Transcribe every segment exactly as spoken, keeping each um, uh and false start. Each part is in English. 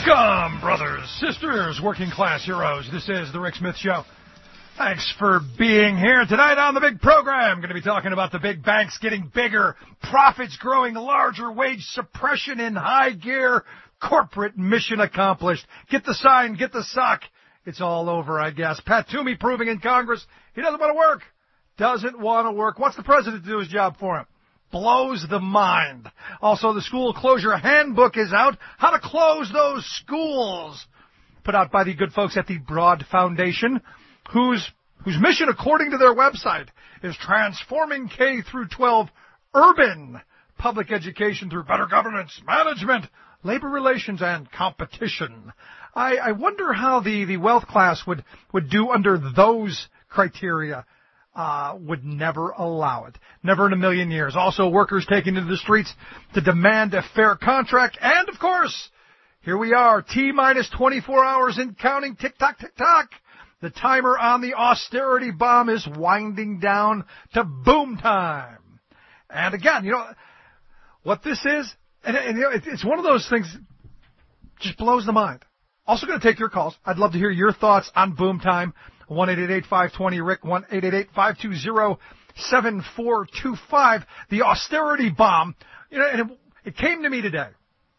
Welcome, brothers, sisters, working class heroes. This is the Rick Smith Show. Thanks for being here. Tonight on the big program, I'm going to be talking about the big banks getting bigger, profits growing larger, wage suppression in high gear, corporate mission accomplished. Get the sign, get the sock. It's all over, I guess. Pat Toomey proving in Congress he doesn't want to work. Doesn't want to work. Wants the president to do his job for him. Blows the mind. Also, the school closure handbook is out. How to close those schools. Put out by the good folks at the Broad Foundation, whose whose mission, according to their website, is transforming K through twelve urban public education through better governance, management, labor relations, and competition. I, I wonder how the, the wealth class would, would do under those criteria. Uh, would never allow it. Never in a million years. Also, workers taking to the streets to demand a fair contract. And, of course, here we are, T minus twenty-four hours and counting. Tick-tock, tick-tock. The timer on the austerity bomb is winding down to boom time. And again, you know, what this is, and, and you know, it, it's one of those things just blows the mind. Also going to take your calls. I'd love to hear your thoughts on boom time. one eight eight eight, five two zero, Rick, one eight eight eight, five two zero, seven four two five. The austerity bomb, you know, and it, it came to me today.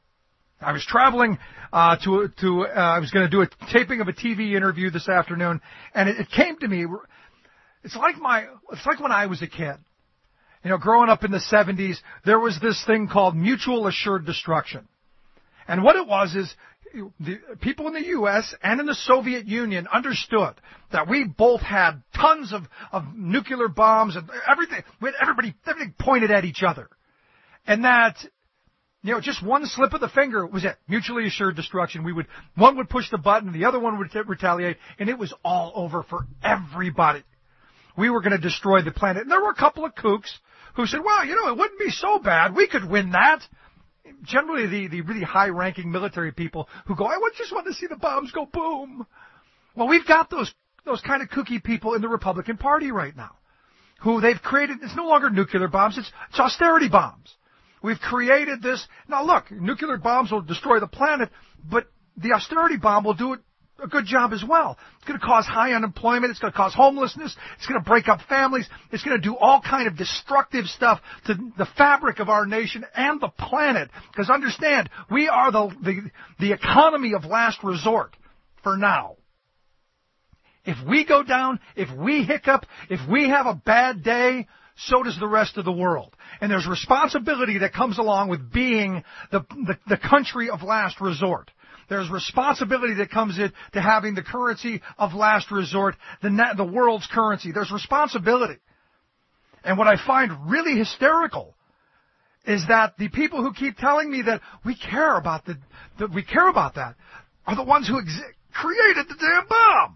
I was traveling uh, to, to uh, I was going to do a taping of a T V interview this afternoon, and it, it came to me. It's like my, it's like when I was a kid. You know, growing up in the seventies, there was this thing called mutual assured destruction. And what it was is, the people in the U S and in the Soviet Union understood that we both had tons of, of nuclear bombs and everything. We had everybody, everything pointed at each other. And that, you know, just one slip of the finger was it. Mutually assured destruction. We would, one would push the button, the other one would retaliate, and it was all over for everybody. We were going to destroy the planet. And there were a couple of kooks who said, well, you know, it wouldn't be so bad. We could win that. Generally, the, the really high-ranking military people who go, I just want to see the bombs go boom. Well, we've got those those kind of kooky people in the Republican Party right now, who they've created. It's no longer nuclear bombs; it's, it's austerity bombs. We've created this. Now, look, nuclear bombs will destroy the planet, but the austerity bomb will do it a good job as well. It's going to cause high unemployment. It's going to cause homelessness. It's going to break up families. It's going to do all kind of destructive stuff to the fabric of our nation and the planet. Because understand, we are the, the, the economy of last resort for now. If we go down, if we hiccup, if we have a bad day, so does the rest of the world. And there's responsibility that comes along with being the, the, the country of last resort. There's responsibility that comes in to having the currency of last resort, the, net, the world's currency. There's responsibility. And what I find really hysterical is that the people who keep telling me that we care about the, that we care about that are the ones who ex- created the damn bomb.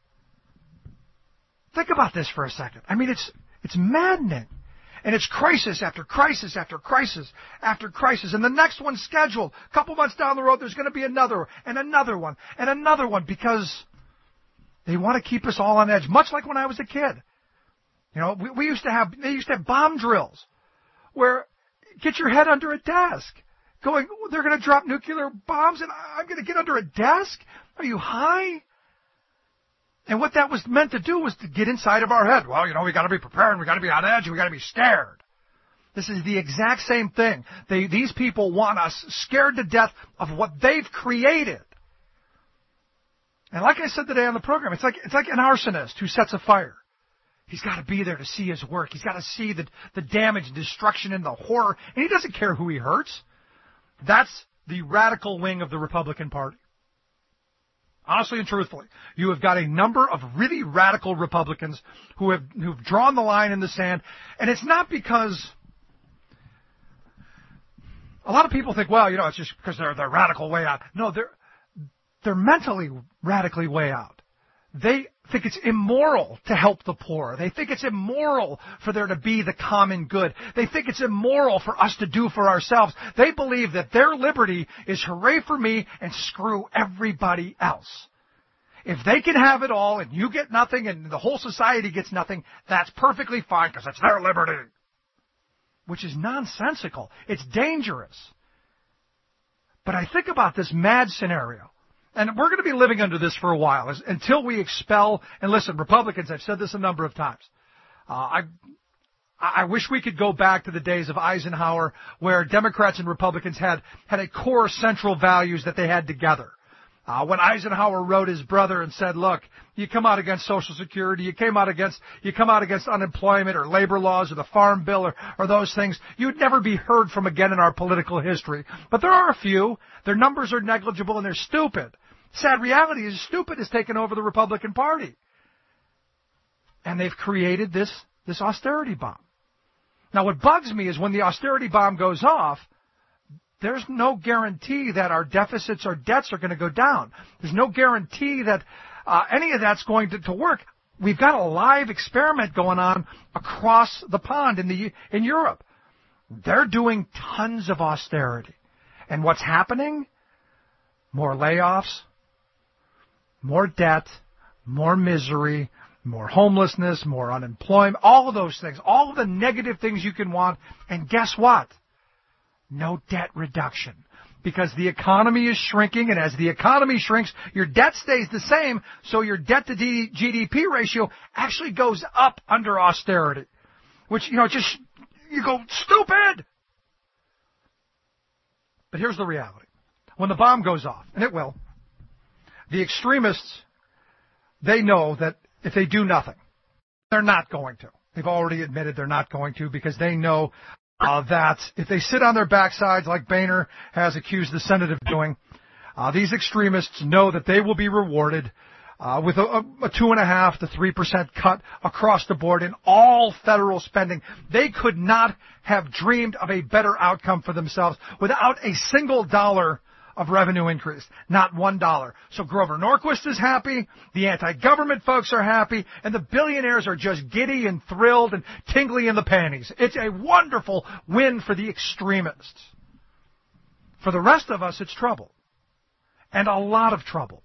Think about this for a second. I mean, it's it's maddening. And it's crisis after crisis after crisis after crisis. And the next one's scheduled. A couple months down the road, there's going to be another and another one and another one because they want to keep us all on edge, much like when I was a kid. You know, we, we used to have, they used to have bomb drills where get your head under a desk going, they're going to drop nuclear bombs and I'm going to get under a desk? Are you high? And what that was meant to do was to get inside of our head. Well, you know, we got to be prepared, we got to be on edge, we got to be scared. This is the exact same thing. They, these people want us scared to death of what they've created. And like I said today on the program, it's like it's like an arsonist who sets a fire. He's got to be there to see his work. He's got to see the, the damage, destruction, and the horror. And he doesn't care who he hurts. That's the radical wing of the Republican Party. Honestly and truthfully, you have got a number of really radical Republicans who have who've drawn the line in the sand, and it's not because a lot of people think, well, you know, it's just because they're they're radical way out. No, they're they're mentally radically way out. They think it's immoral to help the poor. They think it's immoral for there to be the common good. They think it's immoral for us to do for ourselves. They believe that their liberty is hooray for me and screw everybody else. If they can have it all and you get nothing and the whole society gets nothing, that's perfectly fine because it's their liberty. Which is nonsensical. It's dangerous. But I think about this mad scenario, and we're going to be living under this for a while as, until we expel, and listen, Republicans, I've said this a number of times, uh, I I wish we could go back to the days of Eisenhower where Democrats and Republicans had, had a core central values that they had together. Uh, when Eisenhower wrote his brother and said, look, you come out against Social Security, you came out against, you come out against unemployment or labor laws or the Farm Bill or, or those things, you'd never be heard from again in our political history. But there are a few. Their numbers are negligible and they're stupid. Sad reality is stupid has taken over the Republican Party. And they've created this, this austerity bomb. Now, what bugs me is when the austerity bomb goes off, there's no guarantee that our deficits or debts are going to go down. There's no guarantee that uh, any of that's going to, to work. We've got a live experiment going on across the pond in the in Europe. They're doing tons of austerity. And what's happening? More layoffs, more debt, more misery, more homelessness, more unemployment, all of those things, all of the negative things you can want. And guess what? No debt reduction. Because the economy is shrinking, and as the economy shrinks, your debt stays the same, so your debt to G D P ratio actually goes up under austerity. Which, you know, just, you go, stupid! But here's the reality. When the bomb goes off, and it will, the extremists, they know that if they do nothing, they're not going to. They've already admitted they're not going to because they know uh, that if they sit on their backsides like Boehner has accused the Senate of doing, uh, these extremists know that they will be rewarded uh, with a, a two and a half to three percent cut across the board in all federal spending. They could not have dreamed of a better outcome for themselves without a single dollar of revenue increase, not one dollar. So Grover Norquist is happy, the anti-government folks are happy, and the billionaires are just giddy and thrilled and tingly in the panties. It's a wonderful win for the extremists. For the rest of us, it's trouble. And a lot of trouble.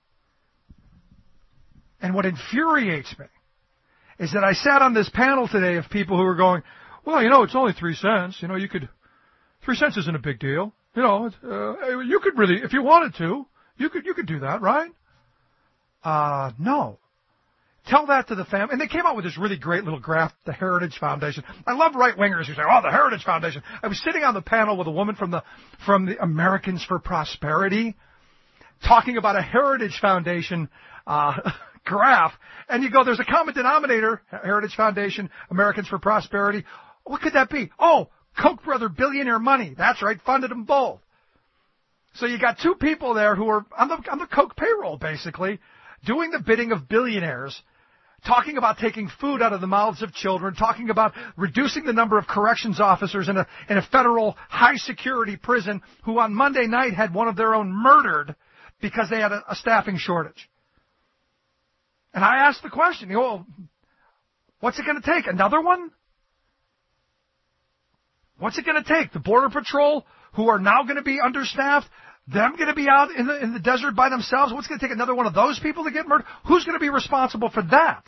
And what infuriates me is that I sat on this panel today of people who were going, well, you know, it's only three cents. You know, you could, three cents isn't a big deal. You know, uh, you could really, if you wanted to, you could you could do that, right? Uh, no. Tell that to the family. And they came out with this really great little graph, the Heritage Foundation. I love right-wingers who say, oh, the Heritage Foundation. I was sitting on the panel with a woman from the from the Americans for Prosperity talking about a Heritage Foundation uh, graph. And you go, there's a common denominator, Heritage Foundation, Americans for Prosperity. What could that be? Oh, Koch brother billionaire money. That's right, funded them both. So you got two people there who are on the on the Koch payroll, basically, doing the bidding of billionaires, talking about taking food out of the mouths of children, talking about reducing the number of corrections officers in a in a federal high security prison who on Monday night had one of their own murdered because they had a, a staffing shortage. And I asked the question, you know, well, what's it going to take? Another one? What's it going to take? The Border Patrol, who are now going to be understaffed, them going to be out in the in the desert by themselves? What's going to take another one of those people to get murdered? Who's going to be responsible for that?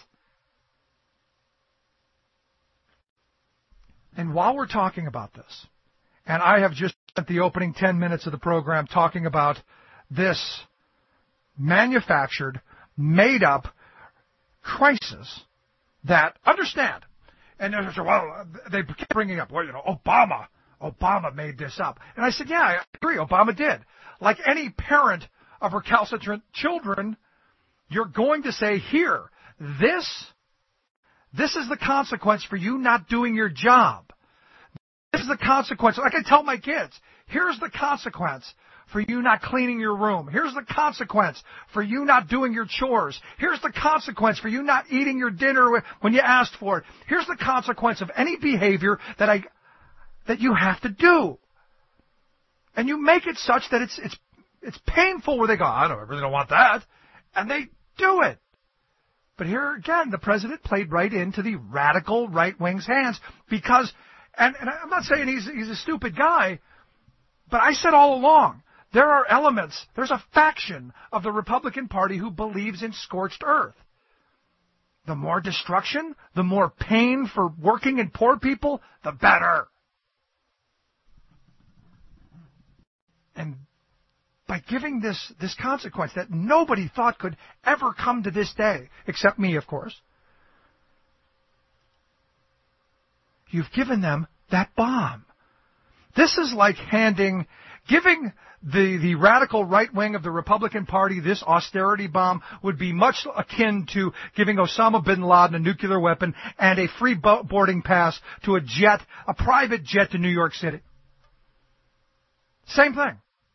And while we're talking about this, and I have just spent the opening ten minutes of the program talking about this manufactured, made-up crisis that, understand, and they said, well, they kept bringing up, well, you know, Obama, Obama made this up. And I said, yeah, I agree, Obama did. Like any parent of recalcitrant children, you're going to say, here, this, this is the consequence for you not doing your job. This is the consequence. Like I tell my kids, here's the consequence for you not cleaning your room. Here's the consequence for you not doing your chores. Here's the consequence for you not eating your dinner when you asked for it. Here's the consequence of any behavior that I, that you have to do. And you make it such that it's, it's, it's painful where they go, I don't, I really don't want that. And they do it. But here again, the president played right into the radical right wing's hands because, and, and I'm not saying he's, he's a stupid guy, but I said all along, there are elements, there's a faction of the Republican Party who believes in scorched earth. The more destruction, the more pain for working and poor people, the better. And by giving this, this consequence that nobody thought could ever come to this day, except me, of course. You've given them that bomb. This is like handing, giving the, the radical right wing of the Republican Party this austerity bomb would be much akin to giving Osama bin Laden a nuclear weapon and a free boarding pass to a jet, a private jet to New York City. Same thing.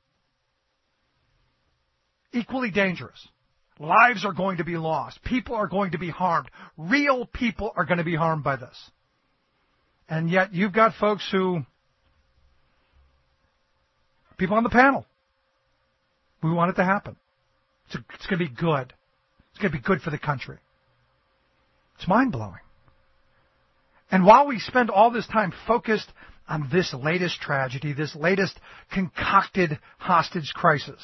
Equally dangerous. Lives are going to be lost. People are going to be harmed. Real people are going to be harmed by this. And yet you've got folks who, people on the panel, we want it to happen. It's, it's going to be good. It's going to be good for the country. It's mind-blowing. And while we spend all this time focused on this latest tragedy, this latest concocted hostage crisis,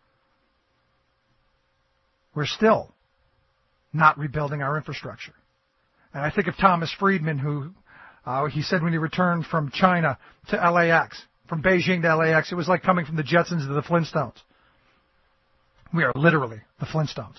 we're still not rebuilding our infrastructure. And I think of Thomas Friedman, who uh, he said when he returned from China to L A X, from Beijing to L A X, it was like coming from the Jetsons to the Flintstones. We are literally the Flintstones.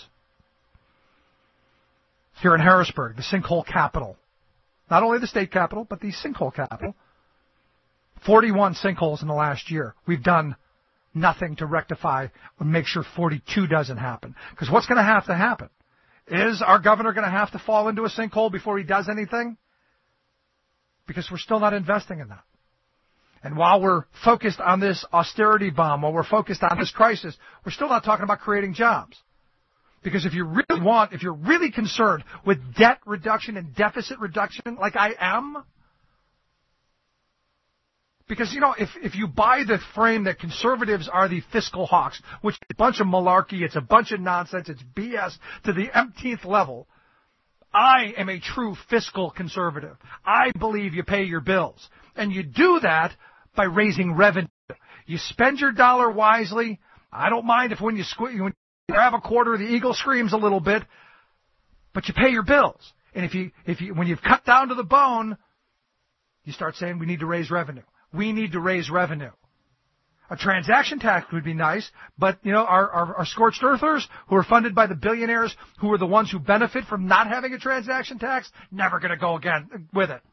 Here in Harrisburg, the sinkhole capital. Not only the state capital, but the sinkhole capital. forty-one sinkholes in the last year. We've done nothing to rectify or make sure forty-two doesn't happen. Because what's going to have to happen? Is our governor going to have to fall into a sinkhole before he does anything? Because we're still not investing in that. And while we're focused on this austerity bomb, while we're focused on this crisis, we're still not talking about creating jobs. Because if you really want, if you're really concerned with debt reduction and deficit reduction, like I am, because, you know, if, if you buy the frame that conservatives are the fiscal hawks, which is a bunch of malarkey, it's a bunch of nonsense, it's B S to the umpteenth level, I am a true fiscal conservative. I believe you pay your bills. And you do that by raising revenue. You spend your dollar wisely. I don't mind if when you, squ- when you grab a quarter, the eagle screams a little bit, but you pay your bills. And if you, if you, when you've cut down to the bone, you start saying we need to raise revenue. We need to raise revenue. A transaction tax would be nice, but, you know, our, our, our scorched earthers who are funded by the billionaires who are the ones who benefit from not having a transaction tax, never going to go again with it.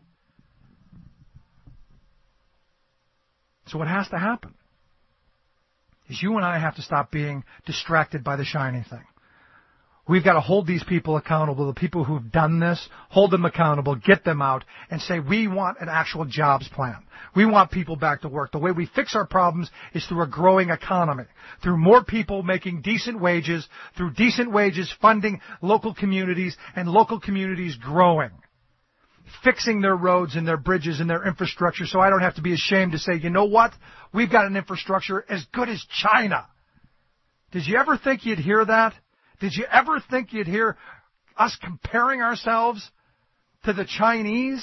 So what has to happen is you and I have to stop being distracted by the shiny thing. We've got to hold these people accountable, the people who've done this, hold them accountable, get them out, and say we want an actual jobs plan. We want people back to work. The way we fix our problems is through a growing economy, through more people making decent wages, through decent wages funding local communities, and local communities growing, fixing their roads and their bridges and their infrastructure so I don't have to be ashamed to say, you know what, we've got an infrastructure as good as China. Did you ever think you'd hear that? Did you ever think you'd hear us comparing ourselves to the Chinese?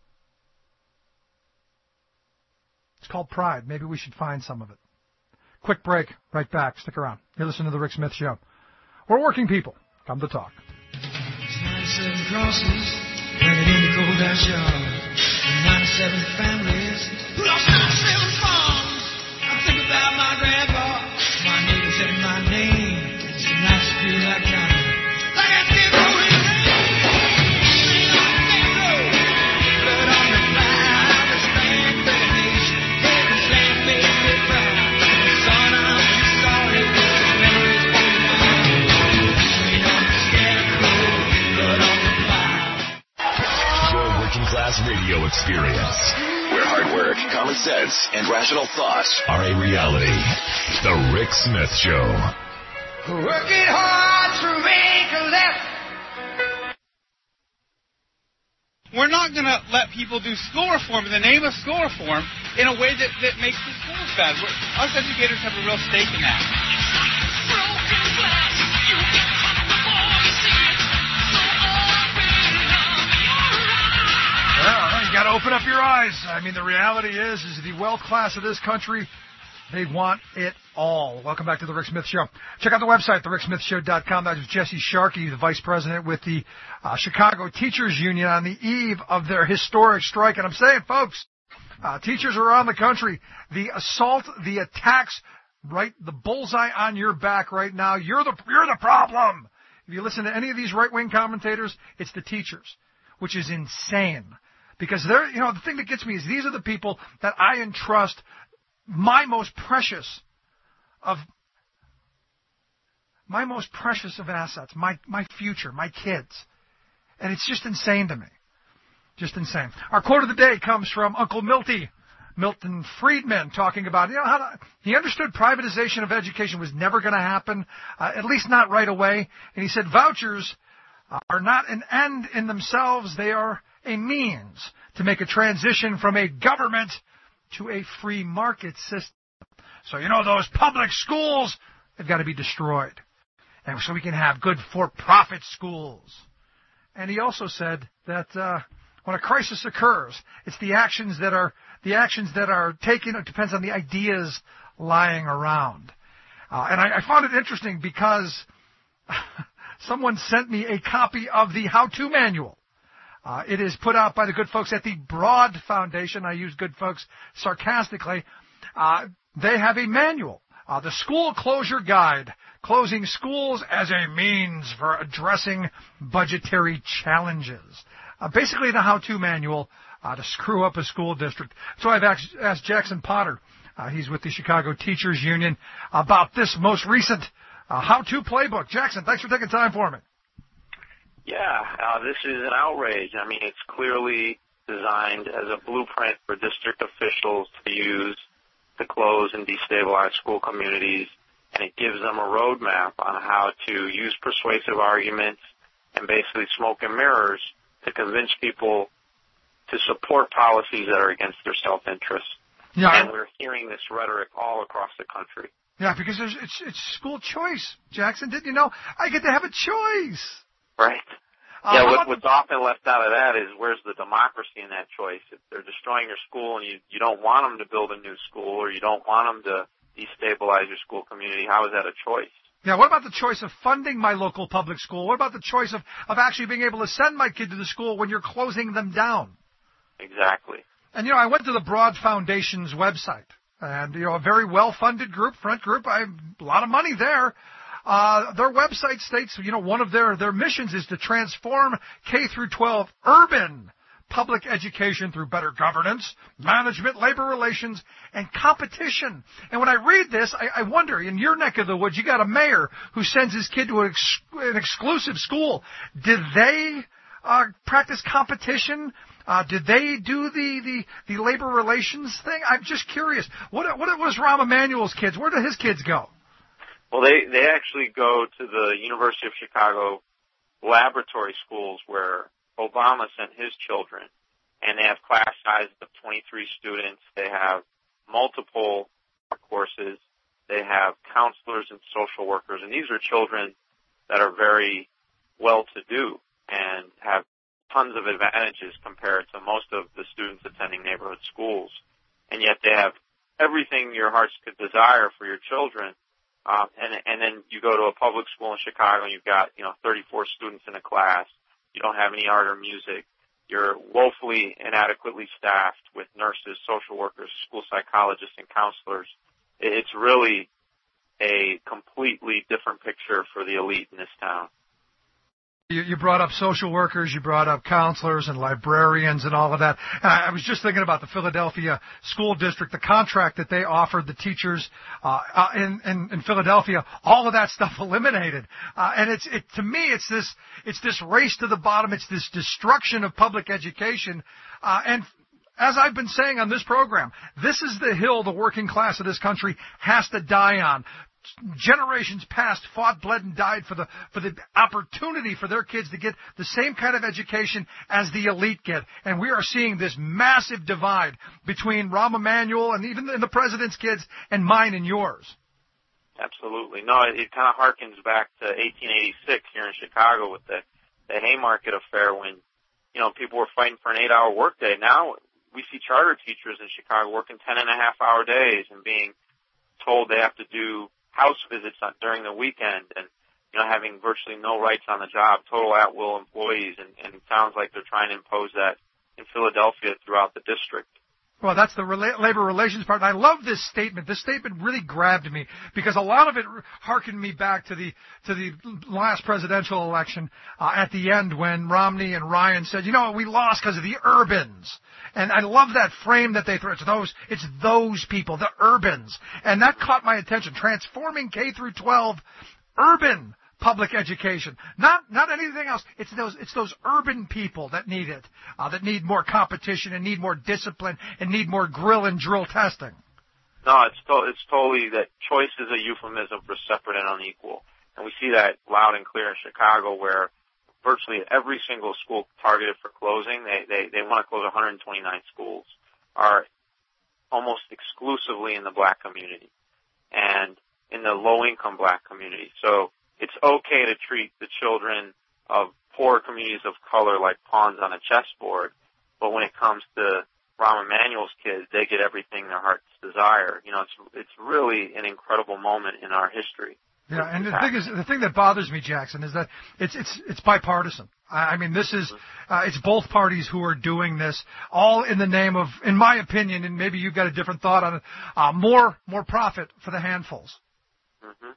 It's called pride. Maybe we should find some of it. Quick break. Right back. Stick around. You're listening to The Rick Smith Show. We're working people. Come to talk. It's ninety-seven crosses, running in the cold ash yard. ninety-seven families who lost ninety-seven farms. I think about my grandpa, my neighbors and my name. It's a nice to feel like Johnny. Like I said, rolling rain on that road. Blood on the fire, the stand for the nation. Heaven's land made me proud. Son, I'm sorry, but the memories hold on. Rain on the scarecrow, blood on the fire. Your working class radio experience, where hard work, common sense, and rational thought are a reality. The Rick Smith Show. Working hard to make a left. We're not going to let people do school reform in the name of school reform in a way that, that makes the schools bad. We're, us educators have a real stake in that. Well, you got to open up your eyes. I mean, the reality is, is the wealth class of this country, they want it all. Welcome back to the Rick Smith Show. Check out the website, the rick smith show dot com. That was Jesse Sharkey, the vice president with the uh, Chicago Teachers Union on the eve of their historic strike. And I'm saying, folks, uh, teachers around the country, the assault, the attacks right, the bullseye on your back right now. You're the you're the problem. If you listen to any of these right-wing commentators, it's the teachers, which is insane. Because they're, you know, the thing that gets me is these are the people that I entrust my most precious of my most precious of assets, my my future, my kids. And it's just insane to me. Just insane. Our quote of the day comes from Uncle Milty, Milton Friedman, talking about, you know, how to, he understood privatization of education was never going to happen, uh, at least not right away. And he said vouchers are not an end in themselves. They are a means to make a transition from a government to a free market system. So, you know, those public schools, they've got to be destroyed. And so we can have good for-profit schools. And he also said that uh, when a crisis occurs, it's the actions that are the actions that are taken. It depends on the ideas lying around. Uh, and I, I found it interesting because someone sent me a copy of the how-to manual. Uh, it is put out by the good folks at the Broad Foundation. I use good folks sarcastically. Uh, they have a manual, uh, the School Closure Guide, Closing Schools as a Means for Addressing Budgetary Challenges. Uh, basically the how-to manual uh, to screw up a school district. So I've asked, asked Jackson Potter, uh, he's with the Chicago Teachers Union, about this most recent uh, how-to playbook. Jackson, thanks for taking time for me. Yeah, uh, this is an outrage. I mean, it's clearly designed as a blueprint for district officials to use to close and destabilize school communities, and it gives them a roadmap on how to use persuasive arguments and basically smoke and mirrors to convince people to support policies that are against their self-interest. Yeah. And we're hearing this rhetoric all across the country. Yeah, because there's, it's, it's school choice, Jackson. Didn't you know? I get to have a choice. Right. Uh, yeah, what, what's often left out of that is where's the democracy in that choice? If they're destroying your school and you, you don't want them to build a new school or you don't want them to destabilize your school community, how is that a choice? Yeah, what about the choice of funding my local public school? What about the choice of, of actually being able to send my kid to the school when you're closing them down? Exactly. And, you know, I went to the Broad Foundation's website, and, you know, a very well-funded group, front group, I have a lot of money there. Uh, their website states, you know, one of their, their missions is to transform K through twelve urban public education through better governance, management, labor relations, and competition. And when I read this, I, I wonder, in your neck of the woods, you got a mayor who sends his kid to an, ex- an exclusive school. Did they uh, practice competition? Uh, did they do the, the, the labor relations thing? I'm just curious. What, what was Rahm Emanuel's kids? Where did his kids go? Well, they, they actually go to the University of Chicago laboratory schools where Obama sent his children, and they have class sizes of twenty-three students. They have multiple courses. They have counselors and social workers, and these are children that are very well-to-do and have tons of advantages compared to most of the students attending neighborhood schools. And yet they have everything your hearts could desire for your children. Um, and, and then you go to a public school in Chicago and you've got, you know, thirty-four students in a class. You don't have any art or music. You're woefully inadequately staffed with nurses, social workers, school psychologists, and counselors. It's really a completely different picture for the elite in this town. You, you brought up social workers, you brought up counselors and librarians and all of that. I, I was just thinking about the Philadelphia School District, the contract that they offered the teachers uh, uh, in, in, in Philadelphia. All of that stuff eliminated, uh, and it's it to me it's this it's this race to the bottom. It's this destruction of public education, uh, and. As I've been saying on this program, this is the hill the working class of this country has to die on. Generations past fought, bled, and died for the for the opportunity for their kids to get the same kind of education as the elite get. And we are seeing this massive divide between Rahm Emanuel and even the president's kids and mine and yours. Absolutely. No, it, it kind of harkens back to eighteen eighty-six here in Chicago with the, the Haymarket affair when, you know, people were fighting for an eight-hour workday. Now we see charter teachers in Chicago working ten and a half hour days and being told they have to do house visits on, during the weekend and, you know, having virtually no rights on the job, total at-will employees, and, and it sounds like they're trying to impose that in Philadelphia throughout the district. Well, that's the rela- labor relations part. And I love this statement. This statement really grabbed me because a lot of it harkened me back to the to the last presidential election uh, at the end when Romney and Ryan said, you know, we lost because of the urbans. And I love that frame that they threw. It's those, it's those people, the urbans. And that caught my attention. Transforming K through twelve urban public education, not not anything else. It's those it's those urban people that need it, uh, that need more competition and need more discipline and need more grill and drill testing. No, it's to- it's totally that choice is a euphemism for separate and unequal, and we see that loud and clear in Chicago, where virtually every single school targeted for closing, they they they want to close one hundred twenty-nine schools, are almost exclusively in the black community and in the low-income black community. So it's okay to treat the children of poor communities of color like pawns on a chessboard, but when it comes to Rahm Emanuel's kids, they get everything their hearts desire. You know, it's it's really an incredible moment in our history. Yeah, and the thing is, the thing that bothers me, Jackson, is that it's it's it's bipartisan. I mean, this is uh, it's both parties who are doing this, all in the name of, in my opinion, and maybe you've got a different thought on it, uh, more more profit for the handfuls. Mm-hmm.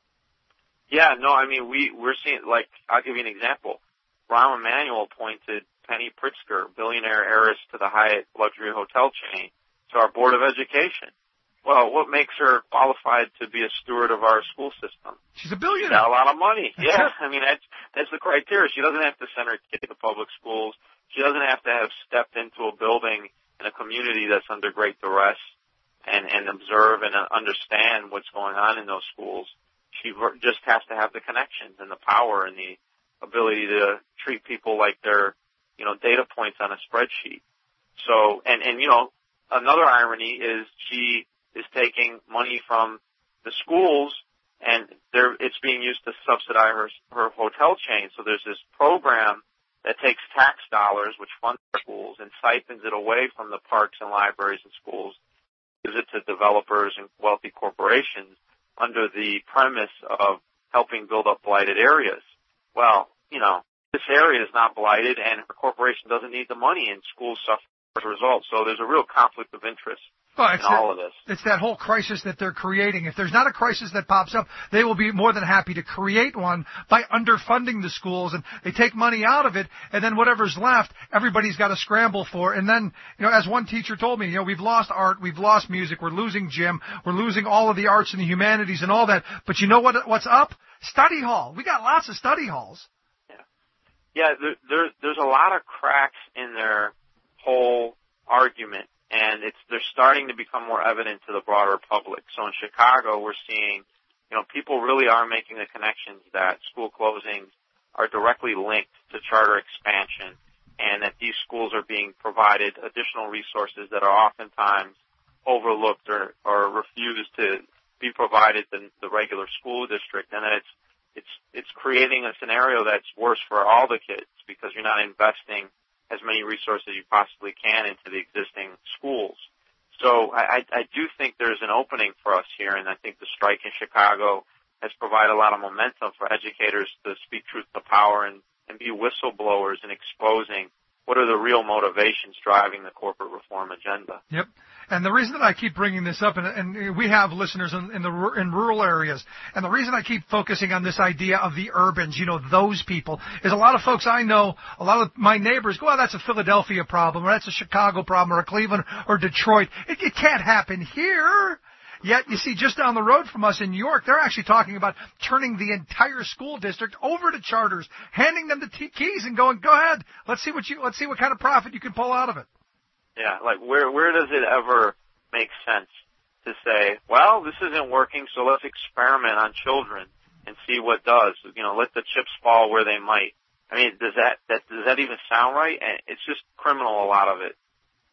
Yeah, no, I mean, we, we're seeing, like, I'll give you an example. Rahm Emanuel appointed Penny Pritzker, billionaire heiress to the Hyatt luxury hotel chain, to our Board of Education. Well, what makes her qualified to be a steward of our school system? She's a billionaire. She's got a lot of money. Yeah, I mean, that's, that's the criteria. She doesn't have to send her kid to public schools. She doesn't have to have stepped into a building in a community that's under great duress and, and observe and understand what's going on in those schools. She just has to have the connections and the power and the ability to treat people like they're, you know, data points on a spreadsheet. So, and, and, you know, another irony is she is taking money from the schools and they're, it's being used to subsidize her, her hotel chain. So there's this program that takes tax dollars, which funds our schools, and siphons it away from the parks and libraries and schools, gives it to developers and wealthy corporations, under the premise of helping build up blighted areas. Well, you know, this area is not blighted and her corporation doesn't need the money and schools suffer as a result. So there's a real conflict of interest well, in all of this. It's that whole crisis that they're creating. If there's not a crisis that pops up, they will be more than happy to create one by underfunding the schools, and they take money out of it, and then whatever's left, everybody's got to scramble for. And then, you know, as one teacher told me, you know, we've lost art, we've lost music, we're losing gym, we're losing all of the arts and the humanities and all that. But you know what? What's up? Study hall. We got lots of study halls. Yeah, yeah. There, there, there's a lot of cracks in their whole argument. And it's, they're starting to become more evident to the broader public. So in Chicago, we're seeing, you know, people really are making the connections that school closings are directly linked to charter expansion and that these schools are being provided additional resources that are oftentimes overlooked or, or refused to be provided in the regular school district. And that it's, it's, it's creating a scenario that's worse for all the kids because you're not investing as many resources you possibly can into the existing schools. So I, I do think there's an opening for us here, and I think the strike in Chicago has provided a lot of momentum for educators to speak truth to power and, and be whistleblowers in exposing what are the real motivations driving the corporate reform agenda. Yep. And the reason that I keep bringing this up, and, and we have listeners in, in the in rural areas, and the reason I keep focusing on this idea of the urbans, you know, those people, is a lot of folks I know, a lot of my neighbors go, well, that's a Philadelphia problem, or that's a Chicago problem, or a Cleveland, or Detroit. It, it can't happen here. Yet, you see, just down the road from us in New York, they're actually talking about turning the entire school district over to charters, handing them the t- keys and going, go ahead, let's see what you, let's see what kind of profit you can pull out of it. Yeah, like where where does it ever make sense to say, well, this isn't working, so let's experiment on children and see what does. You know, let the chips fall where they might. I mean, does that, that does that even sound right? And it's just criminal, a lot of it.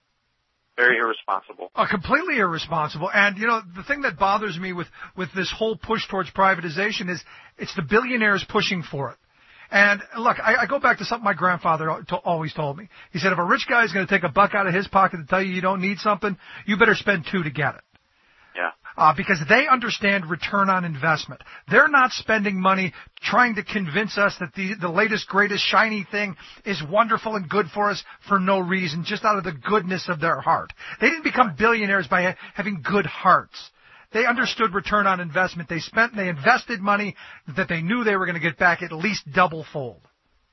Very irresponsible. Uh, completely irresponsible. And, you know, the thing that bothers me with, with this whole push towards privatization is it's the billionaires pushing for it. And, look, I, I go back to something my grandfather to, always told me. He said, if a rich guy is going to take a buck out of his pocket to tell you you don't need something, you better spend two to get it. Yeah. uh, because they understand return on investment. They're not spending money trying to convince us that the, the latest, greatest, shiny thing is wonderful and good for us for no reason, just out of the goodness of their heart. They didn't become billionaires by ha- having good hearts. They understood return on investment. They spent, they invested money that they knew they were going to get back at least double fold.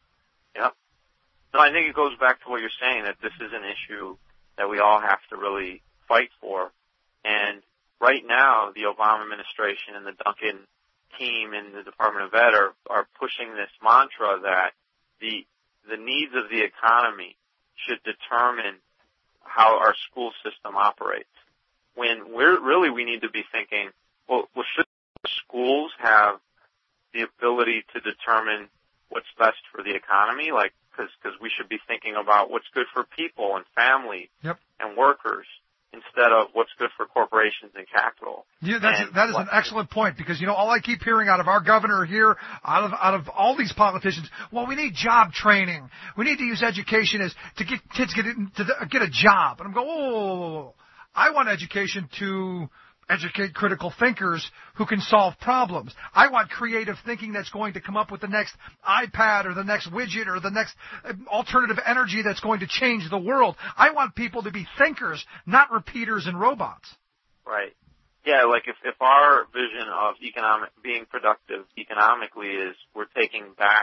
Yep. No, I think it goes back to what you're saying, that this is an issue that we all have to really fight for. And right now, the Obama administration and the Duncan team in the Department of Ed are, are pushing this mantra that the the needs of the economy should determine how our school system operates. When we're really, we need to be thinking, well, well should schools have the ability to determine what's best for the economy? Like, because because we should be thinking about what's good for people and family yep. and workers, instead of what's good for corporations and capital. Yeah, that's, and that is what, an excellent point, because, you know, all I keep hearing out of our governor here, out of out of all these politicians, well, we need job training. We need to use education as to get kids get into the, get a job. And I'm going, whoa, whoa, whoa, whoa. I want education to educate critical thinkers who can solve problems. I want creative thinking that's going to come up with the next iPad or the next widget or the next alternative energy that's going to change the world. I want people to be thinkers, not repeaters and robots. Right. Yeah, like if, if our vision of economic being productive economically is we're taking back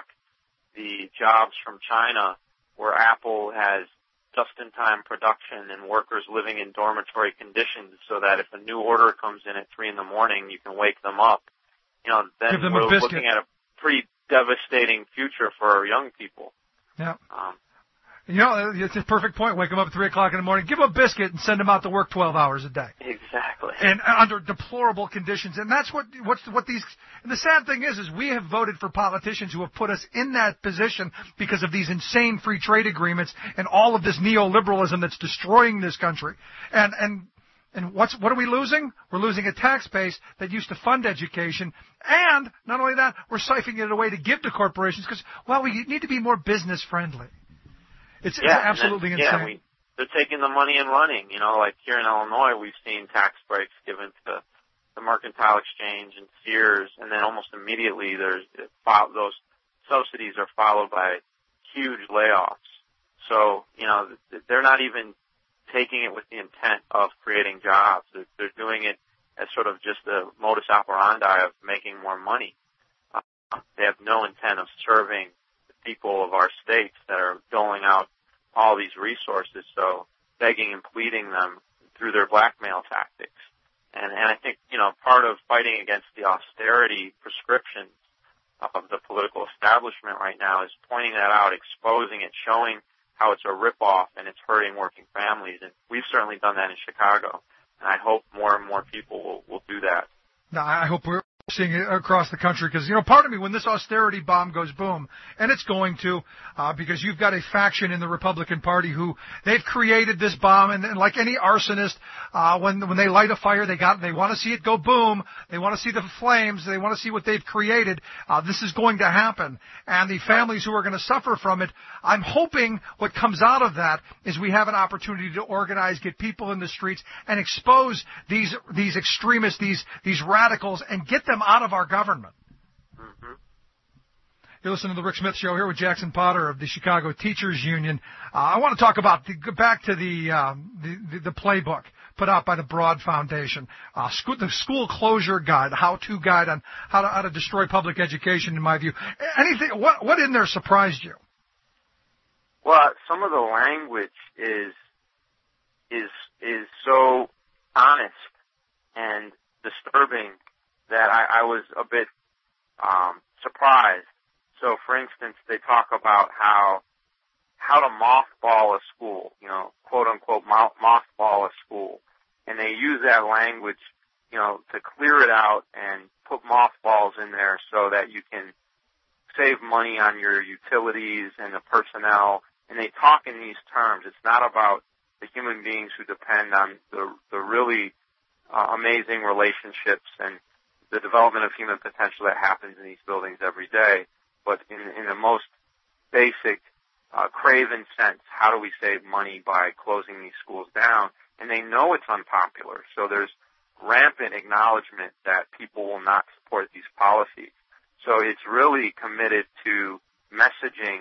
the jobs from China, where Apple has just-in-time production and workers living in dormitory conditions, so that if a new order comes in at three in the morning, you can wake them up. You know, then them we're a looking at a pretty devastating future for our young people. Yeah. Um, you know, it's a perfect point. Wake them up at three o'clock in the morning, give them a biscuit, and send them out to work twelve hours a day. Exactly. And under deplorable conditions. And that's what what's what these. And the sad thing is, is we have voted for politicians who have put us in that position because of these insane free trade agreements and all of this neoliberalism that's destroying this country. And and and what's what are we losing? We're losing a tax base that used to fund education, and not only that, we're siphoning it away to give to corporations because, well, we need to be more business friendly. It's, yeah, it's absolutely then, insane. Yeah, we, they're taking the money and running. You know, like here in Illinois, we've seen tax breaks given to the Mercantile Exchange and Sears, and then almost immediately there's those subsidies are followed by huge layoffs. So, you know, they're not even taking it with the intent of creating jobs. They're doing it as sort of just a modus operandi of making more money. Uh, they have no intent of serving the people of our states that are doling out all these resources, so begging and pleading them through their blackmail tactics. And, and I think, you know, part of fighting against the austerity prescriptions of the political establishment right now is pointing that out, exposing it, showing how it's a ripoff and it's hurting working families. And we've certainly done that in Chicago. And I hope more and more people will, will do that. No, I hope we're seeing it across the country because, you know, part of me, when this austerity bomb goes boom, and it's going to, uh, because you've got a faction in the Republican Party who they've created this bomb, and, and like any arsonist, uh, when when they light a fire, they got they want to see it go boom, they want to see the flames, they want to see what they've created. Uh, this is going to happen, and the families who are going to suffer from it, I'm hoping what comes out of that is we have an opportunity to organize, get people in the streets, and expose these these extremists, these these radicals, and get them out of our government. Mm-hmm. You're listening to the Rick Smith Show here with Jackson Potter of the Chicago Teachers Union. Uh, I want to talk about, the, go back to the, uh, the, the playbook put out by the Broad Foundation, uh, school, the school closure guide, the how-to guide on how to, how to destroy public education, in my view. Anything, what, what in there surprised you? Well, some of the language is, is, is so honest and disturbing that I, I was a bit um, surprised. So, for instance, they talk about how how to mothball a school, you know, quote unquote mothball a school, and they use that language, you know, to clear it out and put mothballs in there so that you can save money on your utilities and the personnel. And they talk in these terms. It's not about the human beings who depend on the the really uh, amazing relationships and the development of human potential that happens in these buildings every day, but in, in the most basic, uh, craven sense, how do we save money by closing these schools down? And they know it's unpopular, so there's rampant acknowledgement that people will not support these policies. So it's really committed to messaging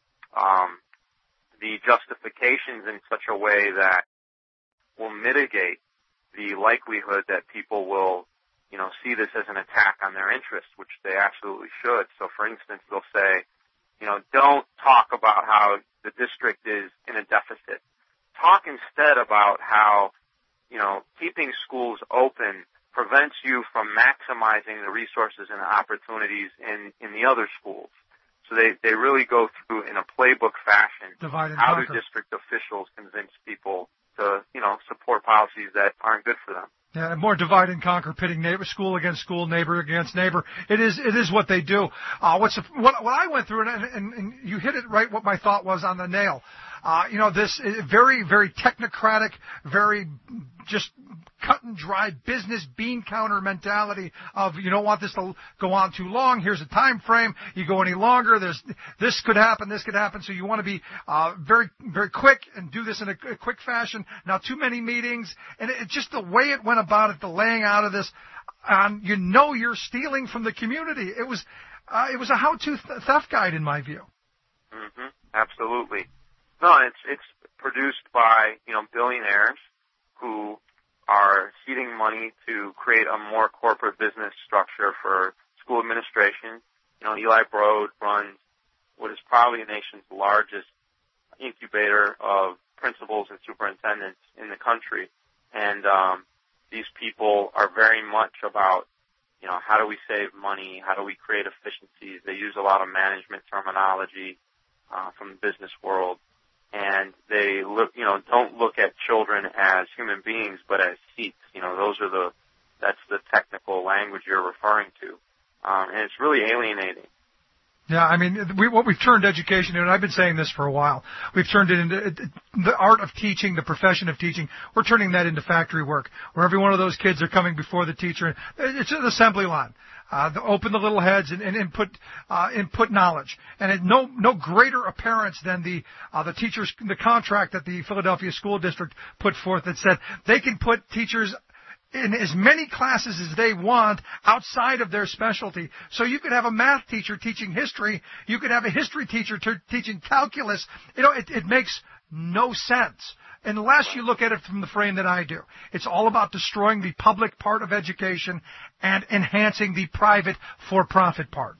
um, the justifications in such a way that will mitigate the likelihood that people will, you know, see this as an attack on their interests, which they absolutely should. So, for instance, they'll say, you know, don't talk about how the district is in a deficit. Talk instead about how, you know, keeping schools open prevents you from maximizing the resources and opportunities in, in the other schools. So they, they really go through in a playbook fashion Divide and how conquer. do district officials convince people to, you know, support policies that aren't good for them. Yeah, more divide and conquer, pitting neighbor, school against school, neighbor against neighbor. It is, it is what they do. Uh, what's what, what I went through, and, and, and you hit it right. What my thought was on the nail. Uh, you know, this is very, very technocratic, very just cut and dry business bean counter mentality of you don't want this to go on too long. Here's a time frame. You go any longer, there's this could happen, this could happen. So you want to be uh, very, very quick and do this in a, a quick fashion. Not too many meetings, and it, just the way it went about it, the laying out of this. Um, you know, you're stealing from the community. It was, uh, it was a how-to th- theft guide in my view. Mm-hmm. Absolutely. No, it's it's produced by you know billionaires who are seeding money to create a more corporate business structure for school administration. You know, Eli Broad runs what is probably the nation's largest incubator of principals and superintendents in the country, and um, these people are very much about you know how do we save money, how do we create efficiencies. They use a lot of management terminology uh, from the business world. And they look, you know, don't look at children as human beings, but as seats. You know, those are the, that's the technical language you're referring to. Um, and it's really alienating. Yeah, I mean, we, what we've turned education into, and I've been saying this for a while, we've turned it into it, the art of teaching, the profession of teaching. We're turning that into factory work, where every one of those kids are coming before the teacher. It's an assembly line. Uh, the, open the little heads and, and input uh, input knowledge, and it, no no greater appearance than the uh, the teachers the contract that the Philadelphia School District put forth that said they can put teachers in as many classes as they want outside of their specialty. So you could have a math teacher teaching history, you could have a history teacher t- teaching calculus. You know, it, it makes no sense unless you look at it from the frame that I do. It's all about destroying the public part of education and enhancing the private for-profit part.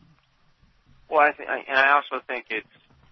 Well, I think, and I also think it's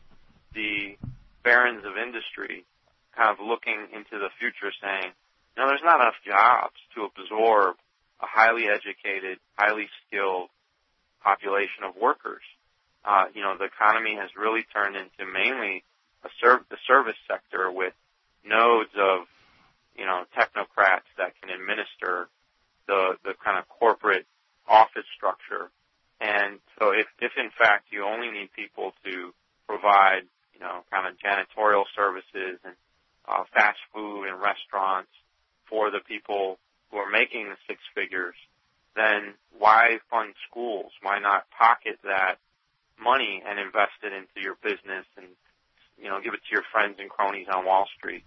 the barons of industry kind of looking into the future saying, no, there's not enough jobs to absorb a highly educated, highly skilled population of workers. Uh, you know, the economy has really turned into mainly a serv- the service sector with nodes of, you know, technocrats that can administer the the kind of corporate office structure. And so if, if in fact you only need people to provide, you know, kind of janitorial services and uh, fast food and restaurants for the people who are making the six figures, then why fund schools? Why not pocket that money and invest it into your business and, you know, give it to your friends and cronies on Wall Street?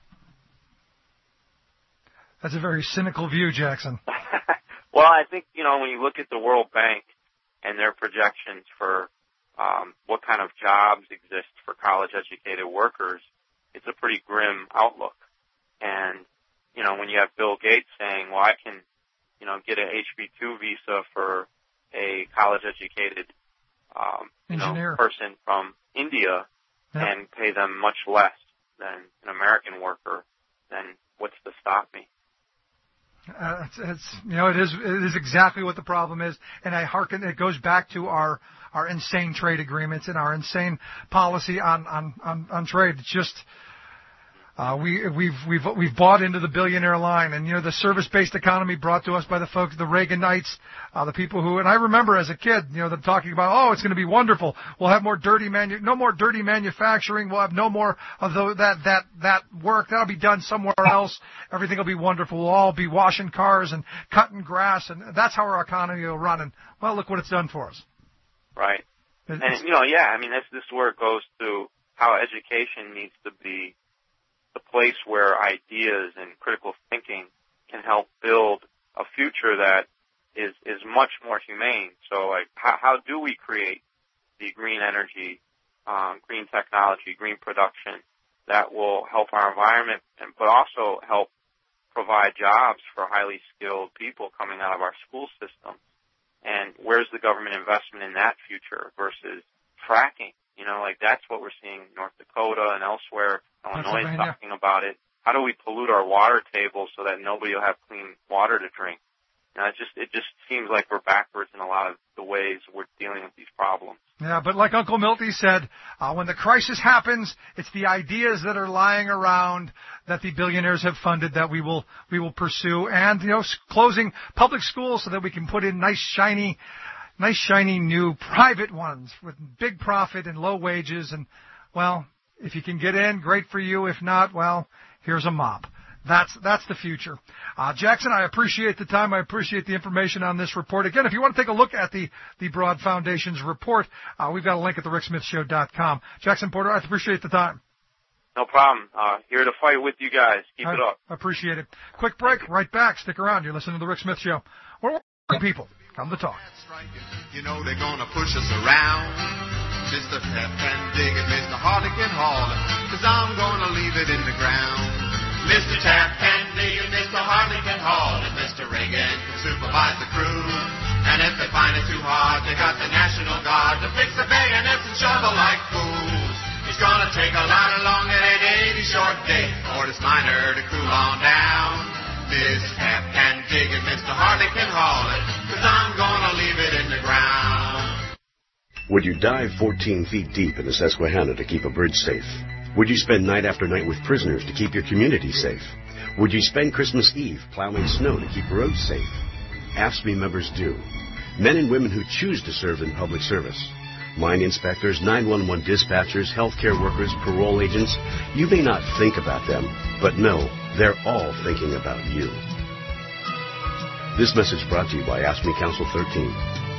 That's a very cynical view, Jackson. Well, I think, you know, when you look at the World Bank and their projections for um, what kind of jobs exist for college-educated workers, it's a pretty grim outlook. And, you know, when you have Bill Gates saying, well, I can, you know, get an H B two visa for a college-educated um, you know, person from India yep. and pay them much less than an American worker, then what's to stop me? Uh, it's, it's you know it is it is exactly what the problem is, and I hearken. It goes back to our our insane trade agreements and our insane policy on on on, on trade. It's just uh, we we've we've we've bought into the billionaire line, and you know the service-based economy brought to us by the folks, the Reaganites, uh, the people who. And I remember as a kid, you know, them talking about, oh, it's going to be wonderful. We'll have more dirty manu- no more dirty manufacturing. We'll have no more of the, that that that work. That'll be done somewhere else. Everything will be wonderful. We'll all be washing cars and cutting grass, and that's how our economy will run. And well, look what it's done for us. Right. It's, and you know, yeah, I mean, this this is where it goes to how education needs to be the place where ideas and critical thinking can help build a future that is is much more humane. So, like, how, how do we create the green energy, um, green technology, green production that will help our environment, and but also help provide jobs for highly skilled people coming out of our school system? And where's the government investment in that future versus fracking? You know, like, that's what we're seeing in North Dakota and elsewhere. Illinois is talking about it. How do we pollute our water table so that nobody will have clean water to drink? You know, it just, it just seems like we're backwards in a lot of the ways we're dealing with these problems. Yeah, but like Uncle Milty said, uh, when the crisis happens, it's the ideas that are lying around that the billionaires have funded that we will we will pursue, and, you know, closing public schools so that we can put in nice shiny, nice shiny new private ones with big profit and low wages. And, well, if you can get in, great for you. If not, well, here's a mop. That's that's the future. Uh, Jackson, I appreciate the time. I appreciate the information on this report. Again, if you want to take a look at the, the Broad Foundation's report, uh, we've got a link at the rick smith show dot com. Jackson Porter, I appreciate the time. No problem. Uh, here to fight with you guys. Keep I it up. Appreciate it. Quick break. Right back. Stick around. You're listening to the Rick Smith Show. We're working people. Come to talk. You know they're going to push us around. Mister Pep and Dig and Mister Hardigan Hall, because I'm going to leave it in the ground. Mister Tap can dig and Mister Hardigan Hall, and Mister Reagan can supervise the crew. And if they find it too hard, they got the National Guard to fix the bayonets and shovel like fools. It's gonna take a lot along at an eighty short day for this miner to cool on down. Mister Tap can dig and Mister Hardigan Hall, because I'm gonna leave it in the ground. Would you dive fourteen feet deep in the Susquehanna to keep a bridge safe? Would you spend night after night with prisoners to keep your community safe? Would you spend Christmas Eve plowing snow to keep roads safe? A F S C M E members do. Men and women who choose to serve in public service. Mine inspectors, nine one one dispatchers, healthcare workers, parole agents. You may not think about them, but no, they're all thinking about you. This message brought to you by A F S C M E Council thirteen.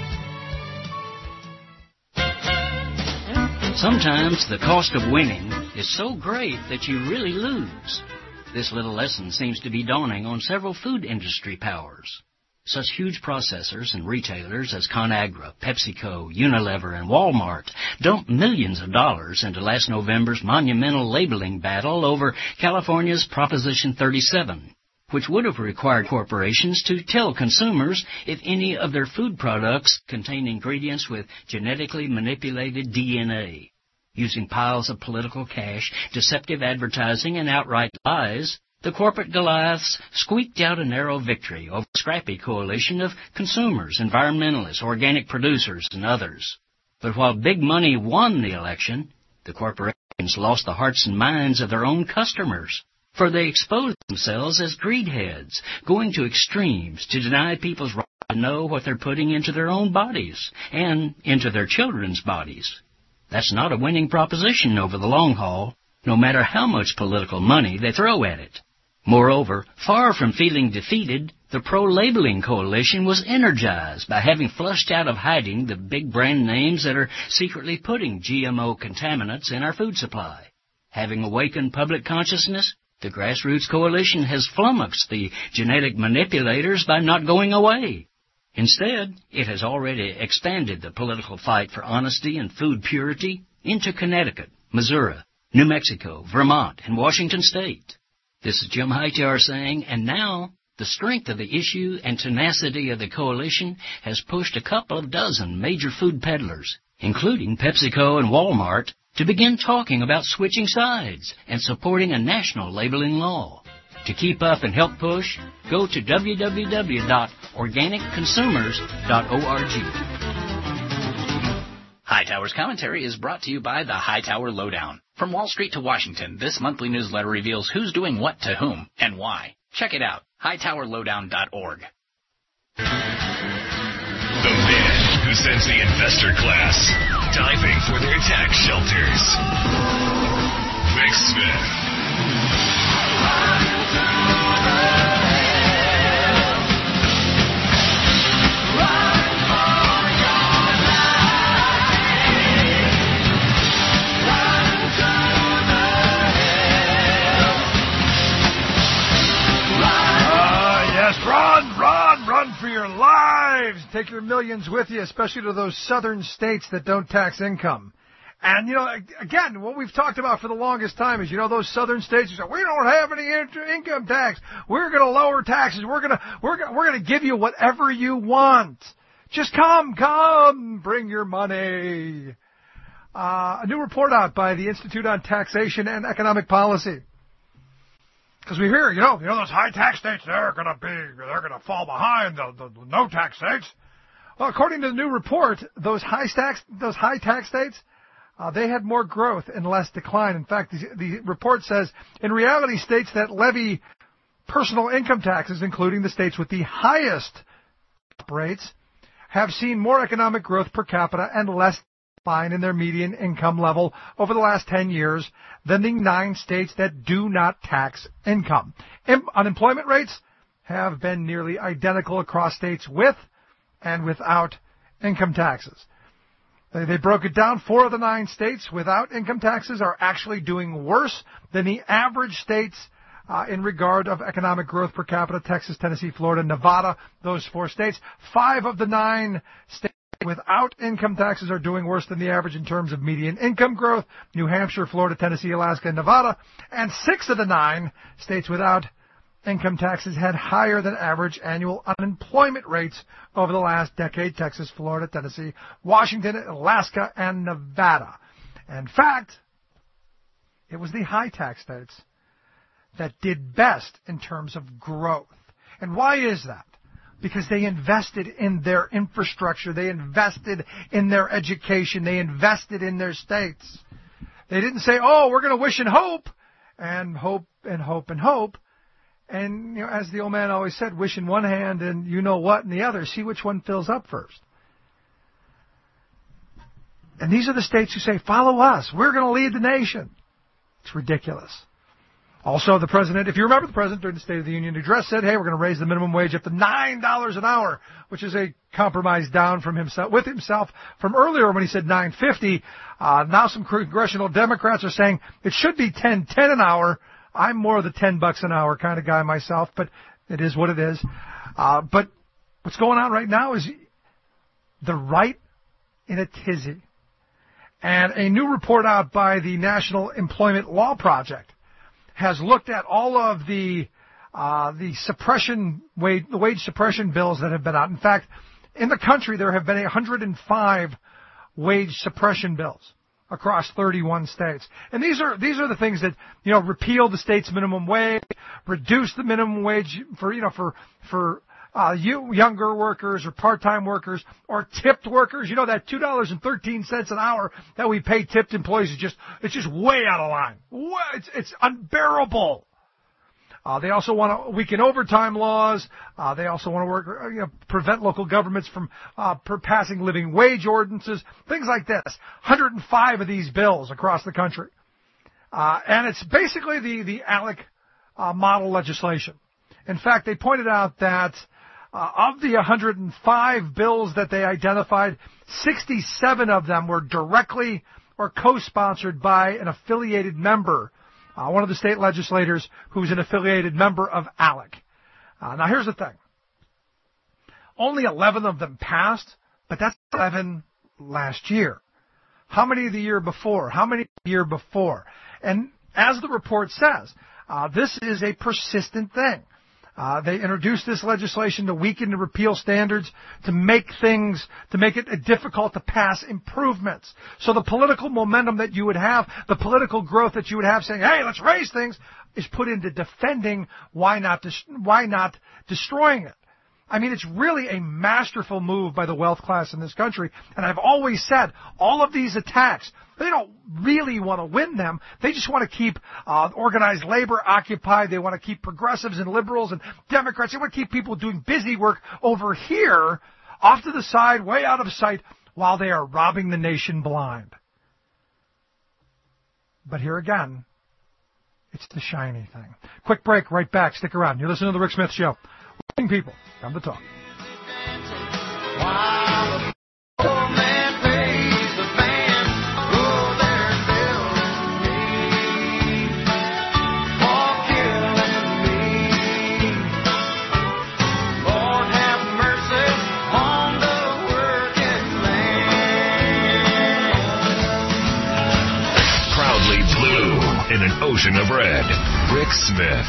Sometimes the cost of winning is so great that you really lose. This little lesson seems to be dawning on several food industry powers. Such huge processors and retailers as ConAgra, PepsiCo, Unilever, and Walmart dumped millions of dollars into last November's monumental labeling battle over California's Proposition thirty-seven, which would have required corporations to tell consumers if any of their food products contain ingredients with genetically manipulated D N A. Using piles of political cash, deceptive advertising, and outright lies, the corporate Goliaths squeaked out a narrow victory over a scrappy coalition of consumers, environmentalists, organic producers, and others. But while big money won the election, the corporations lost the hearts and minds of their own customers, for they exposed themselves as greedheads, going to extremes to deny people's right to know what they're putting into their own bodies and into their children's bodies. That's not a winning proposition over the long haul, no matter how much political money they throw at it. Moreover, far from feeling defeated, the pro-labeling coalition was energized by having flushed out of hiding the big brand names that are secretly putting G M O contaminants in our food supply. Having awakened public consciousness, the Grassroots Coalition has flummoxed the genetic manipulators by not going away. Instead, it has already expanded the political fight for honesty and food purity into Connecticut, Missouri, New Mexico, Vermont, and Washington State. This is Jim Hightower saying, and now the strength of the issue and tenacity of the coalition has pushed a couple of dozen major food peddlers, including PepsiCo and Walmart, to begin talking about switching sides and supporting a national labeling law. To keep up and help push, go to w w w dot organic consumers dot org. Hightower's commentary is brought to you by the Hightower Lowdown. From Wall Street to Washington, this monthly newsletter reveals who's doing what to whom and why. Check it out, hightower lowdown dot org. The man who sends the investor class diving for their tax shelters. Rick Smith. Run, run, lives. Take your millions with you, especially to those southern states that don't tax income. And, you know, again, what we've talked about for the longest time is, you know, those southern states who say, we don't have any income tax. We're going to lower taxes. We're going to, we're going we're going to give you whatever you want. Just come, come, bring your money. Uh, a new report out by the Institute on Taxation and Economic Policy. Because we hear, you know, you know, those high tax states, they're going to be, they're going to fall behind the, the, the no tax states. Well, according to the new report, those high tax, those high tax states, Uh, they had more growth and less decline. In fact, the, the report says, in reality, states that levy personal income taxes, including the states with the highest rates, have seen more economic growth per capita and less decline in their median income level over the last ten years than the nine states that do not tax income. Im- unemployment rates have been nearly identical across states with and without income taxes. They broke it down. Four of the nine states without income taxes are actually doing worse than the average states uh, in regard of economic growth per capita: Texas, Tennessee, Florida, Nevada, those four states. Five of the nine states without income taxes are doing worse than the average in terms of median income growth: New Hampshire, Florida, Tennessee, Alaska, and Nevada. And six of the nine states without income taxes had higher than average annual unemployment rates over the last decade: Texas, Florida, Tennessee, Washington, Alaska, and Nevada. In fact, it was the high tax states that did best in terms of growth. And why is that? Because they invested in their infrastructure, they invested in their education, they invested in their states. They didn't say, oh, we're going to wish and hope, and hope and hope and hope. And, you know, as the old man always said, wish in one hand and you know what in the other. See which one fills up first. And these are the states who say, follow us. We're going to lead the nation. It's ridiculous. Also, the president, if you remember, the president during the State of the Union address said, hey, we're going to raise the minimum wage up to nine dollars an hour, which is a compromise down from himself, with himself from earlier when he said nine fifty. Uh, now some congressional Democrats are saying it should be ten ten an hour. I'm more of the ten bucks an hour kind of guy myself, but it is what it is. Uh, but what's going on right now is the right in a tizzy. And a new report out by the National Employment Law Project has looked at all of the uh, the suppression wage, the wage suppression bills that have been out. In fact, in the country there have been one hundred five wage suppression bills across thirty-one states. And these are, these are the things that, you know, repeal the state's minimum wage, reduce the minimum wage for, you know, for, for, uh, you, younger workers or part-time workers or tipped workers. You know, that two dollars and thirteen cents an hour that we pay tipped employees is just, it's just way out of line. It's, it's unbearable. Uh, they also want to weaken overtime laws. Uh, they also want to work, you know, prevent local governments from uh, per passing living wage ordinances, things like this. one hundred five of these bills across the country. Uh, and it's basically the, the ALEC uh, model legislation. In fact, they pointed out that uh, of the one hundred five bills that they identified, sixty-seven of them were directly or co-sponsored by an affiliated member, Uh, one of the state legislators who's an affiliated member of ALEC. Uh, now, here's the thing. Only eleven of them passed, but that's eleven last year. How many the year before? How many the year before? And as the report says, uh, this is a persistent thing. Uh, they introduced this legislation to weaken and repeal standards, to make things, to make it difficult to pass improvements. So the political momentum that you would have, the political growth that you would have saying, hey, let's raise things, is put into defending why not, dis- why not destroying it. I mean, it's really a masterful move by the wealth class in this country. And I've always said, all of these attacks, they don't really want to win them. They just want to keep uh, organized labor occupied. They want to keep progressives and liberals and Democrats. They want to keep people doing busy work over here, off to the side, way out of sight, while they are robbing the nation blind. But here again, it's the shiny thing. Quick break, right back. Stick around. You're listening to The Rick Smith Show. People, come to talk. Lord have mercy. ocean of red. Rick Smith.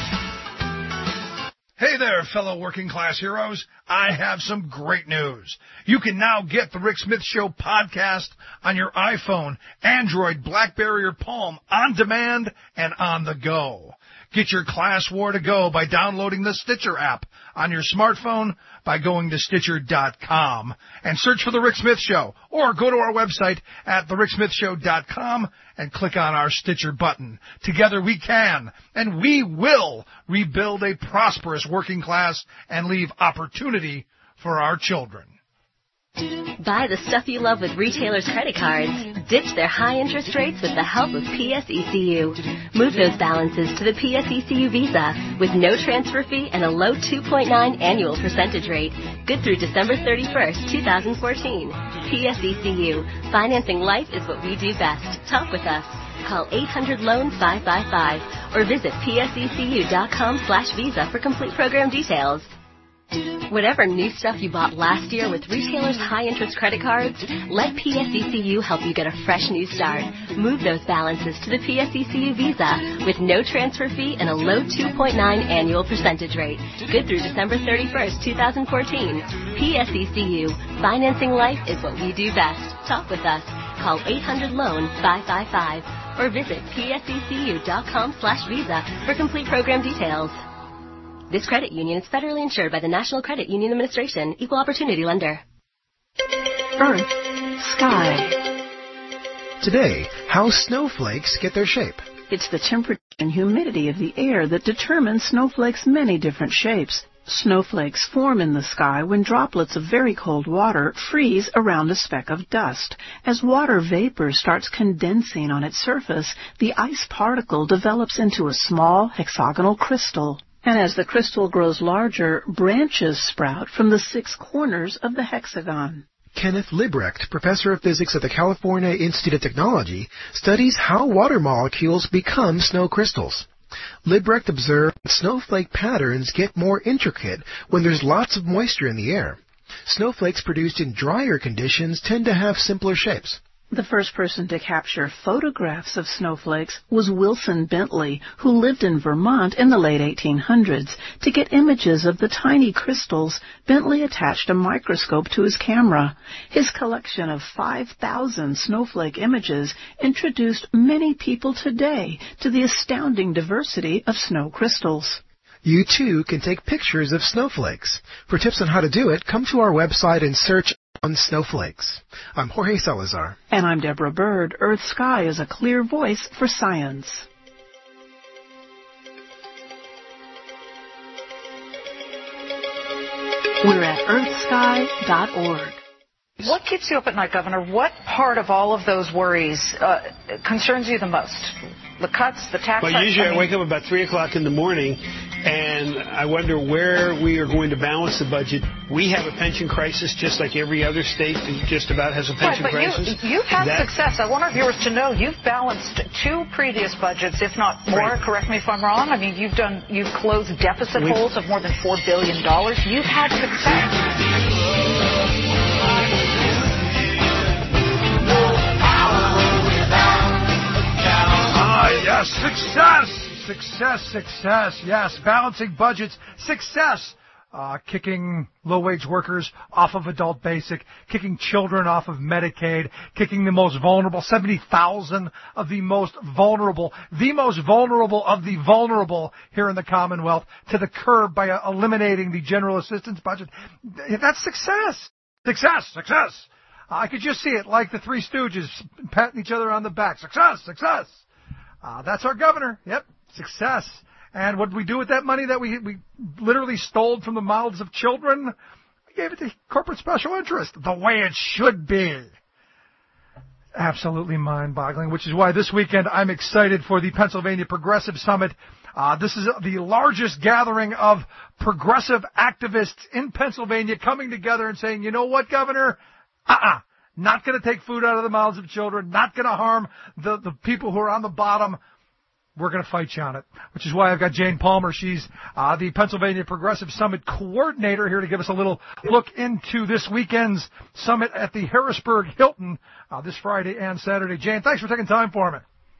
Hey there, fellow working class heroes. I have some great news. You can now get the Rick Smith Show podcast on your iPhone, Android, BlackBerry, or Palm on demand and on the go. Get your class war to go by downloading the Stitcher app on your smartphone by going to Stitcher dot com and search for The Rick Smith Show, or go to our website at the rick smith show dot com and click on our Stitcher button. Together we can, and we will, rebuild a prosperous working class and leave opportunity for our children. Buy the stuff you love with retailers' credit cards. Ditch their high interest rates with the help of P S E C U. Move those balances to the P S E C U Visa with no transfer fee and a low two point nine annual percentage rate. Good through December thirty-first, twenty fourteen. P S E C U. Financing life is what we do best. Talk with us. Call eight hundred loan five five five or visit P S E C U dot com slash visa for complete program details. Whatever new stuff you bought last year with retailers' high-interest credit cards, let P S E C U help you get a fresh new start. Move those balances to the P S E C U Visa with no transfer fee and a low two point nine annual percentage rate. Good through December thirty-first, twenty fourteen. P S E C U. Financing life is what we do best. Talk with us. Call eight hundred loan five five five or visit P S E C U dot com slash visa for complete program details. This credit union is federally insured by the National Credit Union Administration, Equal Opportunity Lender. Earth, sky. Today, how snowflakes get their shape. It's the temperature and humidity of the air that determines snowflakes' many different shapes. Snowflakes form in the sky when droplets of very cold water freeze around a speck of dust. As water vapor starts condensing on its surface, the ice particle develops into a small hexagonal crystal. And as the crystal grows larger, branches sprout from the six corners of the hexagon. Kenneth Librecht, professor of physics at the California Institute of Technology, studies how water molecules become snow crystals. Librecht observed that snowflake patterns get more intricate when there's lots of moisture in the air. Snowflakes produced in drier conditions tend to have simpler shapes. The first person to capture photographs of snowflakes was Wilson Bentley, who lived in Vermont in the late eighteen hundreds. To get images of the tiny crystals, Bentley attached a microscope to his camera. His collection of five thousand snowflake images introduced many people today to the astounding diversity of snow crystals. You, too, can take pictures of snowflakes. For tips on how to do it, come to our website and search on snowflakes. I'm Jorge Salazar. And I'm Deborah Bird. Earth Sky is a clear voice for science. We're at earth sky dot org. What keeps you up at night, Governor? What part of all of those worries uh, concerns you the most? The cuts, the tax Well, usually I, mean, I wake up about three o'clock in the morning, and I wonder where we are going to balance the budget. We have a pension crisis just like every other state just about has a pension right, but crisis. You, you've had that, success. I want our viewers to know you've balanced two previous budgets, if not more. Right. Correct me if I'm wrong. I mean, you've done, you've closed deficit We've, holes of more than four billion dollars. You've had success. Yes, success, success, success. Yes, balancing budgets, success. Uh, kicking low-wage workers off of adult basic, kicking children off of Medicaid, kicking the most vulnerable, seventy thousand of the most vulnerable, the most vulnerable of the vulnerable here in the Commonwealth to the curb by uh, eliminating the general assistance budget. That's success. Success, success. I could just see it like the Three Stooges patting each other on the back. Success, success. Uh, that's our governor. Yep, success. And what did we do with that money that we we literally stole from the mouths of children? We gave it to corporate special interest, the way it should be. Absolutely mind-boggling, which is why this weekend I'm excited for the Pennsylvania Progressive Summit. Uh, this is the largest gathering of progressive activists in Pennsylvania coming together and saying, you know what, Governor? Uh-uh. Not going to take food out of the mouths of children, not going to harm the, the people who are on the bottom. We're going to fight you on it, which is why I've got Jane Palmer. She's uh, the Pennsylvania Progressive Summit coordinator here to give us a little look into this weekend's summit at the Harrisburg Hilton uh, this Friday and Saturday. Jane, thanks for taking time for me.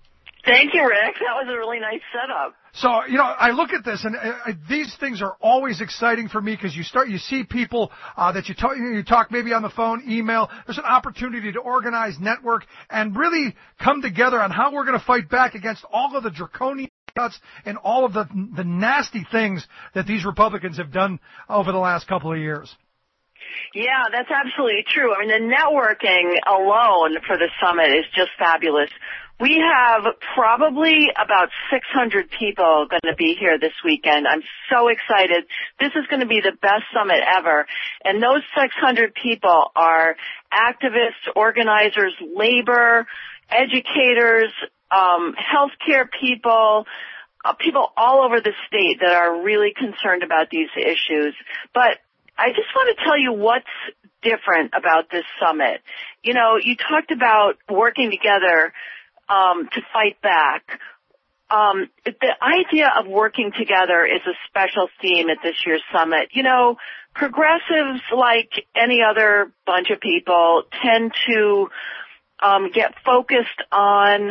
Thank you, Rick. That was a really nice setup. So, you know, I look at this, and uh, these things are always exciting for me because you start, you see people uh, that you talk, you talk maybe on the phone, email. There's an opportunity to organize, network, and really come together on how we're going to fight back against all of the draconian cuts and all of the the nasty things that these Republicans have done over the last couple of years. Yeah, that's absolutely true. I mean, the networking alone for the summit is just fabulous. We have probably about six hundred people going to be here this weekend. I'm so excited. This is going to be the best summit ever. And those six hundred people are activists, organizers, labor, educators, um, healthcare people, uh, people all over the state that are really concerned about these issues. But I just want to tell you what's different about this summit. You know, you talked about working together um, to fight back. Um, the idea of working together is a special theme at this year's summit. You know, progressives, like any other bunch of people, tend to um, get focused on,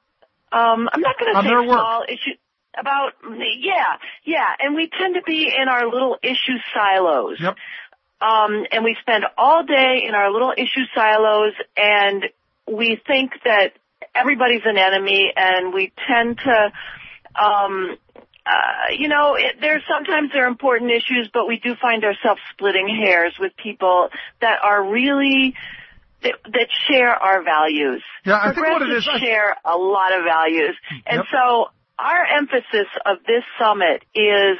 um, I'm not going to say small issues. About, yeah, yeah, and we tend to be in our little issue silos. Yep. Um, and we spend all day in our little issue silos, and we think that everybody's an enemy, and we tend to, um, uh, you know, it, there's sometimes there are important issues, but we do find ourselves splitting hairs with people that are really that, that share our values. Yeah, I think what it is, I share a lot of values, and yep. so our emphasis of this summit is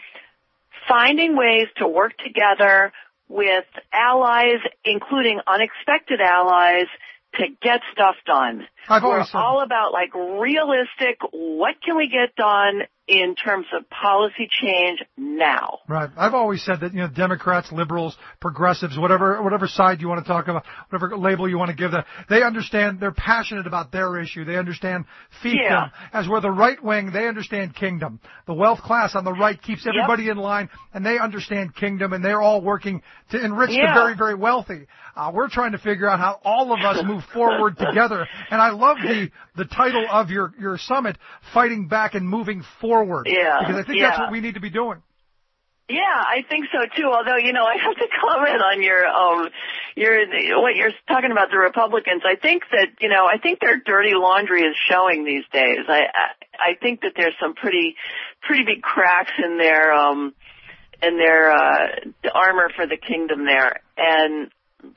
finding ways to work together with allies, including unexpected allies, to get stuff done. I've We're always said all about, like, realistic, what can we get done in terms of policy change now? Right. I've always said that, you know, Democrats, liberals, progressives, whatever whatever side you want to talk about, whatever label you want to give them, they understand, they're passionate about their issue. They understand fiefdom. Yeah. As we're the right wing, they understand kingdom. The wealth class on the right keeps everybody yep. in line, and they understand kingdom, and they're all working to enrich yeah. the very, very wealthy. Uh, we're trying to figure out how all of us move forward together. And I love the, the title of your, your summit, Fighting Back and Moving Forward. Yeah. Because I think yeah. that's what we need to be doing. Yeah, I think so too. Although, you know, I have to comment on your, um, your, what you're talking about the Republicans. I think that, you know, I think their dirty laundry is showing these days. I, I, I think that there's some pretty, pretty big cracks in their, um, in their, uh, armor for the kingdom there. And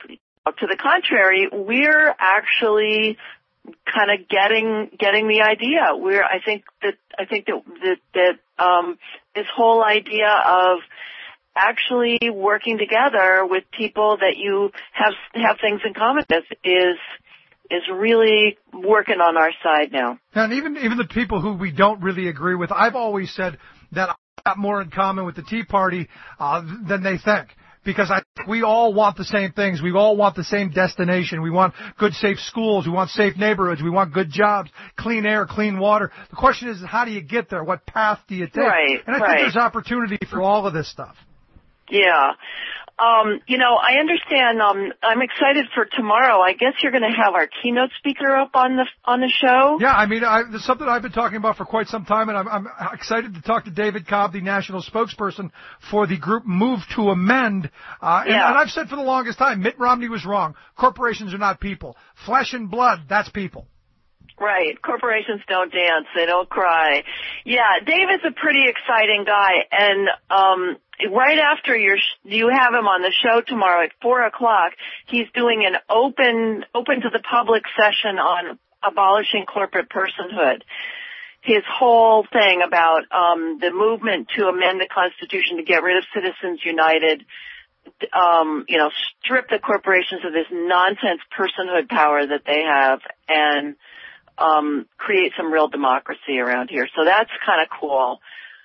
to the contrary, we're actually kind of getting getting the idea. We're I think that I think that that, that um, this whole idea of actually working together with people that you have have things in common with is is really working on our side now. And even even the people who we don't really agree with, I've always said that I've got more in common with the Tea Party uh, than they think. Because I think we all want the same things. We all want the same destination. We want good, safe schools. We want safe neighborhoods. We want good jobs, clean air, clean water. The question is, how do you get there? What path do you take? Right, and I right. think there's opportunity for all of this stuff. Yeah. Um, you know, I understand. Um, I'm excited for tomorrow. I guess you're going to have our keynote speaker up on the on the show. Yeah, I mean, I, it's something I've been talking about for quite some time, and I'm, I'm excited to talk to David Cobb, the national spokesperson for the group Move to Amend. Uh, and, yeah. and I've said for the longest time, Mitt Romney was wrong. Corporations are not people. Flesh and blood, that's people. Right. Corporations don't dance. They don't cry. Yeah, David's a pretty exciting guy. And um right after your sh- you have him on the show tomorrow at four o'clock, he's doing an open, open to the public session on abolishing corporate personhood. His whole thing about um the movement to amend the Constitution to get rid of Citizens United, um, you know, strip the corporations of this nonsense personhood power that they have, and um create some real democracy around here. So that's kind of cool.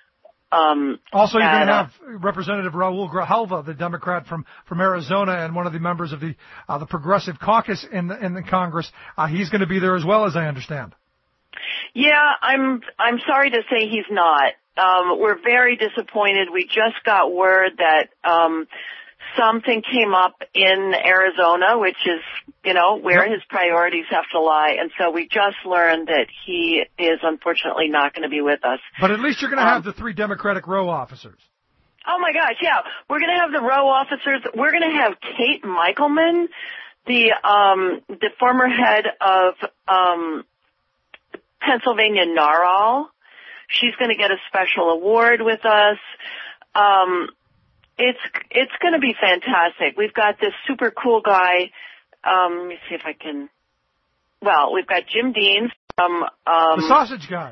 Um, also, you're going to uh, have Representative Raul Grijalva, the Democrat from, from Arizona and one of the members of the uh, the Progressive Caucus in the, in the Congress. Uh, he's going to be there as well, as I understand. Yeah, I'm I'm sorry to say he's not. Um, we're very disappointed. We just got word that um, something came up in Arizona, which is, you know, where Yep. his priorities have to lie. And so we just learned that he is unfortunately not going to be with us. But at least you're going to Um, have the three Democratic row officers. Oh my gosh, yeah. We're going to have the row officers. We're going to have Kate Michelman, the um the former head of um Pennsylvania N A R A L. She's going to get a special award with us. Um it's it's going to be fantastic. We've got this super cool guy. Um let me see if I can Well, we've got Jim Dean from um The sausage guy.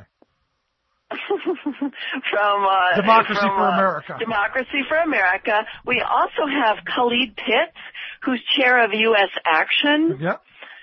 from uh, Democracy from, for uh, America. Democracy for America. We also have Khalid Pitts, who's chair of U S Action. Yeah.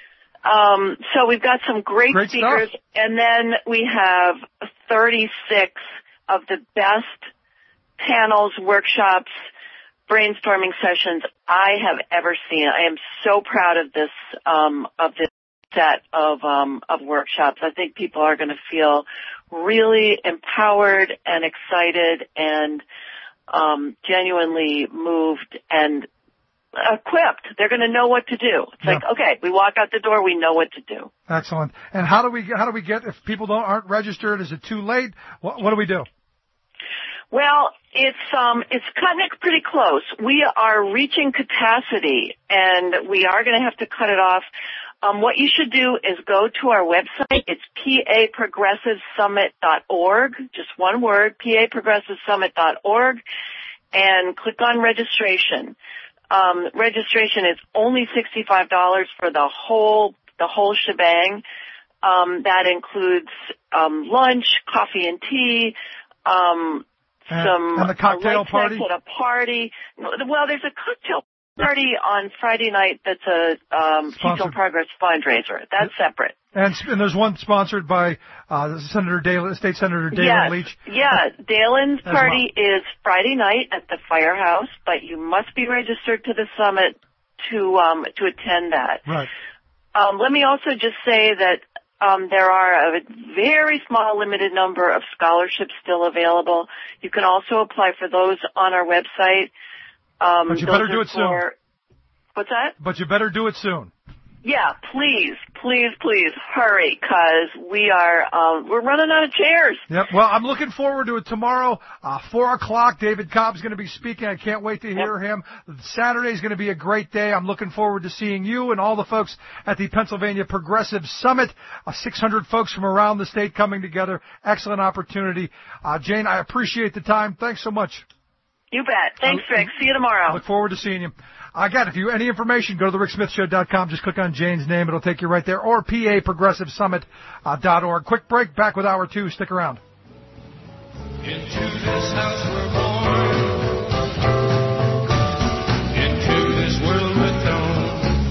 Um, so we've got some great, Great speakers, stuff. and then we have thirty-six of the best panels, workshops, brainstorming sessions I have ever seen. I am so proud of this um, of this set of um, of workshops. I think people are going to feel really empowered and excited and um, genuinely moved and equipped. They're going to know what to do. It's Yeah. like, okay, we walk out the door, we know what to do. Excellent. And how do we how do we get if people don't aren't registered? Is it too late? What, what do we do? Well, it's um it's cutting it pretty close. We are reaching capacity, and we are going to have to cut it off. Um, what you should do is go to our website. It's p a progressive summit dot org, just one word, p a progressive summit dot org, and click on registration. Um, registration is only sixty-five dollars for the whole the whole shebang. Um, that includes um, lunch, coffee and tea, um, And, some and the cocktail light party? snacks at a party. Well, there's a cocktail party on Friday night that's a um, Peace Sponsored. on Progress fundraiser. That's separate. And, and there's one sponsored by uh, Senator Dalen, State Senator Dalen Yes. Leach. Yeah, Dalen's As party is Friday night at the Firehouse, but you must be registered to the summit to um, to attend that. Right. Um, let me also just say that um, there are a very small, limited number of scholarships still available. You can also apply for those on our website. Um, But you those better do are it soon. for- What's that? But you better do it soon. Yeah, please, please, please hurry, because we are um, we're running out of chairs. Yep. Well, I'm looking forward to it tomorrow. Uh, four o'clock. David Cobb's going to be speaking. I can't wait to hear him. Saturday's going to be a great day. I'm looking forward to seeing you and all the folks at the Pennsylvania Progressive Summit. Uh, six hundred folks from around the state coming together. Excellent opportunity. Uh, Jane, I appreciate the time. Thanks so much. You bet. Thanks, I- Rick. See you tomorrow. I look forward to seeing you. Again, if you any information, go to the rick smith show dot com. Just click on Jane's name. It'll take you right there. Or p a progressive summit dot org. Quick break. Back with hour two. Stick around. Into this house we're born, into this world we're thrown,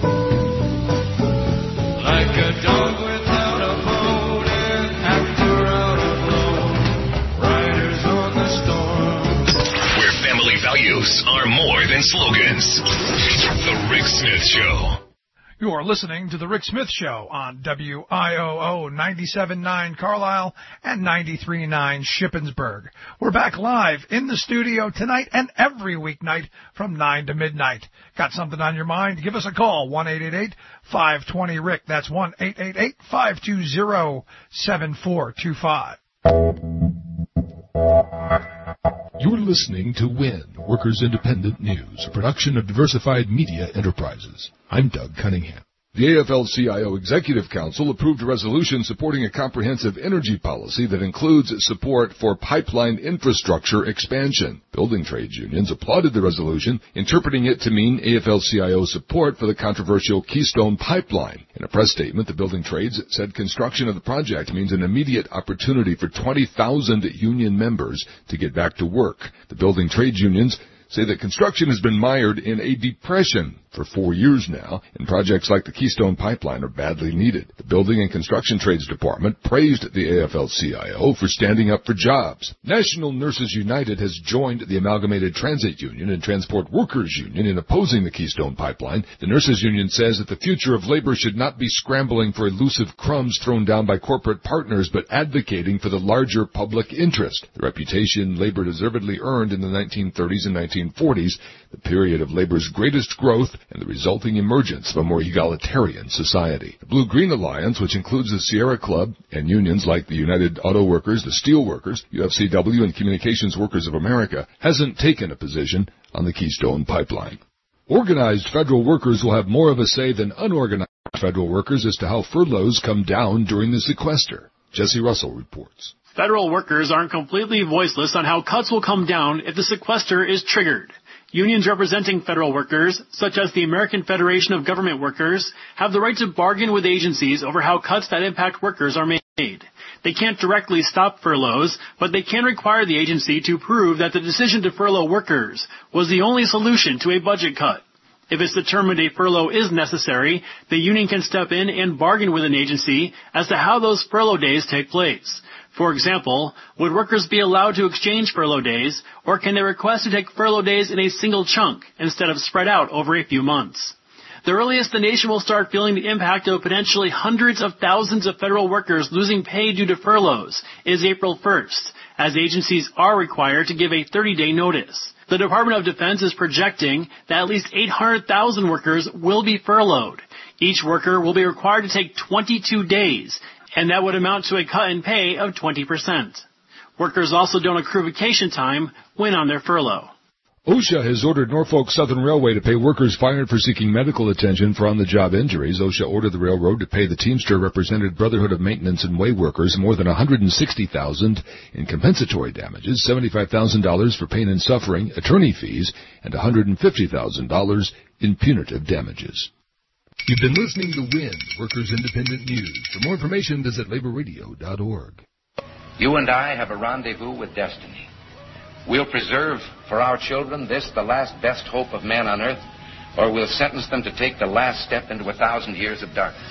like a dog without a bone, an actor out alone, riders on the storm. Where family values are more than slogans. The Rick Smith Show. You are listening to The Rick Smith Show on W I O O ninety-seven point nine Carlisle and ninety-three point nine Shippensburg. We're back live in the studio tonight and every weeknight from nine to midnight. Got something on your mind? Give us a call, one eight eight eight, five two zero, R I C K. That's one eight eight eight, five two zero, seven four two five. You're listening to WIN, Workers Independent News, a production of Diversified Media Enterprises. I'm Doug Cunningham. The A F L C I O Executive Council approved a resolution supporting a comprehensive energy policy that includes support for pipeline infrastructure expansion. Building trades unions applauded the resolution, interpreting it to mean A F L C I O support for the controversial Keystone Pipeline. In a press statement, the building trades said construction of the project means an immediate opportunity for twenty thousand union members to get back to work. The building trades unions say that construction has been mired in a depression for four years now, and projects like the Keystone Pipeline are badly needed. The Building and Construction Trades Department praised the A F L C I O for standing up for jobs. National Nurses United has joined the Amalgamated Transit Union and Transport Workers Union in opposing the Keystone Pipeline. The Nurses Union says that the future of labor should not be scrambling for elusive crumbs thrown down by corporate partners, but advocating for the larger public interest. The reputation labor deservedly earned in the nineteen thirties and nineteen forties, the period of labor's greatest growth and the resulting emergence of a more egalitarian society. The Blue-Green Alliance, which includes the Sierra Club and unions like the United Auto Workers, the Steel Workers, U F C W, and Communications Workers of America, hasn't taken a position on the Keystone Pipeline. Organized federal workers will have more of a say than unorganized federal workers as to how furloughs come down during the sequester. Jesse Russell reports. Federal workers aren't completely voiceless on how cuts will come down if the sequester is triggered. Unions representing federal workers, such as the American Federation of Government Workers, have the right to bargain with agencies over how cuts that impact workers are made. They can't directly stop furloughs, but they can require the agency to prove that the decision to furlough workers was the only solution to a budget cut. If it's determined a furlough is necessary, the union can step in and bargain with an agency as to how those furlough days take place. For example, would workers be allowed to exchange furlough days, or can they request to take furlough days in a single chunk instead of spread out over a few months? The earliest the nation will start feeling the impact of potentially hundreds of thousands of federal workers losing pay due to furloughs is April first, as agencies are required to give a thirty-day notice. The Department of Defense is projecting that at least eight hundred thousand workers will be furloughed. Each worker will be required to take twenty-two days, and that would amount to a cut in pay of twenty percent. Workers also don't accrue vacation time when on their furlough. OSHA has ordered Norfolk Southern Railway to pay workers fired for seeking medical attention for on-the-job injuries. OSHA ordered the railroad to pay the Teamster-represented Brotherhood of Maintenance and Way workers more than one hundred sixty thousand dollars in compensatory damages, seventy-five thousand dollars for pain and suffering, attorney fees, and one hundred fifty thousand dollars in punitive damages. You've been listening to WIN, Workers Independent News. For more information, visit labor radio dot org. You and I have a rendezvous with destiny. We'll preserve for our children this, the last best hope of man on earth, or we'll sentence them to take the last step into a thousand years of darkness.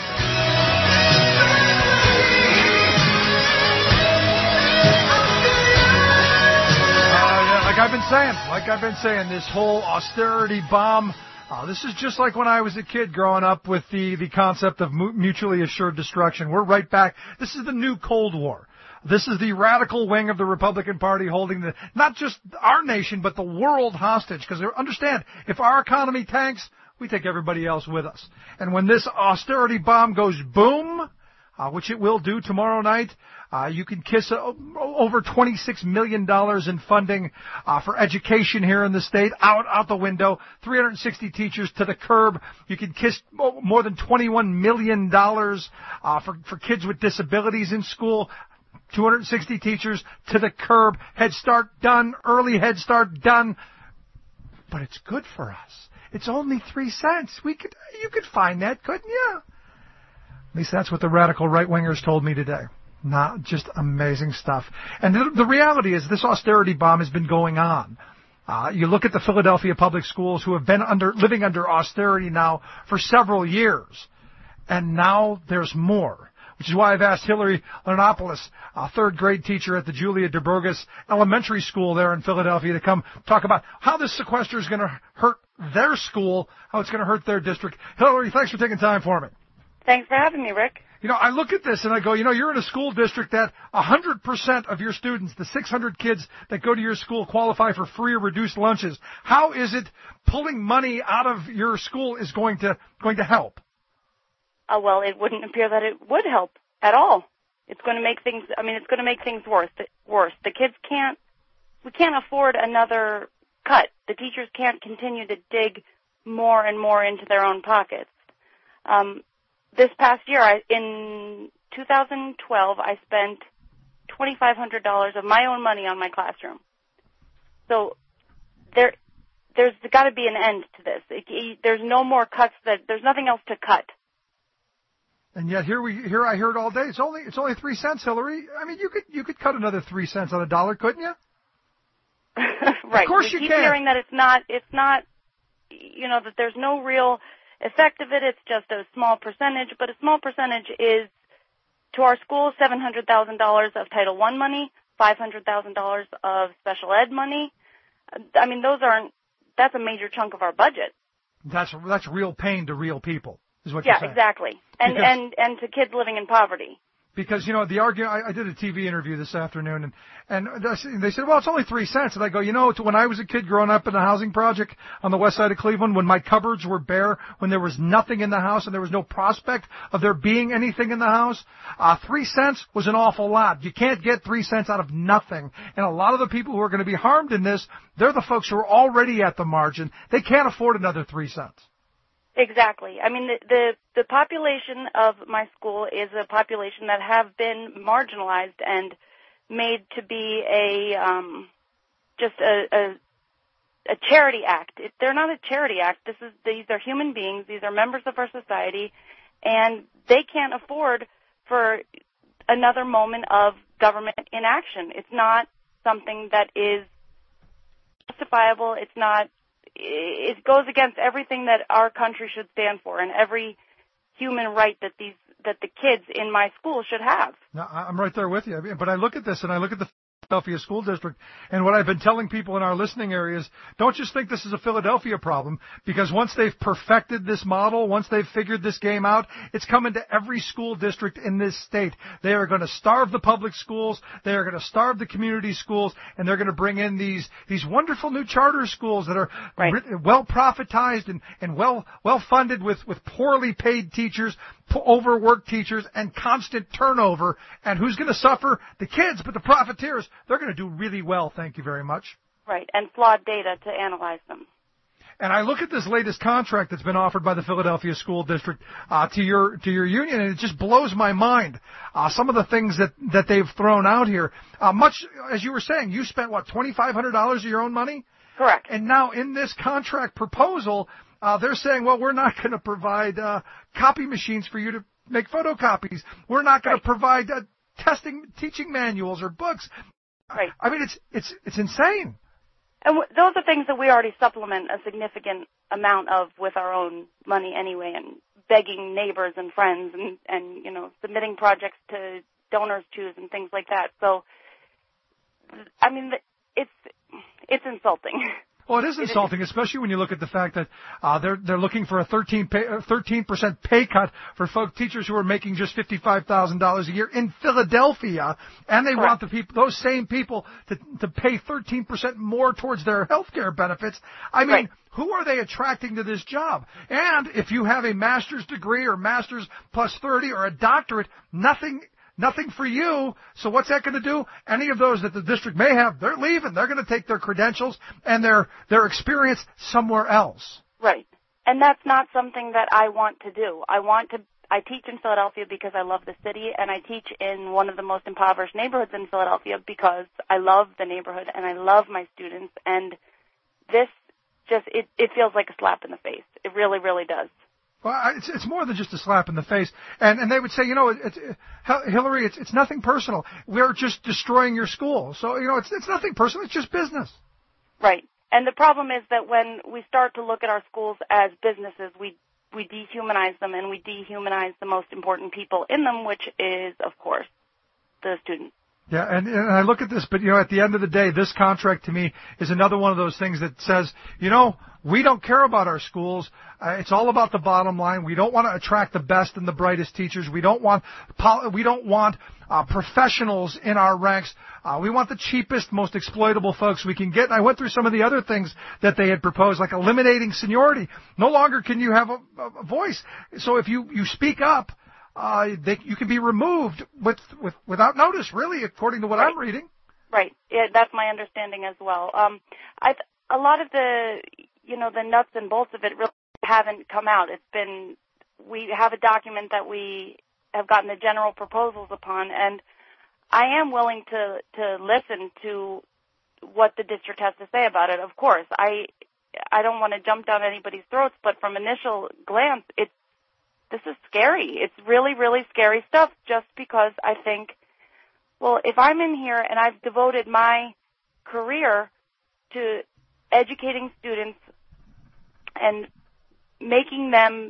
Uh, yeah, like I've been saying, like I've been saying, this whole austerity bomb, uh, this is just like when I was a kid growing up with the, the concept of mutually assured destruction. We're right back. This is the new Cold War. This is the radical wing of the Republican Party holding the, not just our nation, but the world hostage. Because understand, if our economy tanks, we take everybody else with us. And when this austerity bomb goes boom, uh, which it will do tomorrow night, uh, you can kiss uh, over twenty-six million dollars in funding uh, for education here in the state out out the window, three hundred sixty teachers to the curb. You can kiss more than twenty-one million dollars uh, for, for kids with disabilities in school. two hundred sixty teachers to the curb. Head Start done. Early Head Start done. But it's good for us. It's only three cents. We could, you could find that, couldn't you? At least that's what the radical right-wingers told me today. Not just amazing stuff. And the, the reality is this austerity bomb has been going on. Uh, you look at the Philadelphia public schools who have been under, living under austerity now for several years. And now there's more. Which is why I've asked Hillary Lernopoulos, a third grade teacher at the Julia DeBurgis Elementary School there in Philadelphia, to come talk about how this sequester is going to hurt their school, how it's going to hurt their district. Hillary, thanks for taking time for me. Thanks for having me, Rick. You know, I look at this and I go, you know, you're in a school district that one hundred percent of your students, the six hundred kids that go to your school, qualify for free or reduced lunches. How is it pulling money out of your school is going to going to help? Uh, well, it wouldn't appear that it would help at all. It's going to make things, I mean, it's going to make things worse. Worse. The kids can't, we can't afford another cut. The teachers can't continue to dig more and more into their own pockets. Um, this past year, I, in two thousand twelve, I spent twenty-five hundred dollars of my own money on my classroom. So there, there's got to be an end to this. It, there's no more cuts. That there's nothing else to cut. And yet here we here I heard all day. It's only it's only three cents, Hillary. I mean, you could you could cut another three cents on a dollar, couldn't you? Right. Of course we you keep can. hearing that it's not it's not you know, that there's no real effect of it. It's just a small percentage, but a small percentage is, to our school, seven hundred thousand dollars of Title one money, five hundred thousand dollars of special ed money. I mean, those aren't, that's a major chunk of our budget. That's that's real pain to real people, is what yeah, you're saying. Yeah, exactly. And, because, and, and to kids living in poverty. Because, you know, the argument, I, I did a T V interview this afternoon, and, and they said, well, it's only three cents. And I go, you know, when I was a kid growing up in a housing project on the west side of Cleveland, when my cupboards were bare, when there was nothing in the house and there was no prospect of there being anything in the house, uh, three cents was an awful lot. You can't get three cents out of nothing. And a lot of the people who are going to be harmed in this, they're the folks who are already at the margin. They can't afford another three cents. Exactly. I mean, the, the the population of my school is a population that have been marginalized and made to be a um, just a, a a charity act. It, they're not a charity act. This is these are human beings. These are members of our society, and they can't afford for another moment of government inaction. It's not something that is justifiable. It's not. It goes against everything that our country should stand for and every human right that these that the kids in my school should have. No, I'm right there with you. I mean, but I look at this and I look at the Philadelphia School District, and what I've been telling people in our listening areas, don't just think this is a Philadelphia problem, because once they've perfected this model, once they've figured this game out, it's coming to every school district in this state. They are going to starve the public schools, they are going to starve the community schools, and they're going to bring in these these wonderful new charter schools that are right. well profitized and, and well well funded with, with poorly paid teachers, overworked teachers, and constant turnover. And who's going to suffer? The kids, but the profiteers, they're going to do really well, thank you very much. Right, and flawed data to analyze them. And I look at this latest contract that's been offered by the Philadelphia School District uh, to your to your union, and it just blows my mind. Uh, some of the things that, that they've thrown out here. Uh, much, as you were saying, you spent, what, twenty-five hundred dollars of your own money? Correct. And now in this contract proposal, uh, they're saying, well, we're not going to provide uh, copy machines for you to make photocopies. We're not going right. to provide uh, testing, teaching manuals or books. Right. I mean, it's it's it's insane. And w- those are things that we already supplement a significant amount of with our own money anyway, and begging neighbors and friends and, and you know, submitting projects to donors choose and things like that. So, I mean, it's it's insulting. Well, it is insulting, especially when you look at the fact that uh, they're they're looking for a thirteen percent pay cut for folk teachers who are making just fifty-five thousand dollars a year in Philadelphia, and they Correct. want the people, those same people, to to pay thirteen percent more towards their health care benefits. I mean, right. who are they attracting to this job? And if you have a master's degree or master's plus thirty or a doctorate, nothing. Nothing for you. So what's that going to do? Any of those that the district may have, they're leaving. They're going to take their credentials and their their experience somewhere else. Right. And that's not something that I want to do. I want to I teach in Philadelphia because I love the city, and I teach in one of the most impoverished neighborhoods in Philadelphia because I love the neighborhood and I love my students, and this just it it feels like a slap in the face. It really really does. Well, it's it's more than just a slap in the face, and and they would say, you know, it's, it, Hillary, it's it's nothing personal. We're just destroying your school, so you know, it's it's nothing personal. It's just business. Right, and the problem is that when we start to look at our schools as businesses, we we dehumanize them, and we dehumanize the most important people in them, which is, of course, the students. Yeah, and, and I look at this, but, you know, at the end of the day, this contract to me is another one of those things that says, you know, we don't care about our schools. Uh, it's all about the bottom line. We don't want to attract the best and the brightest teachers. We don't want we don't want uh, professionals in our ranks. Uh, we want the cheapest, most exploitable folks we can get. And I went through some of the other things that they had proposed, like eliminating seniority. No longer can you have a, a voice. So if you, you speak up, Uh, they, you can be removed with, with without notice, really, according to what right. I'm reading. Right. Yeah, that's my understanding as well. Um, I a lot of the you know the nuts and bolts of it really haven't come out. It's been we have a document that we have gotten the general proposals upon, and I am willing to to listen to what the district has to say about it. Of course, I I don't want to jump down anybody's throats, but from initial glance, it's this is scary. It's really, really scary stuff just because I think, well, if I'm in here and I've devoted my career to educating students and making them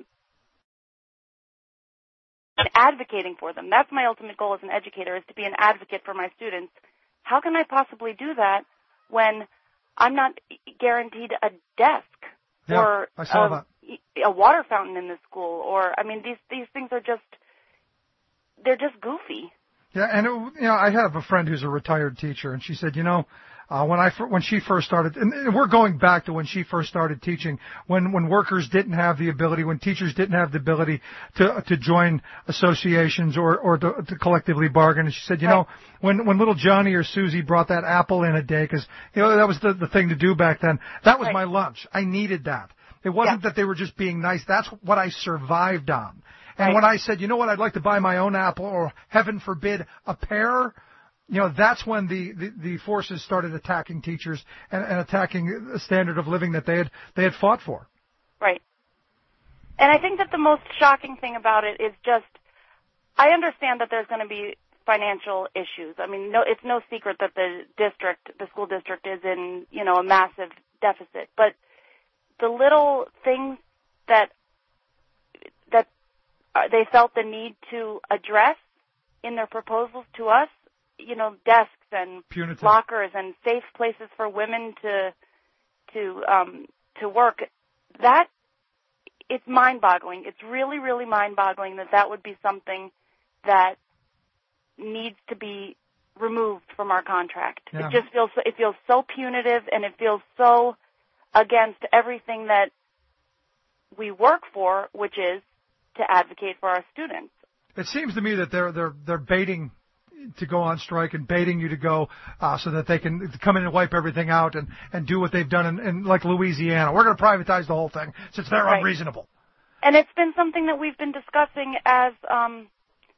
and advocating for them. That's my ultimate goal as an educator, is to be an advocate for my students. How can I possibly do that when I'm not guaranteed a desk yeah, or I saw a, that. a water fountain in the school? Or, I mean, these these things are just, they're just goofy. Yeah, and it, you know, I have a friend who's a retired teacher, and she said, you know, Uh, when I when she first started, and we're going back to when she first started teaching, when when workers didn't have the ability, when teachers didn't have the ability to to join associations or or to, to collectively bargain. And she said, you know, when when little Johnny or Susie brought that apple in a day, because you know that was the the thing to do back then. That was my lunch. I needed that. It wasn't that they were just being nice. That's what I survived on. And when I said, you know what, I'd like to buy my own apple, or heaven forbid, a pear. You know, that's when the, the, the forces started attacking teachers and, and attacking the standard of living that they had they had fought for. Right. And I think that the most shocking thing about it is just, I understand that there's going to be financial issues. I mean, no, it's no secret that the district, the school district, is in, you know, a massive deficit. But the little things that that they felt the need to address in their proposals to us, you know, desks and Punitive. lockers and safe places for women to to um, to work. That, it's mind-boggling. It's really, really mind-boggling that that would be something that needs to be removed from our contract. Yeah. It just feels it feels so punitive, and it feels so against everything that we work for, which is to advocate for our students. It seems to me that they're they're they're baiting to go on strike and baiting you to go uh, so that they can come in and wipe everything out and, and do what they've done in, in like Louisiana. We're going to privatize the whole thing since they're Right. unreasonable. And it's been something that we've been discussing as um,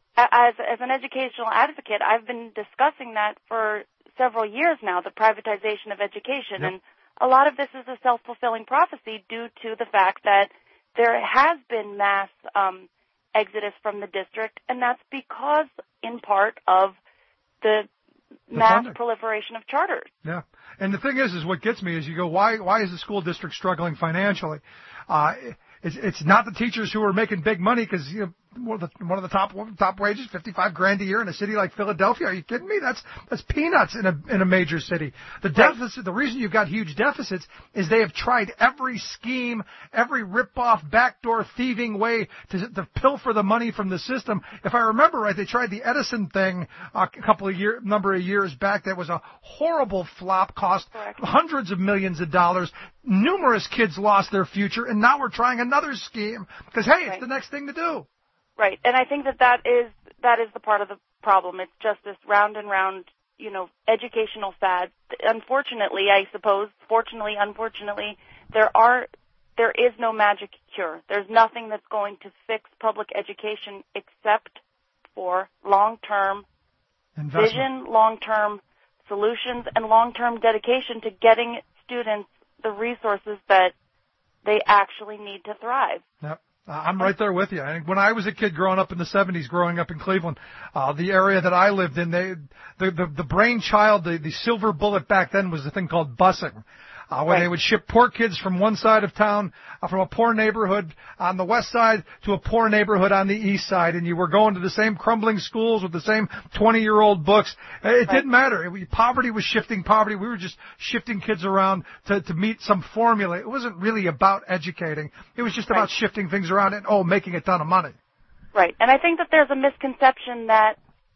as as an educational advocate. I've been discussing that for several years now, the privatization of education. Yep. And a lot of this is a self-fulfilling prophecy due to the fact that there has been mass um, exodus from the district, and that's because, in part, of the, The mass funding. proliferation of charters. Yeah. And the thing is, is what gets me is you go, why, why is the school district struggling financially? Uh, it's, it's not the teachers who are making big money because, you know, one of the, one of the top, one of the top wages, fifty-five grand a year in a city like Philadelphia. Are you kidding me? That's, that's peanuts in a, in a major city. The deficit, the reason you've got huge deficits is they have tried every scheme, every rip-off, backdoor thieving way to, to pilfer the money from the system. If I remember right, they tried the Edison thing uh, a couple of year, number of years back. That was a horrible flop, cost Correct. hundreds of millions of dollars. Numerous kids lost their future, and now we're trying another scheme because, hey, it's Right. the next thing to do. Right, and I think that that is that is the part of the problem. It's just this round and round, you know, educational fad. Unfortunately, I suppose, fortunately, unfortunately, there are there is no magic cure. There's nothing that's going to fix public education except for long-term Investment. vision, long-term solutions, and long-term dedication to getting students the resources that they actually need to thrive. Yep. Uh, I'm right there with you. I think when I was a kid growing up in the seventies, growing up in Cleveland, uh, the area that I lived in, they, the, the, the brainchild, the, the silver bullet back then was the thing called busing. Uh, where Right. they would ship poor kids from one side of town, uh, from a poor neighborhood on the west side to a poor neighborhood on the east side, and you were going to the same crumbling schools with the same twenty-year-old books. It, it Right. didn't matter. It, poverty was shifting poverty. We were just shifting kids around to, to meet some formula. It wasn't really about educating. It was just about Right. shifting things around and, oh, making a ton of money. Right, and I think that there's a misconception that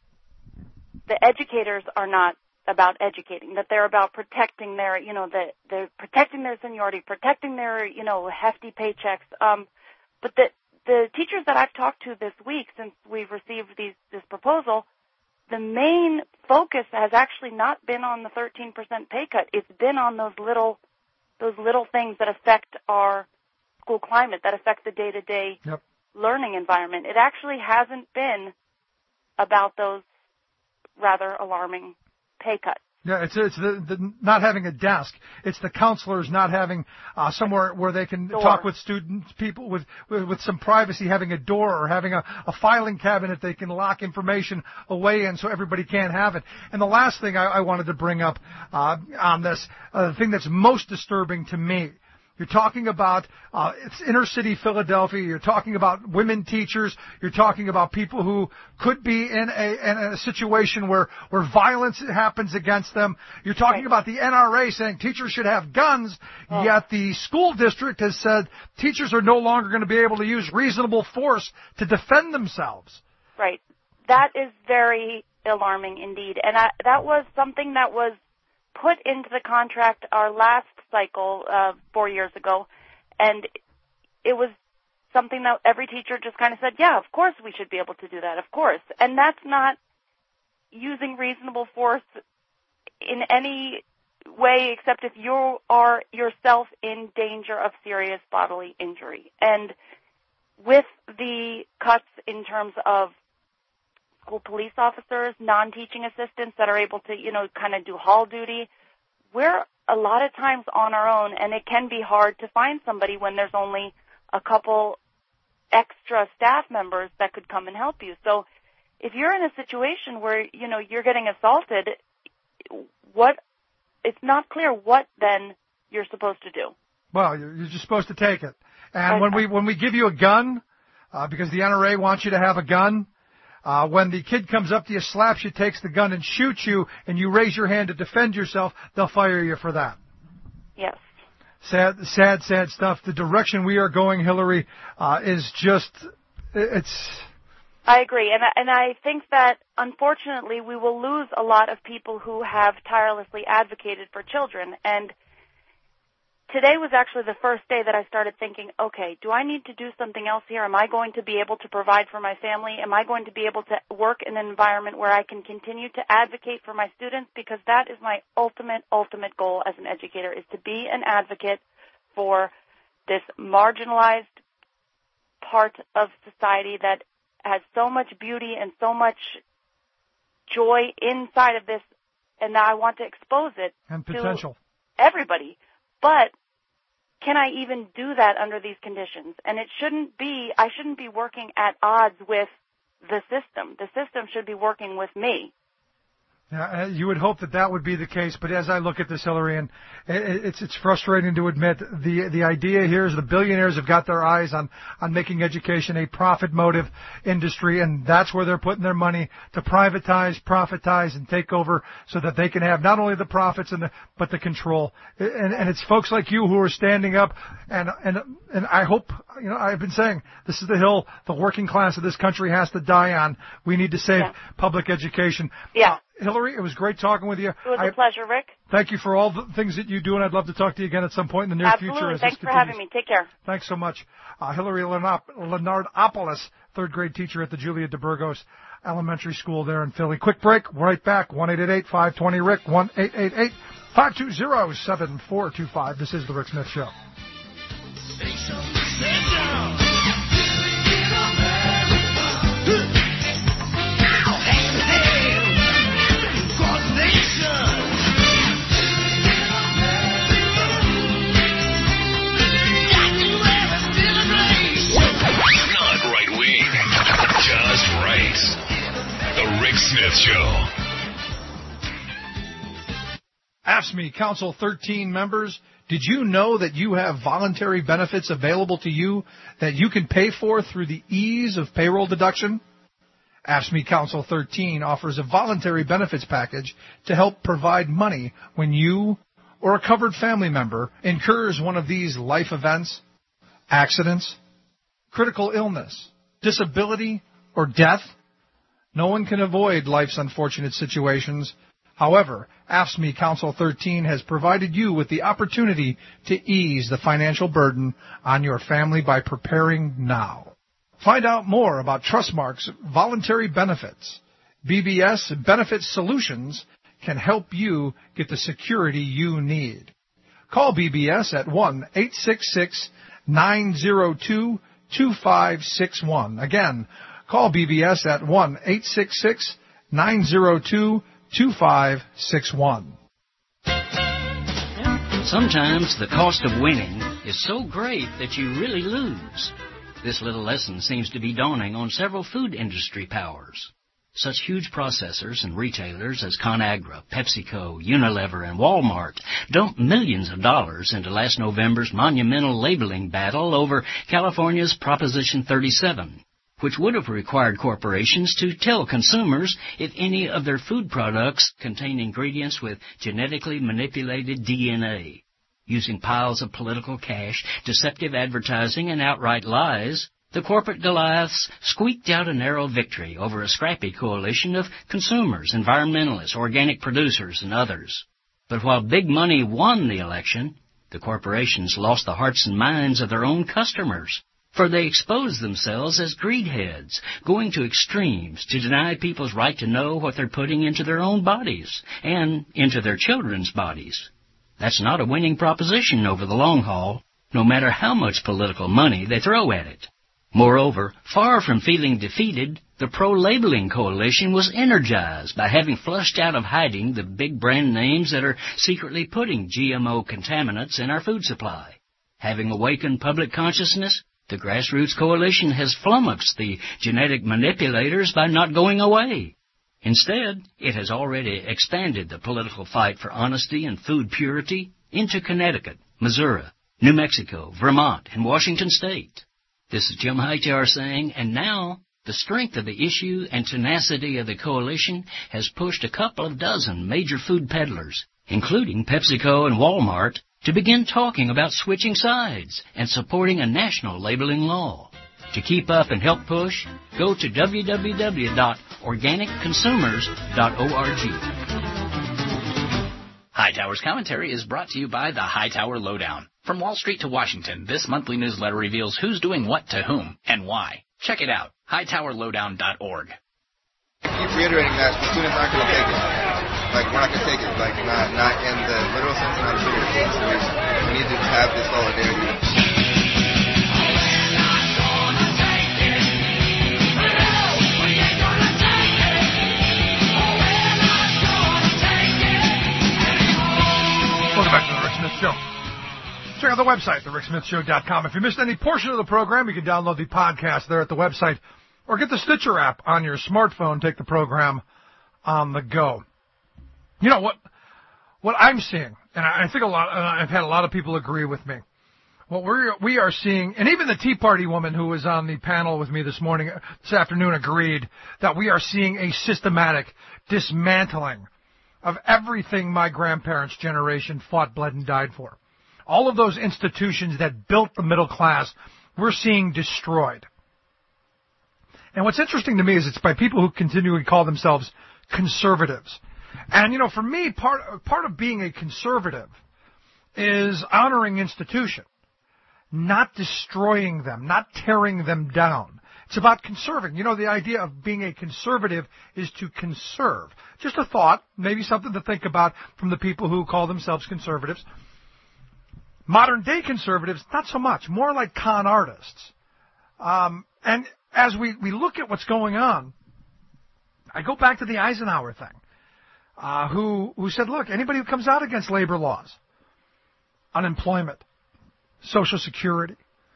the educators are not about educating, that they're about protecting their, you know, the, they're protecting their seniority, protecting their, you know, hefty paychecks. Um, but the, the teachers that I've talked to this week since we've received these, this proposal, the main focus has actually not been on the thirteen percent pay cut. It's been on those little, those little things that affect our school climate, that affect the day-to-day Yep. learning environment. It actually hasn't been about those rather alarming pay cuts. Yeah, it's it's the, the not having a desk. It's the counselors not having uh, somewhere where they can Door. talk with students, people with, with with some privacy, having a door or having a, a filing cabinet they can lock information away in so everybody can't have it. And the last thing I, I wanted to bring up uh, on this, uh, the thing that's most disturbing to me You're talking about uh, it's inner city Philadelphia. You're talking about women teachers. You're talking about people who could be in a, in a situation where, where violence happens against them. You're talking right. about the N R A saying teachers should have guns, oh. yet the school district has said teachers are no longer going to be able to use reasonable force to defend themselves. Right. That is very alarming indeed. And I, that was something that was put into the contract our last cycle uh, four years ago, and it was something that every teacher just kind of said, yeah, of course we should be able to do that, of course. And that's not using reasonable force in any way except if you are yourself in danger of serious bodily injury. And with the cuts in terms of school police officers, non-teaching assistants that are able to, you know, kind of do hall duty, we're a lot of times on our own, and it can be hard to find somebody when there's only a couple extra staff members that could come and help you. So if you're in a situation where, you know, you're getting assaulted, what it's not clear what then you're supposed to do. Well, you're just supposed to take it. And when we when we give you a gun, uh, because the N R A wants you to have a gun, Uh, when the kid comes up to you, slaps you, takes the gun and shoots you, and you raise your hand to defend yourself, they'll fire you for that. Yes. Sad, sad, sad stuff. The direction we are going, Hillary, uh, is just, it's... I agree. And I, and I think that, unfortunately, we will lose a lot of people who have tirelessly advocated for children. And today was actually the first day that I started thinking, okay, do I need to do something else here? Am I going to be able to provide for my family? Am I going to be able to work in an environment where I can continue to advocate for my students? Because that is my ultimate, ultimate goal as an educator, is to be an advocate for this marginalized part of society that has so much beauty and so much joy inside of this, and I want to expose it and potential to everybody. But can I even do that under these conditions? And it shouldn't be, I shouldn't be working at odds with the system. The system should be working with me. Yeah, you would hope that that would be the case, but as I look at this, Hillary, and it's it's frustrating to admit, the the idea here is the billionaires have got their eyes on, on making education a profit motive industry, and that's where they're putting their money, to privatize, profitize, and take over so that they can have not only the profits and the, but the control. And, and it's folks like you who are standing up, and and and I hope, you know, I've been saying this is the hill the working class of this country has to die on. We need to save yeah. public education. Yeah. Uh, Hillary, it was great talking with you. It was I, a pleasure, Rick. Thank you for all the things that you do, and I'd love to talk to you again at some point in the near Absolutely. future. As Thanks this for having me. Take care. Thanks so much. Uh, Hillary Lenardopoulos, third grade teacher at the Julia DeBurgos Elementary School there in Philly. Quick break. Right back. one eight eight eight, five two zero, R I C K. one eight eight eight, five two zero, seven four two five. This is The Rick Smith Show. Smith Show. A F S C M E Council thirteen members, did you know that you have voluntary benefits available to you that you can pay for through the ease of payroll deduction? A F S C M E Council thirteen offers a voluntary benefits package to help provide money when you or a covered family member incurs one of these life events, accidents, critical illness, disability, or death. No one can avoid life's unfortunate situations. However, A F S C M E Council thirteen has provided you with the opportunity to ease the financial burden on your family by preparing now. Find out more about Trustmark's voluntary benefits. B B S Benefit Solutions can help you get the security you need. Call B B S at one eight six six, nine zero two, two five six one. Again, call B B S at one eight six six, nine zero two, two five six one. Sometimes the cost of winning is so great that you really lose. This little lesson seems to be dawning on several food industry powers. Such huge processors and retailers as ConAgra, PepsiCo, Unilever, and Walmart dumped millions of dollars into last November's monumental labeling battle over California's Proposition thirty-seven, which would have required corporations to tell consumers if any of their food products contain ingredients with genetically manipulated D N A. Using piles of political cash, deceptive advertising, and outright lies, the corporate Goliaths squeaked out a narrow victory over a scrappy coalition of consumers, environmentalists, organic producers, and others. But while big money won the election, the corporations lost the hearts and minds of their own customers, for they exposed themselves as greedheads, going to extremes to deny people's right to know what they're putting into their own bodies and into their children's bodies. That's not a winning proposition over the long haul, no matter how much political money they throw at it. Moreover, far from feeling defeated, the pro-labeling coalition was energized by having flushed out of hiding the big brand names that are secretly putting G M O contaminants in our food supply. Having awakened public consciousness, the grassroots coalition has flummoxed the genetic manipulators by not going away. Instead, it has already expanded the political fight for honesty and food purity into Connecticut, Missouri, New Mexico, Vermont, and Washington State. This is Jim Hightower saying, and now the strength of the issue and tenacity of the coalition has pushed a couple of dozen major food peddlers, including PepsiCo and Walmart, to begin talking about switching sides and supporting a national labeling law. To keep up and help push, go to w w w dot organic consumers dot org. Hightower's commentary is brought to you by the Hightower Lowdown. From Wall Street to Washington, this monthly newsletter reveals who's doing what to whom and why. Check it out, hightower lowdown dot org. Keep reiterating that the students aren't going to take it. Like, we're not going to take it. Like, not not in the literal sense, not in the figurative sense. We, we need to have this solidarity. Welcome back to the Rick Smith Show. Check out the website, the rick smith show dot com. If you missed any portion of the program, you can download the podcast there at the website or get the Stitcher app on your smartphone. Take the program on the go. You know what? What I'm seeing, and I think a lot, and I've had a lot of people agree with me. What we're we are seeing, and even the Tea Party woman who was on the panel with me this morning, this afternoon, agreed that we are seeing a systematic dismantling of everything my grandparents' generation fought, bled, and died for. All of those institutions that built the middle class, we're seeing destroyed. And what's interesting to me is it's by people who continually call themselves conservatives. And, you know, for me, part, part of being a conservative is honoring institution, not destroying them, not tearing them down. It's about conserving. You know, the idea of being a conservative is to conserve. Just a thought, maybe something to think about from the people who call themselves conservatives. Modern-day conservatives, not so much, more like con artists. Um, and as we, we look at what's going on, I go back to the Eisenhower thing, uh, who, who said, look, anybody who comes out against labor laws, unemployment, Social Security,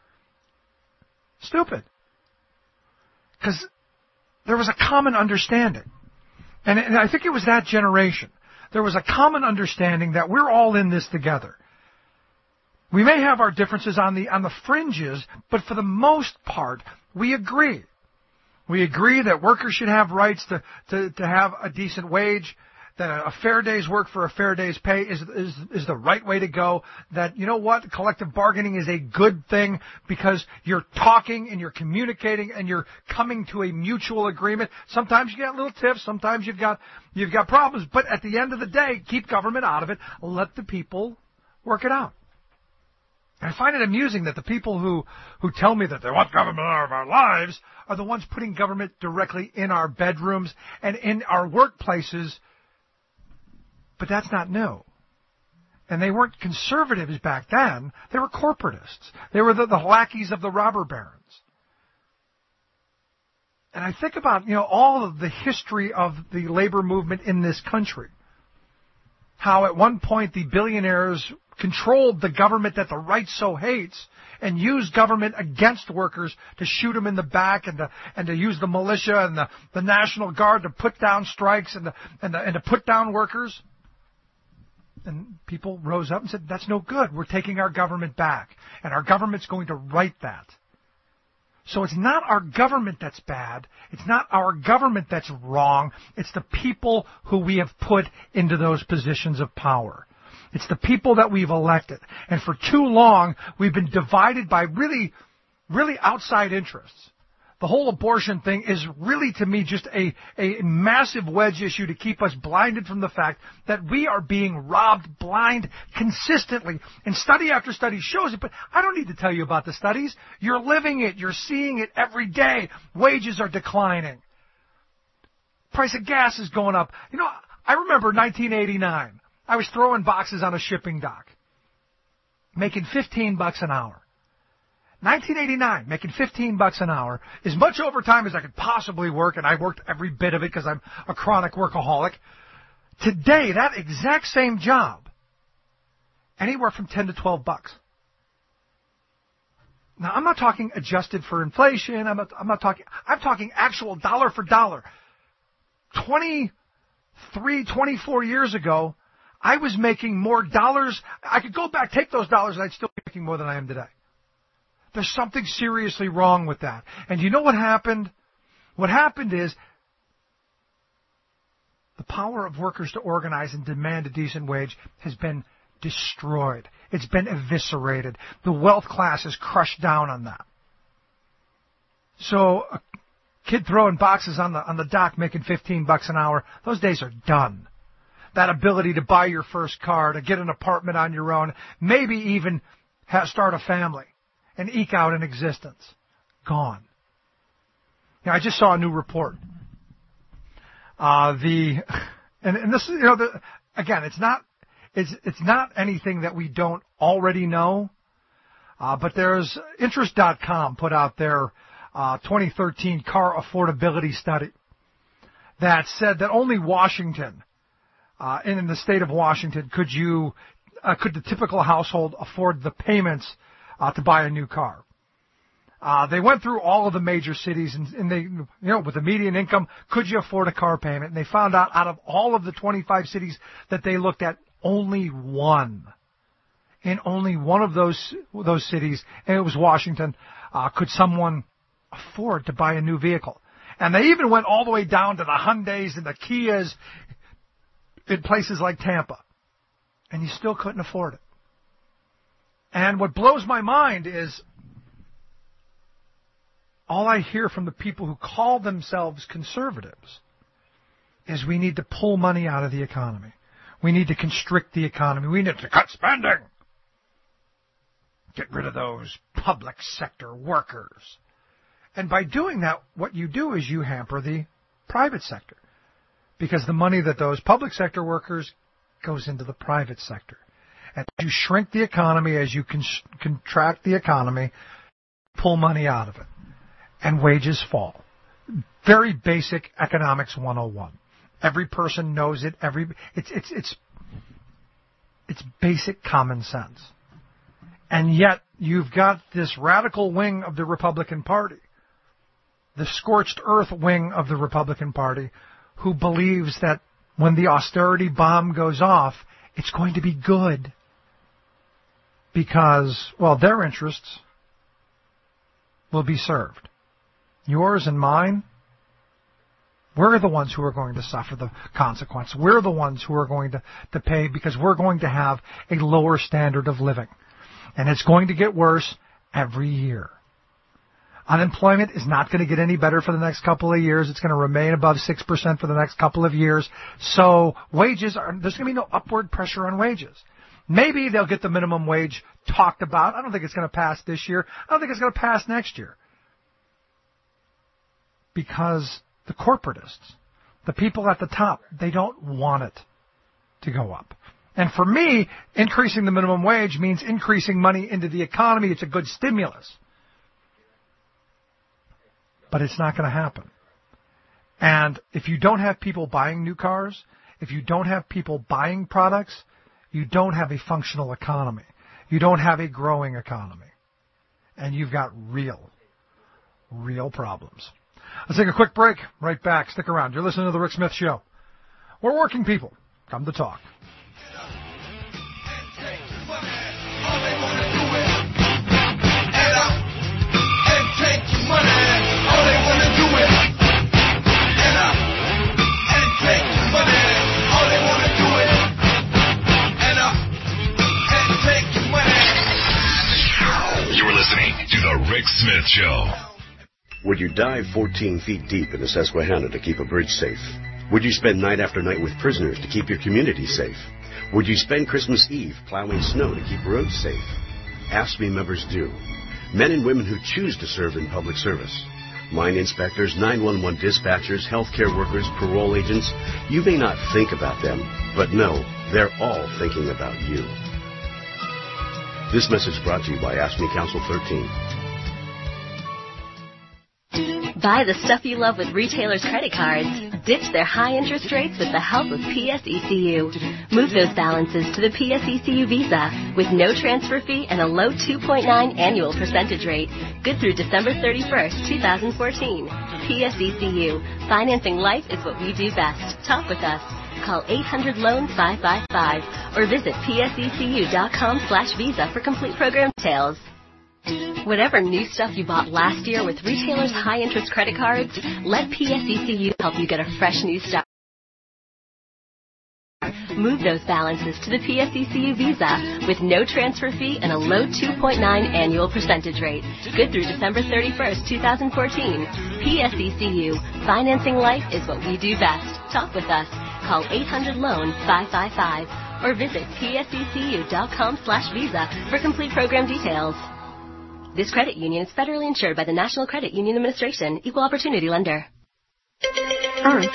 stupid. Because there was a common understanding. And, and I think it was that generation. There was a common understanding that we're all in this together. We may have our differences on the on the fringes, but for the most part, we agree. We agree that workers should have rights to, to, to have a decent wage, that a fair day's work for a fair day's pay is, is, is the right way to go, that, you know what, collective bargaining is a good thing because you're talking and you're communicating and you're coming to a mutual agreement. Sometimes you get little tiffs, sometimes you've got, you've got problems, but at the end of the day, keep government out of it, let the people work it out. And I find it amusing that the people who, who tell me that they want government out of our lives are the ones putting government directly in our bedrooms and in our workplaces. But that's not new. And they weren't conservatives back then. They were corporatists. They were the, the lackeys of the robber barons. And I think about, you know, all of the history of the labor movement in this country. How at one point the billionaires controlled the government that the right so hates and used government against workers to shoot them in the back and to, and to use the militia and the, the National Guard to put down strikes and to, and, to, and to put down workers. And people rose up and said, that's no good. We're taking our government back. And our government's going to right that. So it's not our government that's bad. It's not our government that's wrong. It's the people who we have put into those positions of power. It's the people that we've elected. And for too long, we've been divided by really, really outside interests. The whole abortion thing is really, to me, just a, a massive wedge issue to keep us blinded from the fact that we are being robbed blind consistently. And study after study shows it, but I don't need to tell you about the studies. You're living it. You're seeing it every day. Wages are declining. Price of gas is going up. You know, I remember nineteen eighty-nine. I was throwing boxes on a shipping dock, making fifteen bucks an hour. nineteen eighty-nine, making fifteen bucks an hour, as much overtime as I could possibly work, and I worked every bit of it because I'm a chronic workaholic. Today, that exact same job, anywhere from ten to twelve bucks. Now, I'm not talking adjusted for inflation. I'm not, I'm not talking, I'm talking actual dollar for dollar. twenty-three, twenty-four years ago, I was making more dollars. I could go back, take those dollars, and I'd still be making more than I am today. There's something seriously wrong with that. And you know what happened? What happened is the power of workers to organize and demand a decent wage has been destroyed. It's been eviscerated. The wealth class is crushed down on that. So a kid throwing boxes on the on the dock making fifteen bucks an hour, those days are done. That ability to buy your first car, to get an apartment on your own, maybe even have, start a family and eke out an existence. Gone. Now, I just saw a new report. Uh, the, and, and this is, you know, the, again, it's not, it's, it's not anything that we don't already know. Uh, but there's interest dot com put out their, uh, twenty thirteen car affordability study that said that only Washington, uh, and in the state of Washington, could you, uh, could the typical household afford the payments Uh, to buy a new car. Uh, they went through all of the major cities, and, and they, you know, with the median income, could you afford a car payment? And they found out out of all of the twenty-five cities that they looked at, only one, in only one of those those cities, and it was Washington, uh, could someone afford to buy a new vehicle. And they even went all the way down to the Hyundais and the Kias in places like Tampa, and you still couldn't afford it. And what blows my mind is all I hear from the people who call themselves conservatives is we need to pull money out of the economy. We need to constrict the economy. We need to cut spending. Get rid of those public sector workers. And by doing that, what you do is you hamper the private sector, because the money that those public sector workers goes into the private sector. As you shrink the economy, as you con- contract the economy, pull money out of it, and wages fall. Very basic economics one oh one. Every person knows it. Every it's it's it's it's basic common sense. And yet you've got this radical wing of the Republican Party, the scorched earth wing of the Republican Party, who believes that when the austerity bomb goes off, it's going to be good. Because, well, their interests will be served. Yours and mine, we're the ones who are going to suffer the consequence. We're the ones who are going to, to pay, because we're going to have a lower standard of living. And it's going to get worse every year. Unemployment is not going to get any better for the next couple of years. It's going to remain above six percent for the next couple of years. So wages are, there's going to be no upward pressure on wages. Maybe they'll get the minimum wage talked about. I don't think it's going to pass this year. I don't think it's going to pass next year. Because the corporatists, the people at the top, they don't want it to go up. And for me, increasing the minimum wage means increasing money into the economy. It's a good stimulus. But it's not going to happen. And if you don't have people buying new cars, if you don't have people buying products, you don't have a functional economy. You don't have a growing economy. And you've got real, real problems. Let's take a quick break. Right back. Stick around. You're listening to The Rick Smith Show. We're working people. Come to talk. You're listening to The Rick Smith Show. Would you dive fourteen feet deep in the Susquehanna to keep a bridge safe? Would you spend night after night with prisoners to keep your community safe? Would you spend Christmas Eve plowing snow to keep roads safe? AFSCME members do. Men and women who choose to serve in public service. Mine inspectors, nine one one dispatchers, healthcare workers, parole agents. You may not think about them, but no, they're all thinking about you. This message brought to you by AFSCME Council thirteen. Buy the stuff you love with retailers' credit cards. Ditch their high interest rates with the help of P S E C U. Move those balances to the P S E C U Visa with no transfer fee and a low two point nine annual percentage rate. Good through December thirty-first, twenty fourteen. P S E C U. Financing life is what we do best. Talk with us. Call eight hundred loan five five five or visit P S E C U dot com slash visa for complete program details. Whatever new stuff you bought last year with retailers' high-interest credit cards, let P S E C U help you get a fresh new start. Move those balances to the P S E C U Visa with no transfer fee and a low two point nine annual percentage rate. Good through December thirty-first, twenty fourteen. P S E C U. Financing life is what we do best. Talk with us. Call eight hundred loan five five five or visit P S E C U dot com slash visa for complete program details. This credit union is federally insured by the National Credit Union Administration, Equal Opportunity Lender. Earth,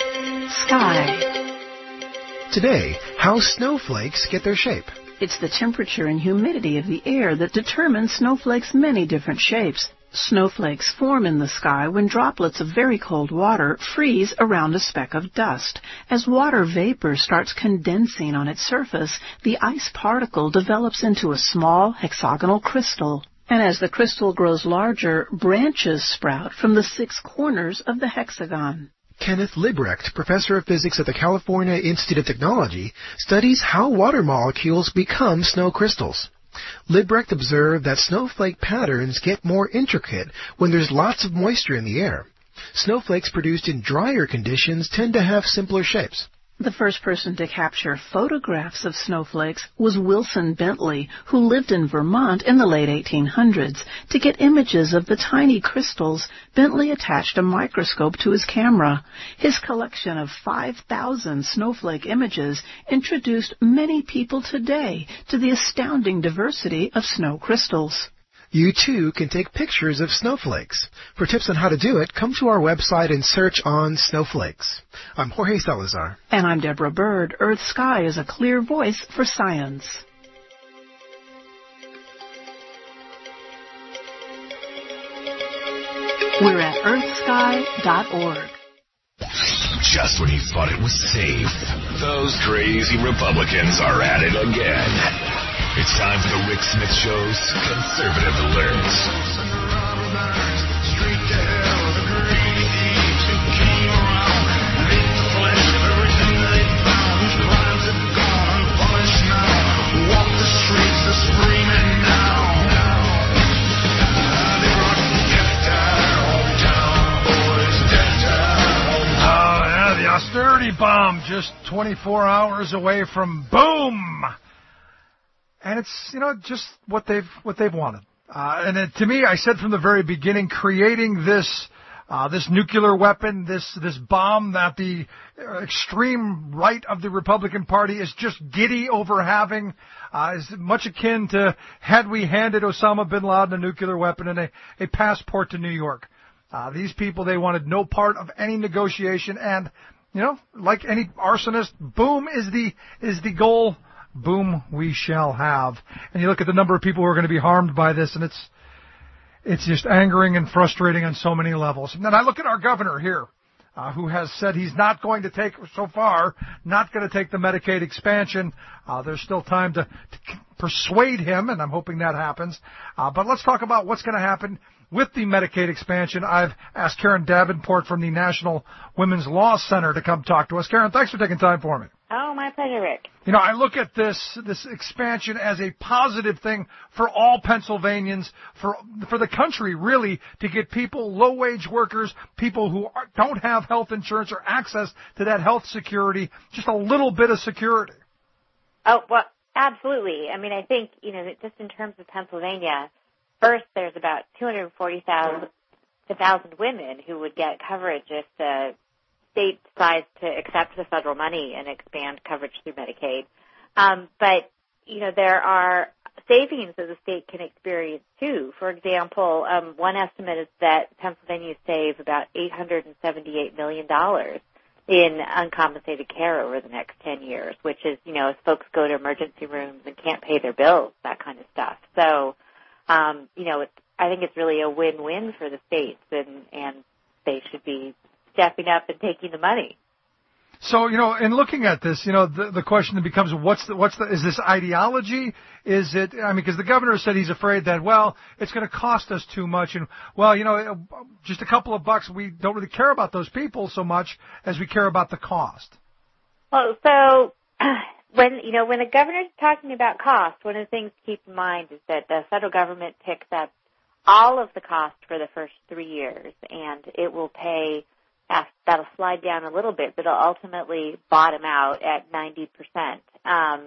sky. Today, how snowflakes get their shape. It's the temperature and humidity of the air that determines snowflakes' many different shapes. Snowflakes form in the sky when droplets of very cold water freeze around a speck of dust. As water vapor starts condensing on its surface, the ice particle develops into a small hexagonal crystal. And as the crystal grows larger, branches sprout from the six corners of the hexagon. Kenneth Librecht, professor of physics at the California Institute of Technology, studies how water molecules become snow crystals. Librecht observed that snowflake patterns get more intricate when there's lots of moisture in the air. Snowflakes produced in drier conditions tend to have simpler shapes. The first person to capture photographs of snowflakes was Wilson Bentley, who lived in Vermont in the late eighteen hundreds. To get images of the tiny crystals, Bentley attached a microscope to his camera. His collection of five thousand snowflake images introduced many people today to the astounding diversity of snow crystals. You, too, can take pictures of snowflakes. For tips on how to do it, come to our website and search on snowflakes. I'm Jorge Salazar. And I'm Deborah Bird. Earth Sky is a clear voice for science. We're at earth sky dot org. Just when you thought it was safe, those crazy Republicans are at it again. It's time for the Rick Smith Show's Conservative Alerts. Oh, yeah, the austerity bomb just twenty-four hours away from boom. And it's, you know, just what they've what they've wanted. Uh, and it, to me, I said from the very beginning, creating this uh, this nuclear weapon, this this bomb that the extreme right of the Republican Party is just giddy over having, uh, is much akin to had we handed Osama bin Laden a nuclear weapon and a, a passport to New York. Uh, these people, they wanted no part of any negotiation, and you know, like any arsonist, boom is the is the goal. Boom, we shall have. And you look at the number of people who are going to be harmed by this, and it's it's just angering and frustrating on so many levels. And then I look at our governor here, uh, who has said he's not going to take, so far, not going to take the Medicaid expansion. Uh, there's still time to, to persuade him, and I'm hoping that happens. Uh, but let's talk about what's going to happen with the Medicaid expansion. I've asked Karen Davenport from the National Women's Law Center to come talk to us. Karen, thanks for taking time for me. Oh, my pleasure, Rick. You know, I look at this this expansion as a positive thing for all Pennsylvanians, for for the country, really, to get people, low-wage workers, people who are, don't have health insurance or access to that health security, just a little bit of security. Oh, well, absolutely. I mean, I think, you know, just in terms of Pennsylvania, first, there's about two hundred forty thousand women who would get coverage if the state decides to accept the federal money and expand coverage through Medicaid. Um, but, you know, there are savings that the state can experience, too. For example, um, one estimate is that Pennsylvania saves about eight hundred seventy-eight million dollars in uncompensated care over the next ten years, which is, you know, as folks go to emergency rooms and can't pay their bills, that kind of stuff. So, um, you know, it's, I think it's really a win-win for the states, and, and they should be stepping up and taking the money. So, you know, in looking at this, you know, the, the question that becomes, what's the, what's the, is this ideology? Is it, I mean, because the governor said he's afraid that, well, it's going to cost us too much. And, well, you know, just a couple of bucks, we don't really care about those people so much as we care about the cost. Well, so when, you know, when the governor's talking about cost, one of the things to keep in mind is that the federal government picks up all of the cost for the first three years, and it will pay. That'll slide down a little bit, but it'll ultimately bottom out at ninety percent. Um,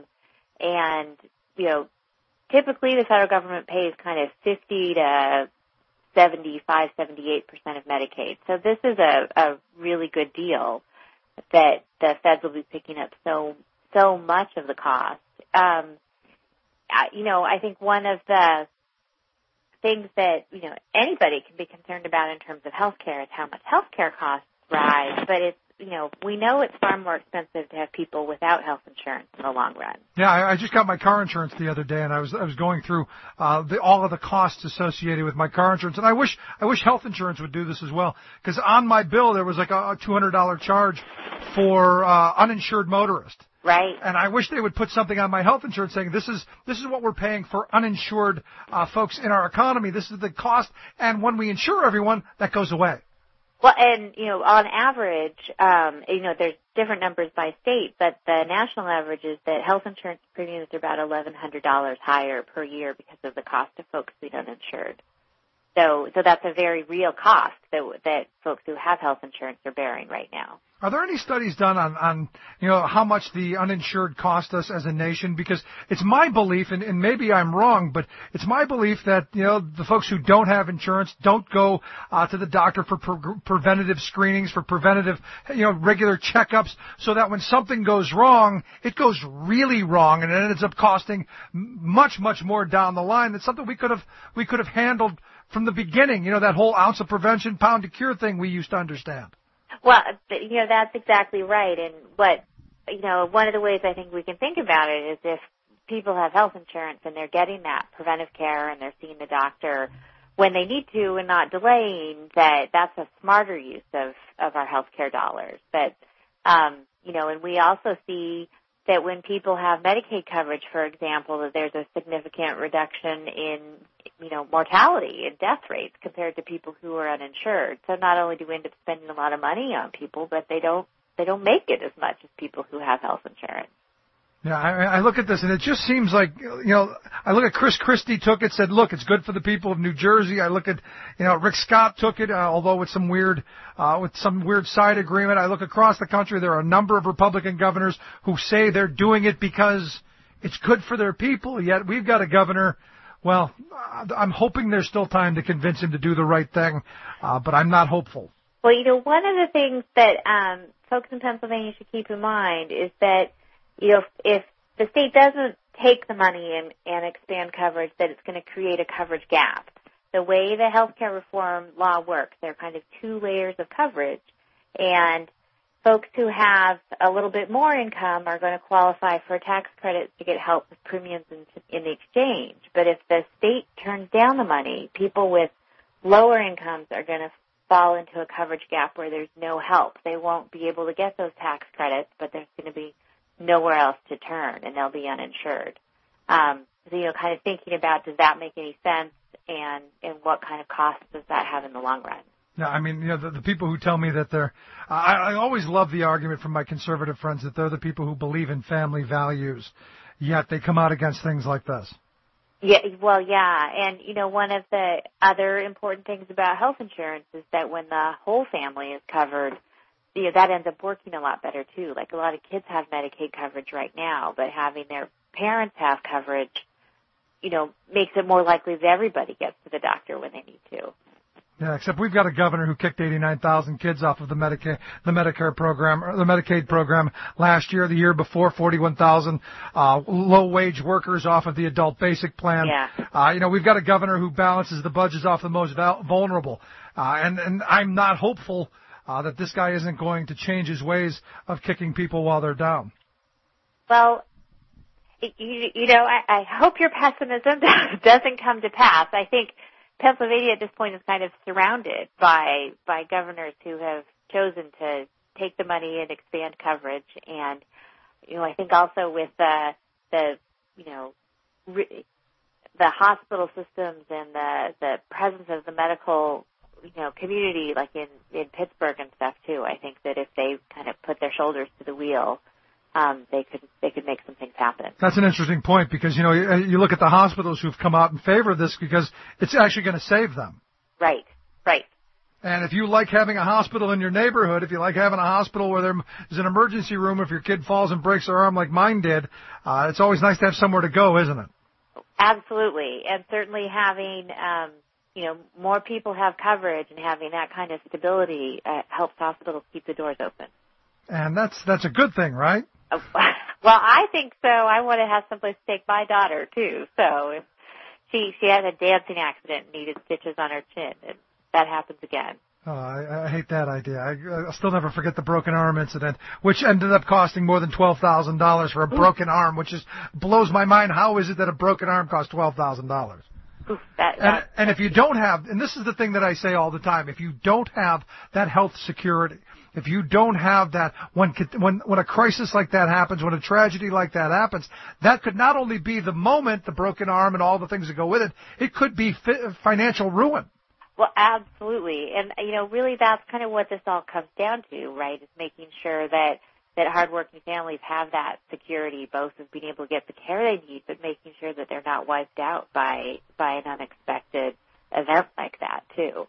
and, you know, typically the federal government pays kind of fifty to seventy-five, seventy-eight percent of Medicaid. So this is a, a really good deal that the feds will be picking up so, so much of the cost. Um, you know, I think one of the things that, you know, anybody can be concerned about in terms of health care is how much health care costs rise, but it's, you know, we know it's far more expensive to have people without health insurance in the long run. Yeah, I, I just got my car insurance the other day, and I was I was going through uh, the, all of the costs associated with my car insurance, and I wish I wish health insurance would do this as well, because on my bill there was like a, a two hundred dollars charge for uh, uninsured motorist. Right. And I wish they would put something on my health insurance saying this is this is what we're paying for uninsured uh, folks in our economy. This is the cost, and when we insure everyone, that goes away. Well, and, you know, on average, um, you know, there's different numbers by state, but the national average is that health insurance premiums are about eleven hundred dollars higher per year because of the cost of folks being uninsured. So, so that's a very real cost that that folks who have health insurance are bearing right now. Are there any studies done on, on, you know, how much the uninsured cost us as a nation? Because it's my belief, and, and maybe I'm wrong, but it's my belief that, you know, the folks who don't have insurance don't go uh, to the doctor for pre- preventative screenings, for preventative, you know, regular checkups, so that when something goes wrong, it goes really wrong, and it ends up costing much, much more down the line. That's something we could have we could have handled from the beginning. You know, that whole ounce of prevention, pound to cure thing we used to understand. Well, you know, that's exactly right. And what, you know, one of the ways I think we can think about it is if people have health insurance and they're getting that preventive care and they're seeing the doctor when they need to and not delaying, that that's a smarter use of, of our health care dollars. But, um, you know, and we also see that when people have Medicaid coverage, for example, that there's a significant reduction in, you know, mortality and death rates compared to people who are uninsured. So not only do we end up spending a lot of money on people, but they don't they don't make it as much as people who have health insurance. Yeah, I, I look at this, and it just seems like, you know, I look at Chris Christie took it, said, look, it's good for the people of New Jersey. I look at, you know, Rick Scott took it, uh, although with some weird, uh, with some weird side agreement. I look across the country, there are a number of Republican governors who say they're doing it because it's good for their people, yet we've got a governor, well, I'm hoping there's still time to convince him to do the right thing, uh, but I'm not hopeful. Well, you know, one of the things that um, folks in Pennsylvania should keep in mind is that, you know, if, if the state doesn't take the money and, and expand coverage, that it's going to create a coverage gap. The way the health care reform law works, there are kind of two layers of coverage, and folks who have a little bit more income are going to qualify for tax credits to get help with premiums in, in the exchange. But if the state turns down the money, people with lower incomes are going to fall into a coverage gap where there's no help. They won't be able to get those tax credits, but there's going to be nowhere else to turn, and they'll be uninsured. Um, so, you know, kind of thinking about, does that make any sense, and, and what kind of cost does that have in the long run? Yeah, I mean, you know, the, the people who tell me that they're, I, I always love the argument from my conservative friends that they're the people who believe in family values, yet they come out against things like this. Yeah, well, yeah, and, you know, one of the other important things about health insurance is that when the whole family is covered, you know, that ends up working a lot better, too. Like, a lot of kids have Medicaid coverage right now, but having their parents have coverage, you know, makes it more likely that everybody gets to the doctor when they need to. Yeah, except we've got a governor who kicked eighty-nine thousand kids off of the Medicare, the Medicare program, or the Medicaid program last year. The year before, forty-one thousand uh, low-wage workers off of the adult basic plan. Yeah. Uh, you know, we've got a governor who balances the budgets off the most val- vulnerable. Uh, and, and I'm not hopeful uh, that this guy isn't going to change his ways of kicking people while they're down. Well, you, you know, I, I hope your pessimism doesn't come to pass. I think Pennsylvania at this point is kind of surrounded by by governors who have chosen to take the money and expand coverage, and you know I think also with the the you know re, the hospital systems and the the presence of the medical you know community like in in Pittsburgh and stuff too. I think that if they kind of put their shoulders to the wheel, Um, they could they could make some things happen. That's an interesting point because, you know, you, you look at the hospitals who've come out in favor of this because it's actually going to save them. Right, right. And if you like having a hospital in your neighborhood, if you like having a hospital where there's an emergency room if your kid falls and breaks their arm like mine did, uh, it's always nice to have somewhere to go, isn't it? Absolutely. And certainly having, um, you know, more people have coverage and having that kind of stability uh, helps hospitals keep the doors open. And that's that's a good thing, right? Well, I think so. I want to have someplace to take my daughter, too. So if she she had a dancing accident and needed stitches on her chin, and that happens again. Oh, I, I hate that idea. I, I'll still never forget the broken arm incident, which ended up costing more than twelve thousand dollars for a broken arm, which just blows my mind. How is it that a broken arm costs twelve thousand dollars? Oof, that, and, and if you don't have, and this is the thing that I say all the time, if you don't have that health security, if you don't have that, when when when a crisis like that happens, when a tragedy like that happens, that could not only be the moment, the broken arm and all the things that go with it, it could be fi- financial ruin. Well, absolutely. And, you know, really that's kind of what this all comes down to, right, is making sure that that hardworking families have that security, both of being able to get the care they need, but making sure that they're not wiped out by by an unexpected event like that, too.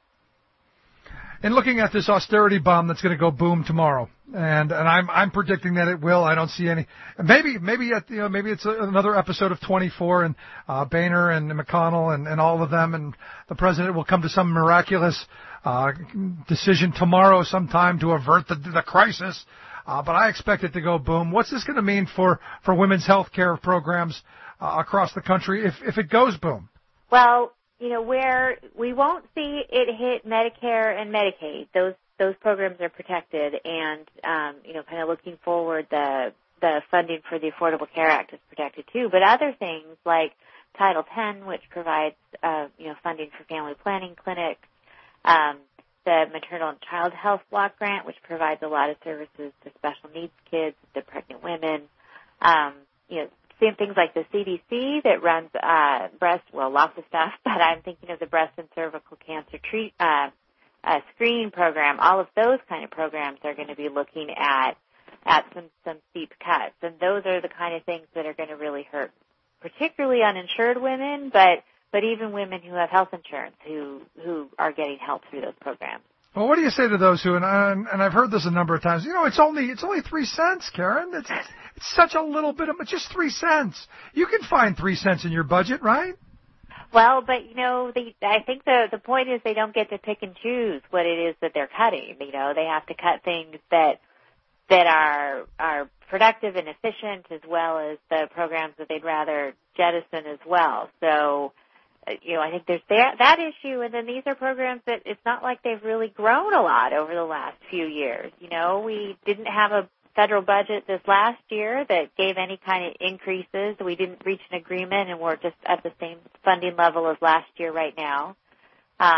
And looking at this austerity bomb that's going to go boom tomorrow, and and I'm I'm predicting that it will. I don't see any. Maybe maybe at, you know maybe it's another episode of twenty-four, and uh, Boehner and McConnell and, and all of them, and the president will come to some miraculous uh, decision tomorrow, sometime to avert the the crisis. Uh, but I expect it to go boom. What's this going to mean for for women's health care programs uh, across the country if if it goes boom? Well, you know, where we won't see it hit Medicare and Medicaid, those those programs are protected, and um, you know, kind of looking forward, the the funding for the Affordable Care Act is protected too. But other things like Title ten, which provides uh, you know funding for family planning clinics, um, the Maternal and Child Health Block Grant, which provides a lot of services to special needs kids, to pregnant women, um, you know. Same things like the C D C that runs uh, breast, well, lots of stuff, but I'm thinking of the breast and cervical cancer treat, uh, uh, screening program. All of those kind of programs are going to be looking at at some, some steep cuts, and those are the kind of things that are going to really hurt, particularly uninsured women, but but even women who have health insurance who who are getting help through those programs. Well, what do you say to those who, and, and I've heard this a number of times, you know, it's only it's only three cents, Karen. It's, it's such a little bit of, just three cents. You can find three cents in your budget, right? Well, but, you know, they, I think the the point is they don't get to pick and choose what it is that they're cutting. You know, they have to cut things that that are are productive and efficient, as well as the programs that they'd rather jettison as well. So, you know, I think there's that, that issue, and then these are programs that it's not like they've really grown a lot over the last few years. You know, we didn't have a federal budget this last year that gave any kind of increases. We didn't reach an agreement, and we're just at the same funding level as last year right now. Um,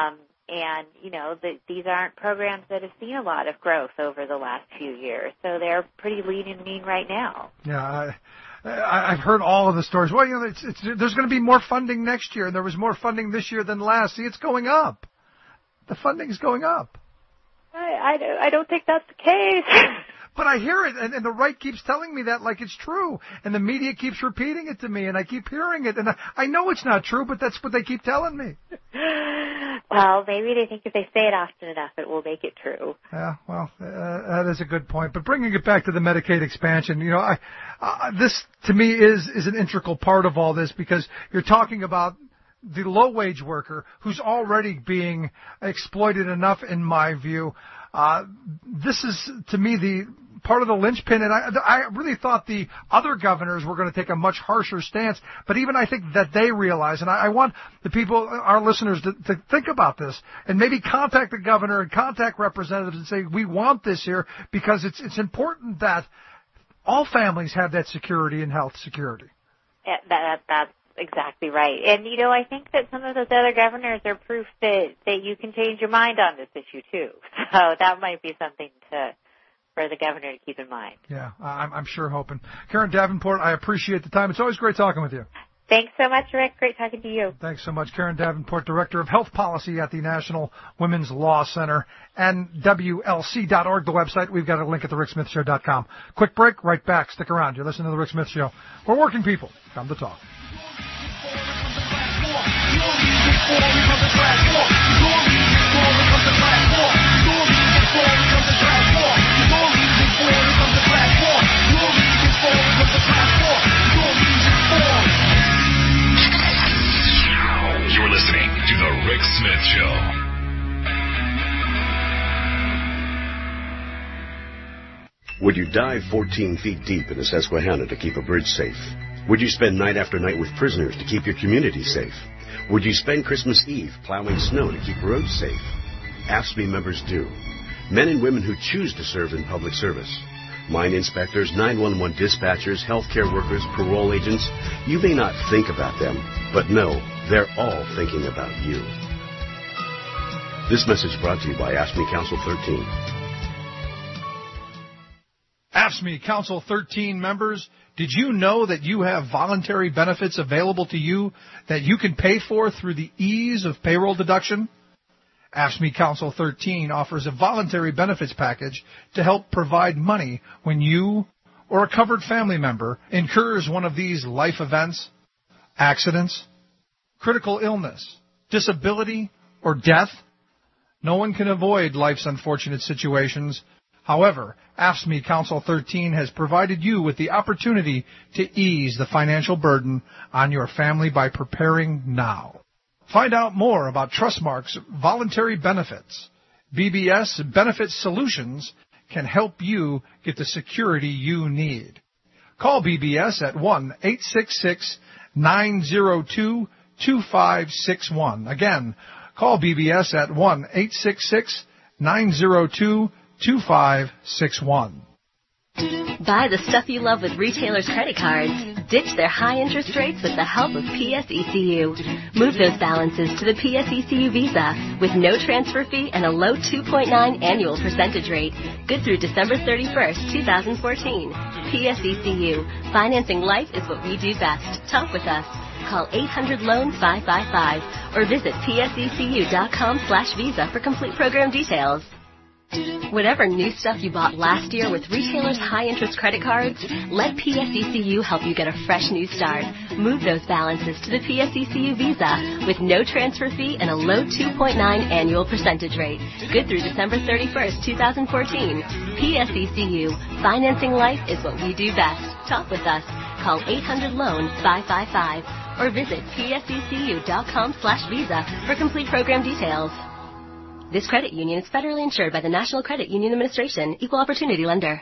And, you know, the, these aren't programs that have seen a lot of growth over the last few years. So they're pretty lean and mean right now. Yeah, I, I, I've heard all of the stories. Well, you know, it's, it's, there's going to be more funding next year, and there was more funding this year than last. See, it's going up. The funding's going up. I, I, don't, I don't think that's the case. But I hear it, and, and the right keeps telling me that like it's true, and the media keeps repeating it to me, and I keep hearing it, and I, I know it's not true, but that's what they keep telling me. Well, maybe they think if they say it often enough, it will make it true. Yeah, well, uh, that is a good point. But bringing it back to the Medicaid expansion, you know, I, uh, this to me is is an integral part of all this, because you're talking about the low-wage worker who's already being exploited enough, in my view. Uh, this is, to me, the part of the linchpin, and I, I really thought the other governors were going to take a much harsher stance, but even I think that they realize, and I, I want the people, our listeners, to, to think about this, and maybe contact the governor and contact representatives and say, we want this here, because it's it's important that all families have that security and health security. Yeah, that, that's exactly right. And, you know, I think that some of those other governors are proof that, that you can change your mind on this issue, too. So that might be something to for the governor to keep in mind. Yeah, I'm, I'm sure hoping. Karen Davenport, I appreciate the time. It's always great talking with you. Thanks so much, Rick. Great talking to you. Thanks so much. Karen Davenport, Director of Health Policy at the National Women's Law Center, and W L C dot org, the website. We've got a link at the rick smith show dot com. Quick break, right back. Stick around. You're listening to The Rick Smith Show, where working people come to talk. You're listening to The Rick Smith Show. Would you dive fourteen feet deep in the Susquehanna to keep a bridge safe? Would you spend night after night with prisoners to keep your community safe? Would you spend Christmas Eve plowing snow to keep roads safe? A F S C M E members do. Men and women who choose to serve in public service. Mine inspectors, nine one one dispatchers, healthcare workers, parole agents. You may not think about them, but no, they're all thinking about you. This message brought to you by A F S C M E Council thirteen. A F S C M E Council thirteen members, did you know that you have voluntary benefits available to you that you can pay for through the ease of payroll deduction? A F S C M E Council thirteen offers a voluntary benefits package to help provide money when you or a covered family member incurs one of these life events, accidents, critical illness, disability, or death. No one can avoid life's unfortunate situations. However, A F S C M E Council thirteen has provided you with the opportunity to ease the financial burden on your family by preparing now. Find out more about Trustmark's voluntary benefits. B B S Benefit Solutions can help you get the security you need. Call B B S at one eight six six, nine zero two, two five six one. Again, call B B S at one eight six six, nine zero two, two five six one. Buy the stuff you love with retailers' credit cards. Ditch their high interest rates with the help of P S E C U. Move those balances to the P S E C U Visa with no transfer fee and a low two point nine annual percentage rate. Good through December thirty-first, twenty fourteen. P S E C U. Financing life is what we do best. Talk with us. Call eight hundred loan five five five or visit P S E C U dot com slash visa for complete program details. Whatever new stuff you bought last year with retailers' high-interest credit cards, let P S E C U help you get a fresh new start. Move those balances to the P S E C U Visa with no transfer fee and a low two point nine annual percentage rate. Good through December thirty-first, twenty fourteen. P S E C U. Financing life is what we do best. Talk with us. Call eight hundred loan five five five or visit P S E C U dot com slash visa for complete program details. This credit union is federally insured by the National Credit Union Administration, Equal Opportunity Lender.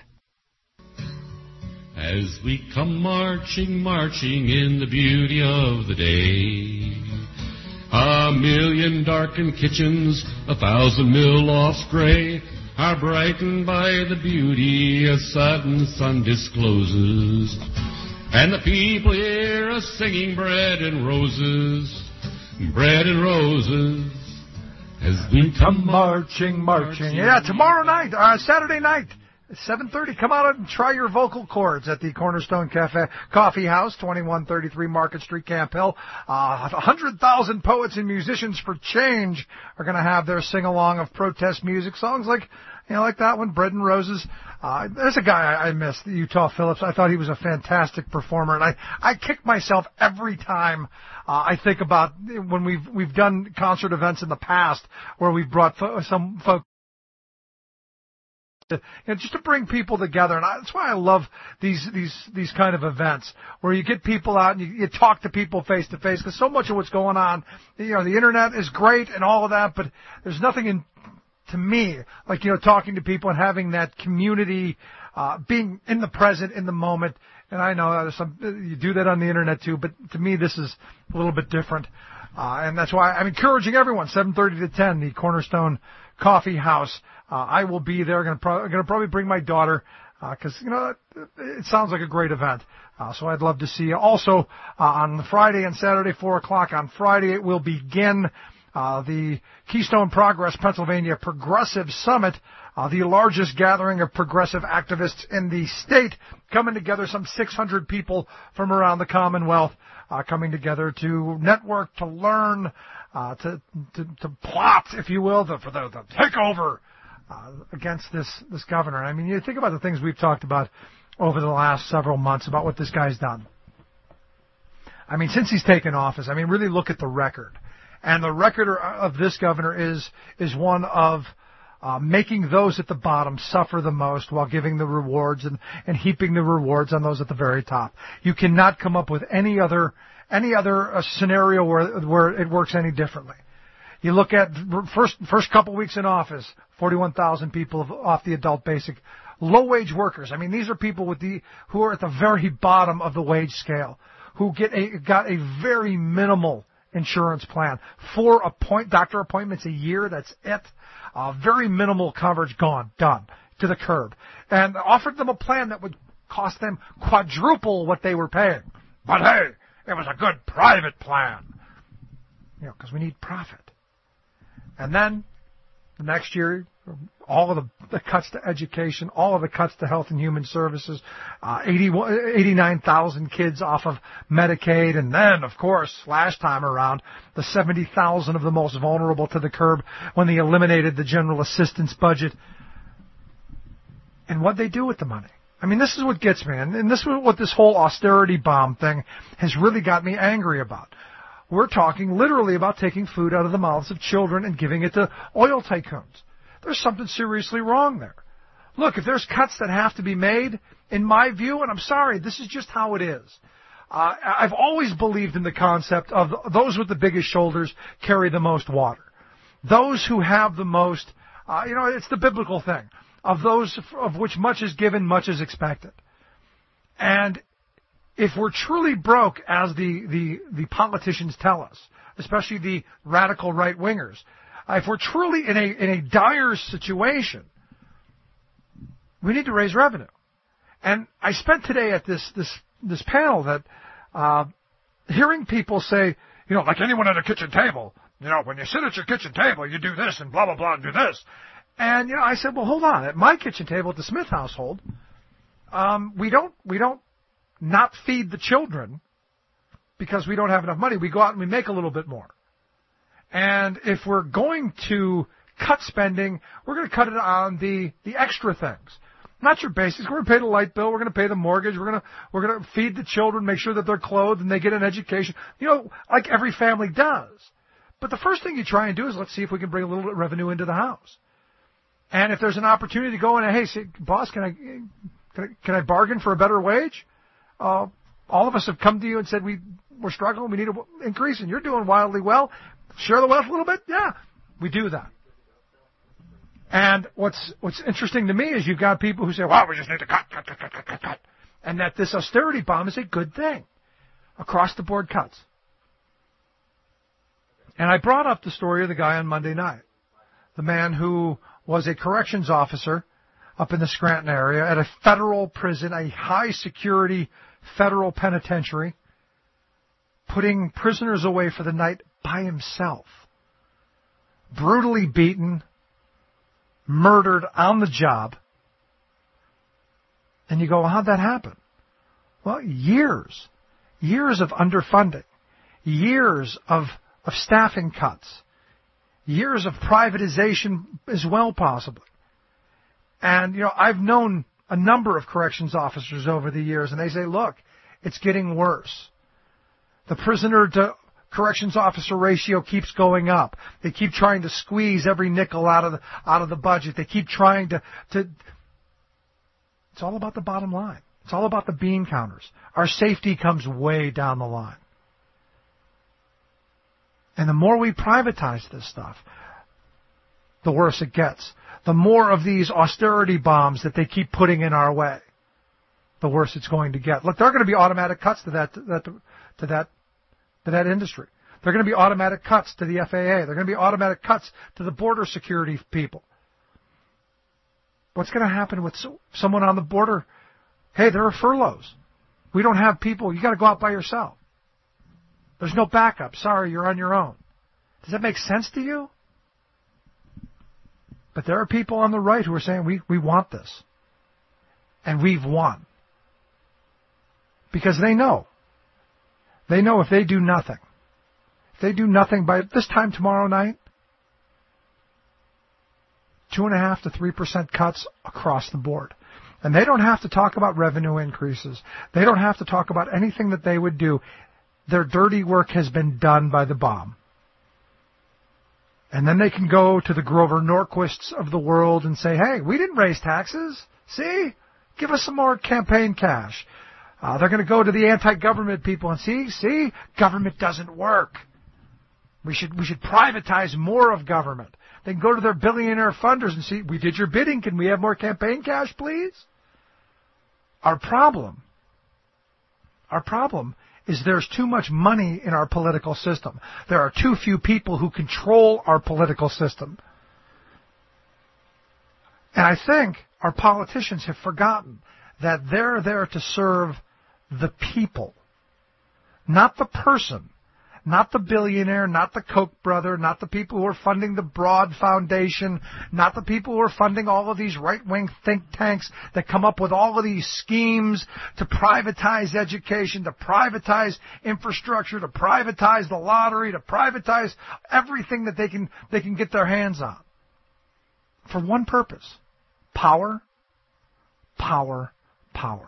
As we come marching, marching in the beauty of the day, a million darkened kitchens, a thousand mill lofts gray, are brightened by the beauty a sudden sun discloses. And the people here are singing bread and roses, bread and roses. as we come marching, marching. Yeah, tomorrow night, uh, Saturday night, seven thirty. Come out and try your vocal cords at the Cornerstone Cafe Coffee House, twenty-one thirty-three Market Street, Camp Hill. Uh, one hundred thousand poets and musicians for change are going to have their sing-along of protest music songs like, you know, like that one, Bread and Roses. Uh, there's a guy I, I missed, Utah Phillips. I thought he was a fantastic performer, and I, I kick myself every time uh, I think about when we've we've done concert events in the past where we've brought fo- some folks. You know, just to bring people together, and I, that's why I love these these these kind of events where you get people out and you, you talk to people face to face. Because so much of what's going on, you know, the internet is great and all of that, but there's nothing in to me like, you know, talking to people and having that community, uh, being in the present, in the moment. And I know there's some you do that on the internet too, but to me this is a little bit different, uh, and that's why I'm encouraging everyone. seven thirty to ten, the Cornerstone Coffee House. Uh, I will be there. I'm going pro- to probably bring my daughter because, uh, you know, it, it sounds like a great event. Uh, so I'd love to see you. Also, uh, on Friday and Saturday, four o'clock on Friday, it will begin uh, the Keystone Progress Pennsylvania Progressive Summit, uh, the largest gathering of progressive activists in the state, coming together, some six hundred people from around the Commonwealth uh, coming together to network, to learn, uh, to, to, to plot, if you will, the, for the, the takeover Uh, against this this governor. I mean, you think about the things we've talked about over the last several months about what this guy's done. I mean, since he's taken office, I mean, really look at the record. And the record of this governor is is one of uh, making those at the bottom suffer the most while giving the rewards and, and heaping the rewards on those at the very top. You cannot come up with any other any other uh, scenario where where it works any differently. You look at first first couple weeks in office, forty-one thousand people off the adult basic, low-wage workers. I mean, these are people with the who are at the very bottom of the wage scale, who get a got a very minimal insurance plan, four appoint doctor appointments a year. That's it. Uh, very minimal coverage, gone, done to the curb, and offered them a plan that would cost them quadruple what they were paying. But hey, it was a good private plan, you know, because we need profit. And then the next year, all of the, the cuts to education, all of the cuts to health and human services, uh, eighty-nine thousand kids off of Medicaid. And then, of course, last time around, the seventy thousand of the most vulnerable to the curb when they eliminated the general assistance budget. And what'd they do with the money? I mean, this is what gets me. And, and this is what this whole austerity bomb thing has really got me angry about. We're talking literally about taking food out of the mouths of children and giving it to oil tycoons. There's something seriously wrong there. Look, if there's cuts that have to be made, in my view, and I'm sorry, this is just how it is. Uh, I've always believed in the concept of those with the biggest shoulders carry the most water. Those who have the most, uh, you know, it's the biblical thing, of those of which much is given, much is expected. And if we're truly broke, as the, the, the politicians tell us, especially the radical right-wingers, uh, if we're truly in a in a dire situation, we need to raise revenue. And I spent today at this this this panel that uh, hearing people say, you know, like anyone at a kitchen table, you know, when you sit at your kitchen table, you do this and blah blah blah and do this. And you know, I said, well, hold on. At my kitchen table, at the Smith household, um, we don't we don't. not feed the children because we don't have enough money. We go out and we make a little bit more. And if we're going to cut spending, we're going to cut it on the, the extra things. Not your basics. We're going to pay the light bill. We're going to pay the mortgage. We're going to, we're going to feed the children, make sure that they're clothed and they get an education. You know, like every family does. But the first thing you try and do is let's see if we can bring a little bit of revenue into the house. And if there's an opportunity to go in and, hey, say, boss, can I, can I, can I bargain for a better wage? Uh, all of us have come to you and said we, we're struggling, we need an increase, and you're doing wildly well. Share the wealth a little bit? Yeah, we do that. And what's what's interesting to me is you've got people who say, well, we just need to cut, cut, cut, cut, cut, cut, cut. And that this austerity bomb is a good thing. Across-the-board cuts. And I brought up the story of the guy on Monday night. The man who was a corrections officer up in the Scranton area at a federal prison, a high-security federal penitentiary, putting prisoners away for the night by himself. brutally beaten, murdered on the job. And you go, well, how'd that happen? Well, years, years of underfunding, years of, of staffing cuts, years of privatization as well, possibly. And, you know, I've known a number of corrections officers over the years, and they say, look, it's getting worse. The prisoner to corrections officer ratio keeps going up. They keep trying to squeeze every nickel out of the, out of the budget. They keep trying to, to, it's all about the bottom line. It's all about the bean counters. Our safety comes way down the line. And the more we privatize this stuff, the worse it gets. The more of these austerity bombs that they keep putting in our way, the worse it's going to get. Look, there are going to be automatic cuts to that, to that, to that, to that industry. There are going to be automatic cuts to the F A A. There are going to be automatic cuts to the border security people. What's going to happen with someone on the border? Hey, there are furloughs. We don't have people. You got to go out by yourself. There's no backup. Sorry, you're on your own. Does that make sense to you? But there are people on the right who are saying, we, we want this. And we've won. Because they know. They know if they do nothing, if they do nothing by this time tomorrow night, two and a half to three percent cuts across the board. And they don't have to talk about revenue increases. They don't have to talk about anything that they would do. Their dirty work has been done by the bomb. And then they can go to the Grover Norquists of the world and say, hey, we didn't raise taxes. See? Give us some more campaign cash. Uh, they're going to go to the anti-government people and see, see, government doesn't work. We should, we should privatize more of government. They can go to their billionaire funders and see, we did your bidding. Can we have more campaign cash, please? Our problem, our problem is there's too much money in our political system. There are too few people who control our political system. And I think our politicians have forgotten that they're there to serve the people, not the person, not the billionaire, not the Koch brother, not the people who are funding the Broad Foundation, not the people who are funding all of these right-wing think tanks that come up with all of these schemes to privatize education, to privatize infrastructure, to privatize the lottery, to privatize everything that they can, they can get their hands on. For one purpose: power, power, power.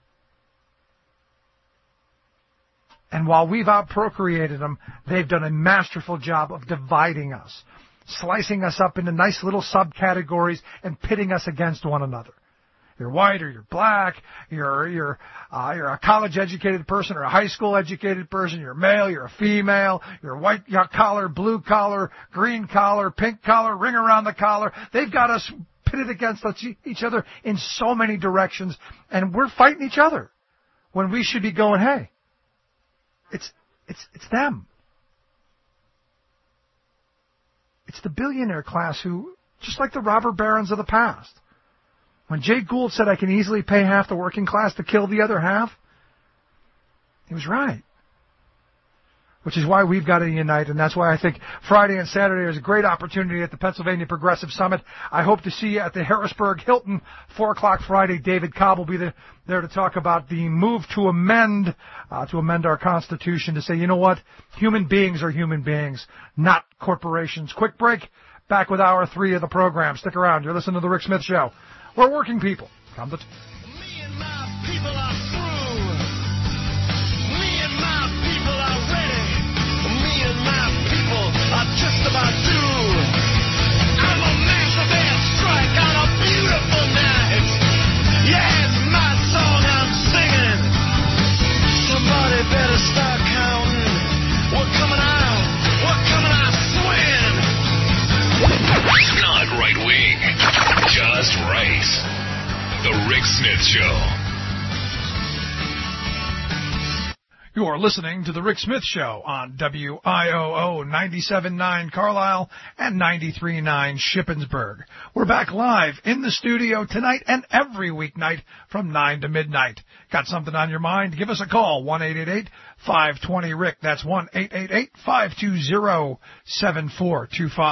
And while we've out-procreated them, they've done a masterful job of dividing us, slicing us up into nice little subcategories and pitting us against one another. You're white or you're black, you're you're uh, you're a college-educated person or a high school-educated person, you're male, you're a female, you're white collar, blue collar, green collar, pink collar, ring around the collar. They've got us pitted against each other in so many directions, and we're fighting each other when we should be going, hey, It's it's it's them. It's the billionaire class who, just like the robber barons of the past. When Jay Gould said, I can easily pay half the working class to kill the other half, he was right. Which is why we've got to unite, and that's why I think Friday and Saturday is a great opportunity at the Pennsylvania Progressive Summit. I hope to see you at the Harrisburg Hilton, four o'clock Friday. David Cobb will be the, there to talk about the move to amend, uh, to amend our Constitution, to say, you know what, human beings are human beings, not corporations. Quick break, back with hour three of the program. Stick around. You're listening to The Rick Smith Show. We're working people. Come to... T- Me and my people are through. Me and my people are ready. Me and my people are just about through. I'm a massive air strike on a beautiful night. Yeah, it's my song I'm singing. Somebody better start counting. We're coming out. We're coming out swinging. Not right wing, just right. The Rick Smith Show. You're listening to The Rick Smith Show on W I O O ninety-seven point nine Carlisle and ninety-three point nine Shippensburg. We're back live in the studio tonight and every weeknight from nine to midnight. Got something on your mind? Give us a call, one eight eight eight, five two zero, R I C K. That's one eight eight eight, five two zero, seven four two five.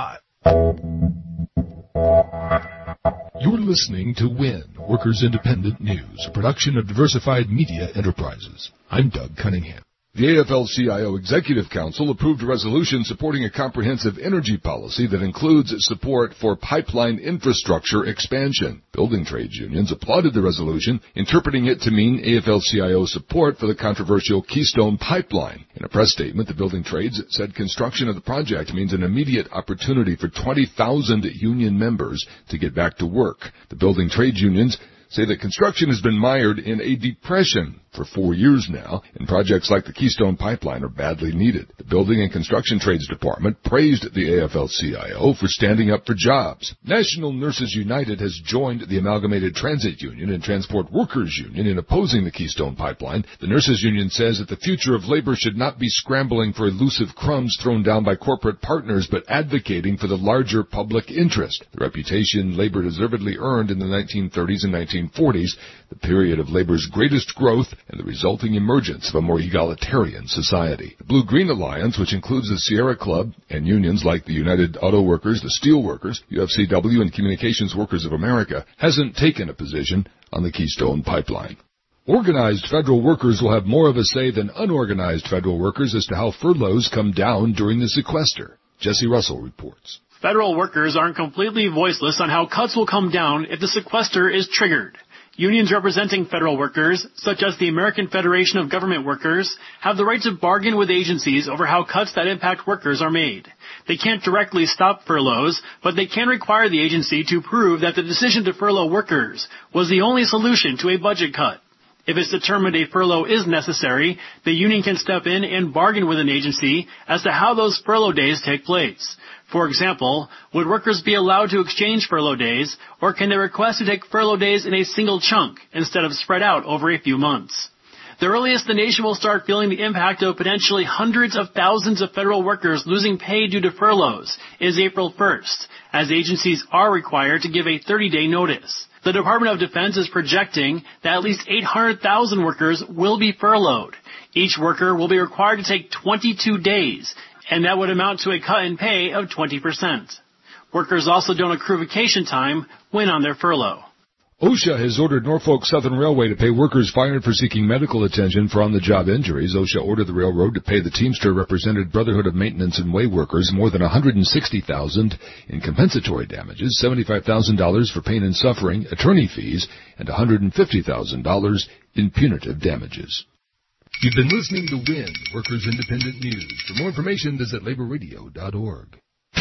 You're listening to WIN, Workers Independent News, a production of Diversified Media Enterprises. I'm Doug Cunningham. The A F L C I O Executive Council approved a resolution supporting a comprehensive energy policy that includes support for pipeline infrastructure expansion. Building trades unions applauded the resolution, interpreting it to mean A F L C I O support for the controversial Keystone Pipeline. In a press statement, the building trades said construction of the project means an immediate opportunity for twenty thousand union members to get back to work. The building trades unions say that construction has been mired in a depression for four years now, and projects like the Keystone Pipeline are badly needed. The Building and Construction Trades Department praised the A F L C I O for standing up for jobs. National Nurses United has joined the Amalgamated Transit Union and Transport Workers Union in opposing the Keystone Pipeline. The Nurses Union says that the future of labor should not be scrambling for elusive crumbs thrown down by corporate partners, but advocating for the larger public interest. The reputation labor deservedly earned in the nineteen thirties and nineteen forties, the period of labor's greatest growth and the resulting emergence of a more egalitarian society. The Blue-Green Alliance, which includes the Sierra Club and unions like the United Auto Workers, the Steel Workers, U F C W, and Communications Workers of America, hasn't taken a position on the Keystone Pipeline. Organized federal workers will have more of a say than unorganized federal workers as to how furloughs come down during the sequester. Jesse Russell reports. Federal workers aren't completely voiceless on how cuts will come down if the sequester is triggered. Unions representing federal workers, such as the American Federation of Government Workers, have the right to bargain with agencies over how cuts that impact workers are made. They can't directly stop furloughs, but they can require the agency to prove that the decision to furlough workers was the only solution to a budget cut. If it's determined a furlough is necessary, the union can step in and bargain with an agency as to how those furlough days take place. For example, would workers be allowed to exchange furlough days, or can they request to take furlough days in a single chunk instead of spread out over a few months? The earliest the nation will start feeling the impact of potentially hundreds of thousands of federal workers losing pay due to furloughs is April first, as agencies are required to give a thirty-day notice. The Department of Defense is projecting that at least eight hundred thousand workers will be furloughed. Each worker will be required to take twenty-two days, and that would amount to a cut in pay of twenty percent. Workers also don't accrue vacation time when on their furlough. OSHA has ordered Norfolk Southern Railway to pay workers fired for seeking medical attention for on-the-job injuries. OSHA ordered the railroad to pay the Teamster-represented Brotherhood of Maintenance and Way workers more than one hundred sixty thousand dollars in compensatory damages, seventy-five thousand dollars for pain and suffering, attorney fees, and one hundred fifty thousand dollars in punitive damages. You've been listening to WIN, Workers Independent News. For more information, visit labor radio dot org.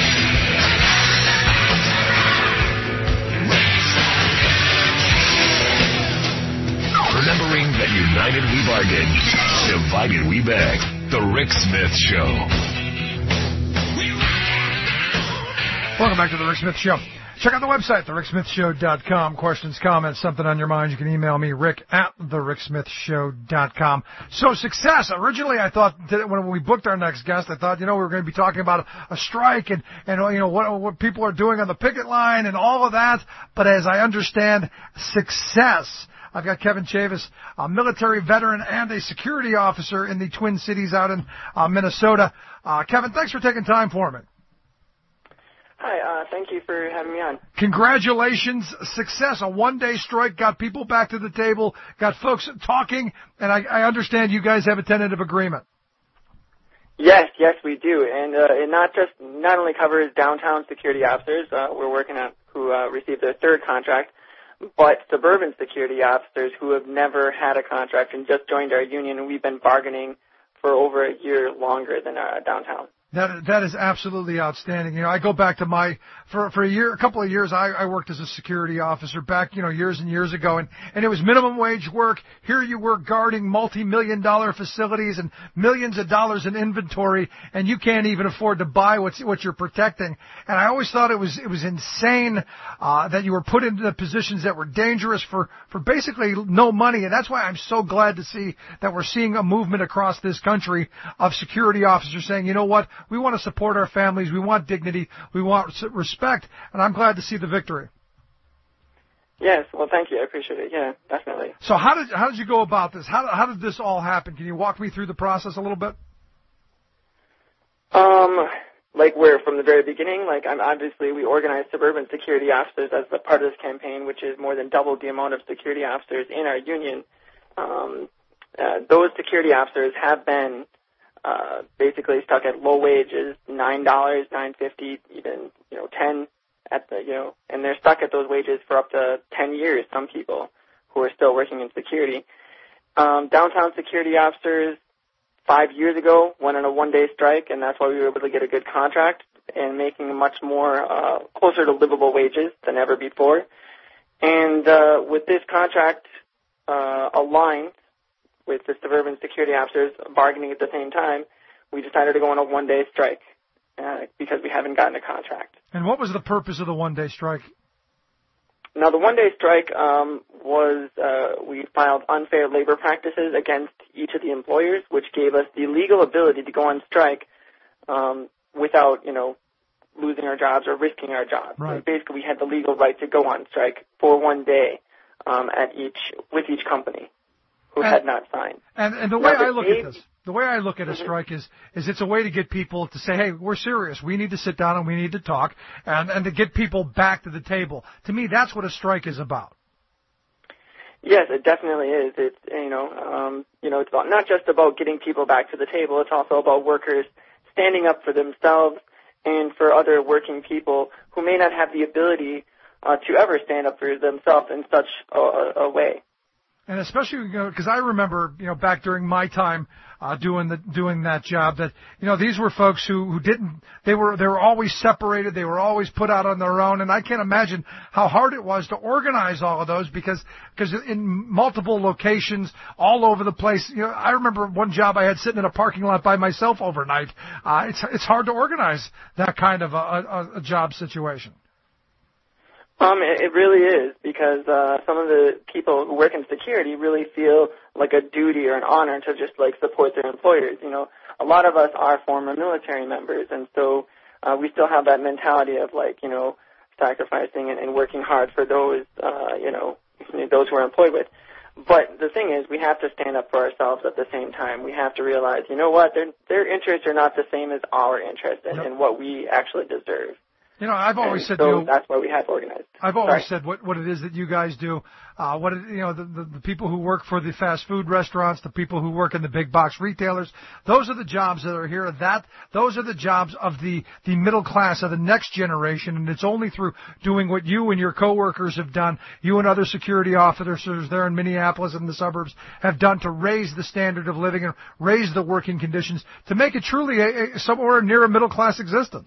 Remembering that united we bargain, divided we beg. The Rick Smith Show. Welcome back to the Rick Smith Show. Check out the website, the rick smith show dot com. Questions, comments, something on your mind, you can email me, rick at the rick smith show dot com. So success. Originally, I thought that when we booked our next guest, I thought, you know, we were going to be talking about a strike and, and you know, what, what people are doing on the picket line and all of that. But as I understand, success. I've got Kevin Chavis, a military veteran and a security officer in the Twin Cities out in uh, Minnesota. Uh, Kevin, thanks for taking time for me. Hi, uh, thank you for having me on. Congratulations. Success. A one-day strike got people back to the table, got folks talking, and I, I understand you guys have a tentative agreement. Yes, yes, we do. And uh, it not just not only covers downtown security officers uh, we're working on who uh, received their third contract, but suburban security officers who have never had a contract and just joined our union, and we've been bargaining for over a year longer than uh, downtown. That that is absolutely outstanding. You know, I go back to my for for a year, a couple of years. I, I worked as a security officer back, you know, years and years ago, and and it was minimum wage work. Here you were guarding multi-million dollar facilities and millions of dollars in inventory, and you can't even afford to buy what's what you're protecting. And I always thought it was it was insane uh, that you were put into the positions that were dangerous for for basically no money. And that's why I'm so glad to see that we're seeing a movement across this country of security officers saying, you know what? We want to support our families. We want dignity. We want respect. And I'm glad to see the victory. Yes. Well, thank you. I appreciate it. Yeah, definitely. So how did how did you go about this? How how did this all happen? Can you walk me through the process a little bit? Um, like where from the very beginning, like I'm obviously we organized suburban security officers as a part of this campaign, which is more than double the amount of security officers in our union. Um, uh, those security officers have been uh, basically stuck at low wages, nine dollars, nine fifty, even you know ten at the you know, and they're stuck at those wages for up to ten years. Some people who are still working in security. Um, downtown security officers five years ago went on a one-day strike, and that's why we were able to get a good contract and making much more uh, closer to livable wages than ever before. And uh, with this contract uh, aligned with the suburban security officers bargaining at the same time, we decided to go on a one-day strike uh, because we haven't gotten a contract. And what was the purpose of the one-day strike? Now, the one-day strike um, was uh, we filed unfair labor practices against each of the employers, which gave us the legal ability to go on strike um, without, you know, losing our jobs or risking our jobs. Right. So basically, we had the legal right to go on strike for one day um, at each with each company who and, had not signed. And, and the way now, I look day, at this, the way I look at a strike is, is it's a way to get people to say, hey, we're serious. We need to sit down and we need to talk, and, and to get people back to the table. To me, that's what a strike is about. Yes, it definitely is. It's, you know, um, you know, it's about, not just about getting people back to the table. It's also about workers standing up for themselves and for other working people who may not have the ability uh, to ever stand up for themselves in such a, a way. And especially, you know, because I remember, you know, back during my time uh, doing the doing that job, that you know these were folks who who didn't they were they were always separated, they were always put out on their own, and I can't imagine how hard it was to organize all of those because because in multiple locations all over the place. You know, I remember one job I had sitting in a parking lot by myself overnight. Uh, it's it's hard to organize that kind of a, a, a job situation. Um, it, it really is, because uh, some of the people who work in security really feel like a duty or an honor to just like support their employers. You know, a lot of us are former military members, and so uh, we still have that mentality of like, you know, sacrificing and, and working hard for those, uh, you know, those who are employed with. But the thing is, we have to stand up for ourselves at the same time. We have to realize, you know what, their their interests are not the same as our interests and, and what we actually deserve. You know, I've always and said, so you know, that's why we have organized. I've always Sorry. said what, what it is that you guys do. Uh, what it, you know, the, the, the people who work for the fast food restaurants, the people who work in the big box retailers, those are the jobs that are here. That those are the jobs of the the middle class, of the next generation. And it's only through doing what you and your coworkers have done, you and other security officers there in Minneapolis and the suburbs have done to raise the standard of living and raise the working conditions to make it truly a, a, somewhere near a middle class existence.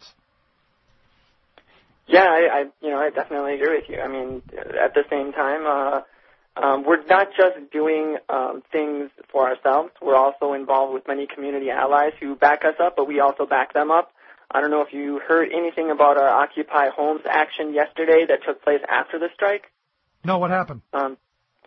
Yeah, I, I, you know, I definitely agree with you. I mean, at the same time, uh, um, we're not just doing um, things for ourselves. We're also involved with many community allies who back us up, but we also back them up. I don't know if you heard anything about our Occupy Homes action yesterday that took place after the strike. No, what happened? Um,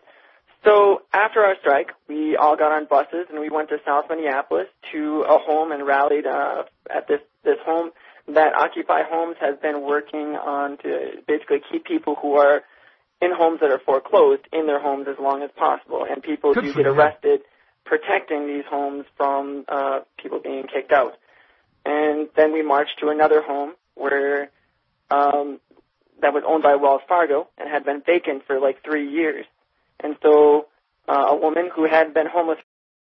so after our strike, we all got on buses and we went to South Minneapolis to a home and rallied uh, at this this home that Occupy Homes has been working on to basically keep people who are in homes that are foreclosed in their homes as long as possible. And people Good do for get you. arrested protecting these homes from uh, people being kicked out. And then we marched to another home where um, that was owned by Wells Fargo and had been vacant for like three years. And so uh, a woman who had been homeless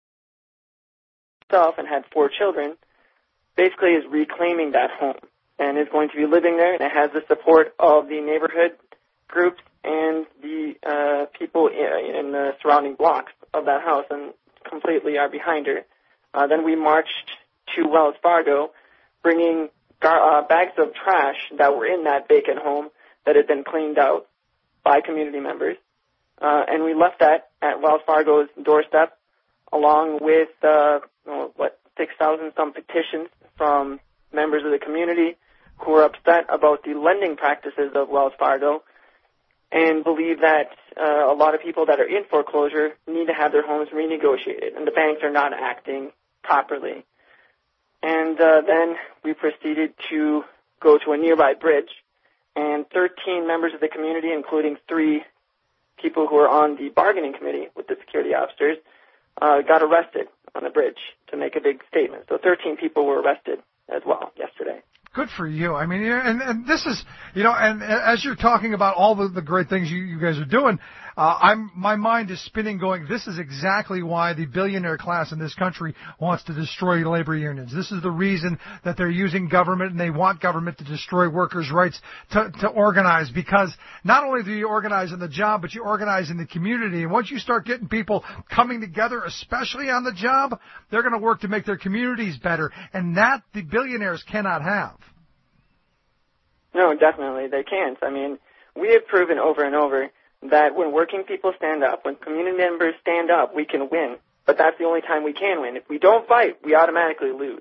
herself and had four children basically is reclaiming that home and is going to be living there, and it has the support of the neighborhood groups and the uh, people in, in the surrounding blocks of that house, and completely are behind her. Uh, then we marched to Wells Fargo, bringing gar- uh, bags of trash that were in that vacant home that had been cleaned out by community members, uh, and we left that at Wells Fargo's doorstep, along with uh, what six thousand some petitions from members of the community who are upset about the lending practices of Wells Fargo and believe that uh, a lot of people that are in foreclosure need to have their homes renegotiated, and the banks are not acting properly. And uh, then we proceeded to go to a nearby bridge, and thirteen members of the community, including three people who are on the bargaining committee with the security officers, uh, got arrested on the bridge to make a big statement. So thirteen people were arrested as well yesterday. Good for you. I mean, and, and this is, you know, and as you're talking about all the, the great things you, you guys are doing, uh, I'm, my mind is spinning going, this is exactly why the billionaire class in this country wants to destroy labor unions. This is the reason that they're using government and they want government to destroy workers' rights to, to organize, because not only do you organize in the job, but you organize in the community. And once you start getting people coming together, especially on the job, they're going to work to make their communities better. And that the billionaires cannot have. No, definitely, they can't. I mean, we have proven over and over that when working people stand up, when community members stand up, we can win. But that's the only time we can win. If we don't fight, we automatically lose.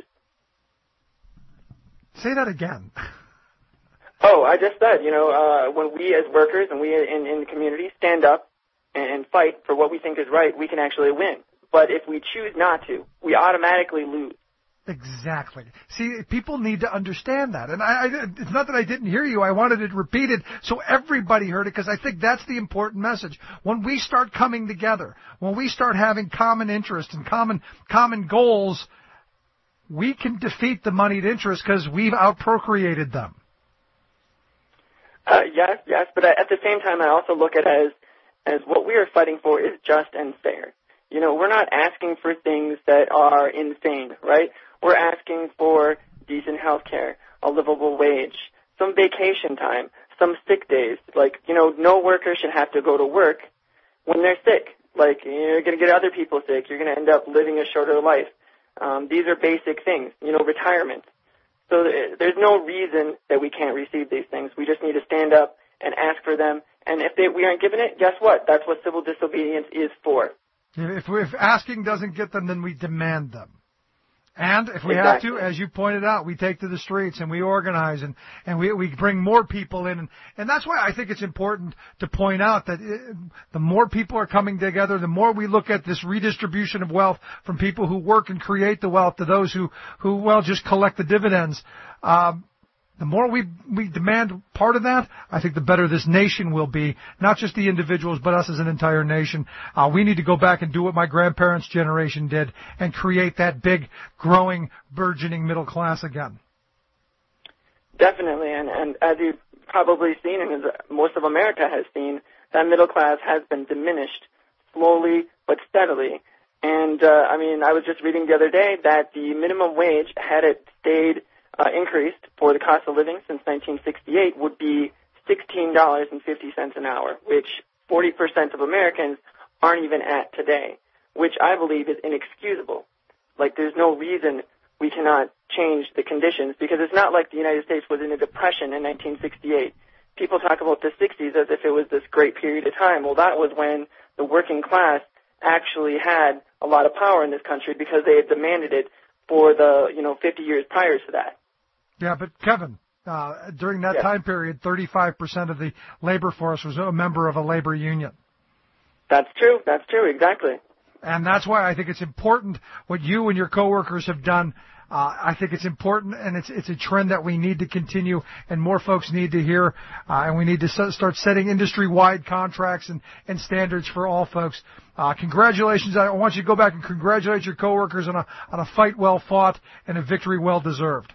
Say that again. Oh, I just said, you know, uh, when we as workers and we in, in the community stand up and fight for what we think is right, we can actually win. But if we choose not to, we automatically lose. Exactly. See, people need to understand that. And I, I, it's not that I didn't hear you. I wanted it repeated so everybody heard it, because I think that's the important message. When we start coming together, when we start having common interests and common common goals, we can defeat the moneyed interests because we've outprocreated them. Uh, yes, yes, but at the same time, I also look at it as, as what we are fighting for is just and fair. You know, we're not asking for things that are insane, right? We're asking for decent health care, a livable wage, some vacation time, some sick days. Like, you know, no worker should have to go to work when they're sick. Like, you're going to get other people sick. You're going to end up living a shorter life. Um, these are basic things, you know, retirement. So there's no reason that we can't receive these things. We just need to stand up and ask for them. And if they, we aren't given it, guess what? That's what civil disobedience is for. If, if asking doesn't get them, then we demand them. And if we exactly. have to, as you pointed out, we take to the streets and we organize and, and we, we bring more people in. And, and that's why I think it's important to point out that it, the more people are coming together, the more we look at this redistribution of wealth from people who work and create the wealth to those who, who well, just collect the dividends. Um, The more we we demand part of that, I think the better this nation will be. Not just the individuals, but us as an entire nation. Uh, we need to go back and do what my grandparents' generation did and create that big, growing, burgeoning middle class again. Definitely, and, and as you've probably seen, and as most of America has seen, that middle class has been diminished slowly but steadily. And, uh, I mean, I was just reading the other day that the minimum wage, had it stayed Uh, increased for the cost of living since nineteen sixty-eight, would be sixteen dollars and fifty cents an hour, which forty percent of Americans aren't even at today, which I believe is inexcusable. Like, there's no reason we cannot change the conditions, because it's not like the United States was in a depression in nineteen sixty-eight. People talk about the sixties as if it was this great period of time. Well, that was when the working class actually had a lot of power in this country because they had demanded it for the, you know, fifty years prior to that. Yeah, but Kevin, uh, during that yes. time period, thirty-five percent of the labor force was a member of a labor union. That's true. That's true. Exactly. And that's why I think it's important what you and your coworkers have done. Uh, I think it's important, and it's it's a trend that we need to continue, and more folks need to hear, uh, and we need to start setting industry-wide contracts and, and standards for all folks. Uh, congratulations. I want you to go back and congratulate your coworkers on a on a fight well fought and a victory well deserved.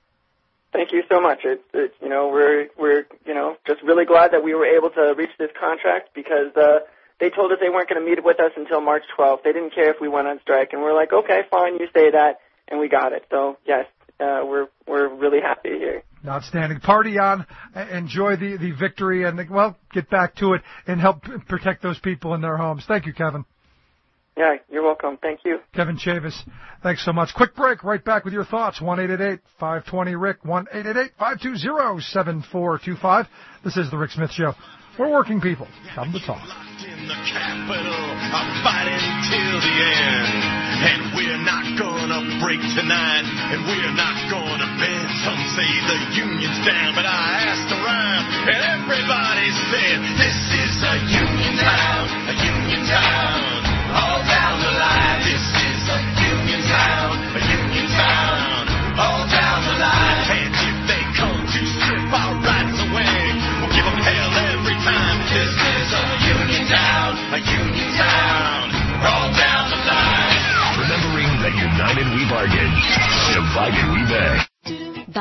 Thank you so much. It's, it's you know we're we're you know just really glad that we were able to reach this contract, because uh, they told us they weren't going to meet with us until March twelfth. They didn't care if we went on strike, and we're like, okay, fine, you say that. And we got it. So, yes, uh, we're we're really happy here. Outstanding. Party on. Enjoy the, the victory and, the, well, get back to it and help protect those people in their homes. Thank you, Kevin. Yeah, you're welcome. Thank you. Kevin Chavis, thanks so much. Quick break. Right back with your thoughts. one eight eight eight, five two zero, R I C K. one eight eight eight, five two zero, seven four two five. This is The Rick Smith Show. We're working people. Come to talk. In the capital, I'm fighting till the end. And we're not gonna break tonight, and we're not gonna bend. Some say the union's down, but I asked around, and everybody said, this is a union town, a union town, all down the line. This is a union town, a union town, all down the line. And if they come to strip our rights away, we'll give them hell every time. This is a union town, a union town, all down the line. Remembering that united we bargain, divided we beg.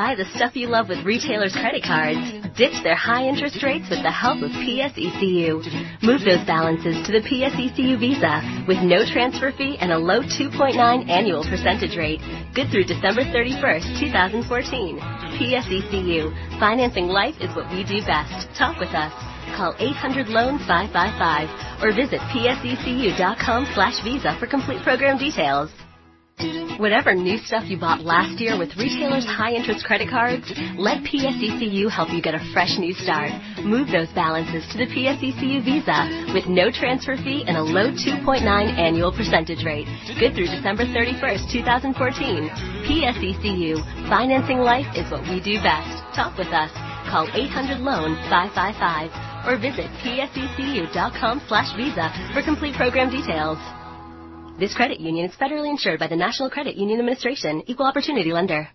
Buy the stuff you love with retailers' credit cards. Ditch their high interest rates with the help of P S E C U. Move those balances to the P S E C U Visa with no transfer fee and a low two point nine annual percentage rate. Good through December thirty-first, twenty fourteen. P S E C U. Financing life is what we do best. Talk with us. Call eight hundred loan five five five or visit psecu.com slash visa for complete program details. Whatever new stuff you bought last year with retailers' high-interest credit cards, let P S E C U help you get a fresh new start. Move those balances to the P S E C U Visa with no transfer fee and a low two point nine annual percentage rate. Good through December thirty-first, twenty fourteen. P S E C U. Financing life is what we do best. Talk with us. Call eight hundred loan five five five or visit psecu.com slash visa for complete program details. This credit union is federally insured by the National Credit Union Administration, Equal Opportunity Lender.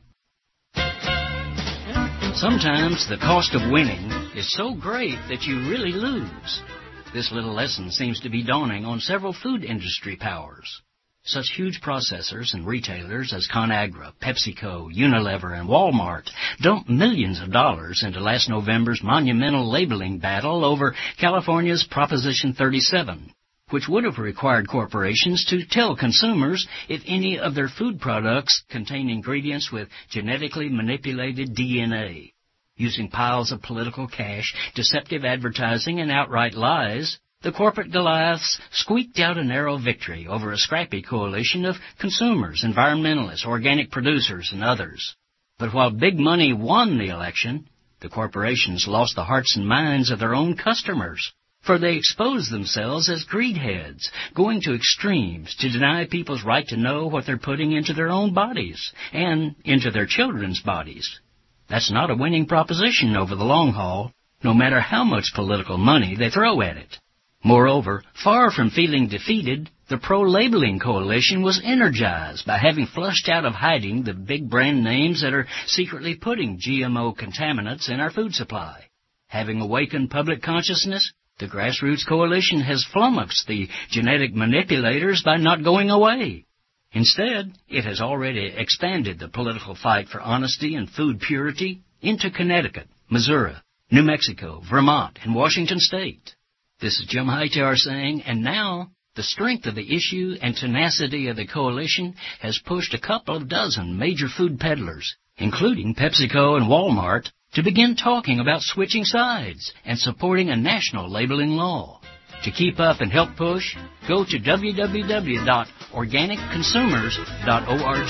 Sometimes the cost of winning is so great that you really lose. This little lesson seems to be dawning on several food industry powers. Such huge processors and retailers as ConAgra, PepsiCo, Unilever, and Walmart dumped millions of dollars into last November's monumental labeling battle over California's Proposition thirty-seven. Which would have required corporations to tell consumers if any of their food products contain ingredients with genetically manipulated D N A. Using piles of political cash, deceptive advertising, and outright lies, the corporate Goliaths squeaked out a narrow victory over a scrappy coalition of consumers, environmentalists, organic producers, and others. But while big money won the election, the corporations lost the hearts and minds of their own customers. For they expose themselves as greedheads, going to extremes to deny people's right to know what they're putting into their own bodies and into their children's bodies. That's not a winning proposition over the long haul, no matter how much political money they throw at it. Moreover, far from feeling defeated, the pro-labeling coalition was energized by having flushed out of hiding the big brand names that are secretly putting G M O contaminants in our food supply. Having awakened public consciousness, the grassroots coalition has flummoxed the genetic manipulators by not going away. Instead, it has already expanded the political fight for honesty and food purity into Connecticut, Missouri, New Mexico, Vermont, and Washington State. This is Jim Hightower saying, and now the strength of the issue and tenacity of the coalition has pushed a couple of dozen major food peddlers, including PepsiCo and Walmart, to begin talking about switching sides and supporting a national labeling law. To keep up and help push, go to w w w dot organic consumers dot org.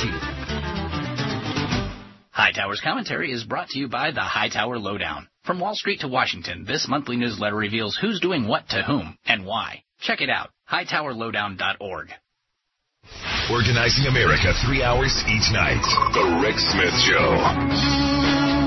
Hightower's commentary is brought to you by the Hightower Lowdown. From Wall Street to Washington, this monthly newsletter reveals who's doing what to whom and why. Check it out, hightower lowdown dot org. Organizing America three hours each night. The Rick Smith Show.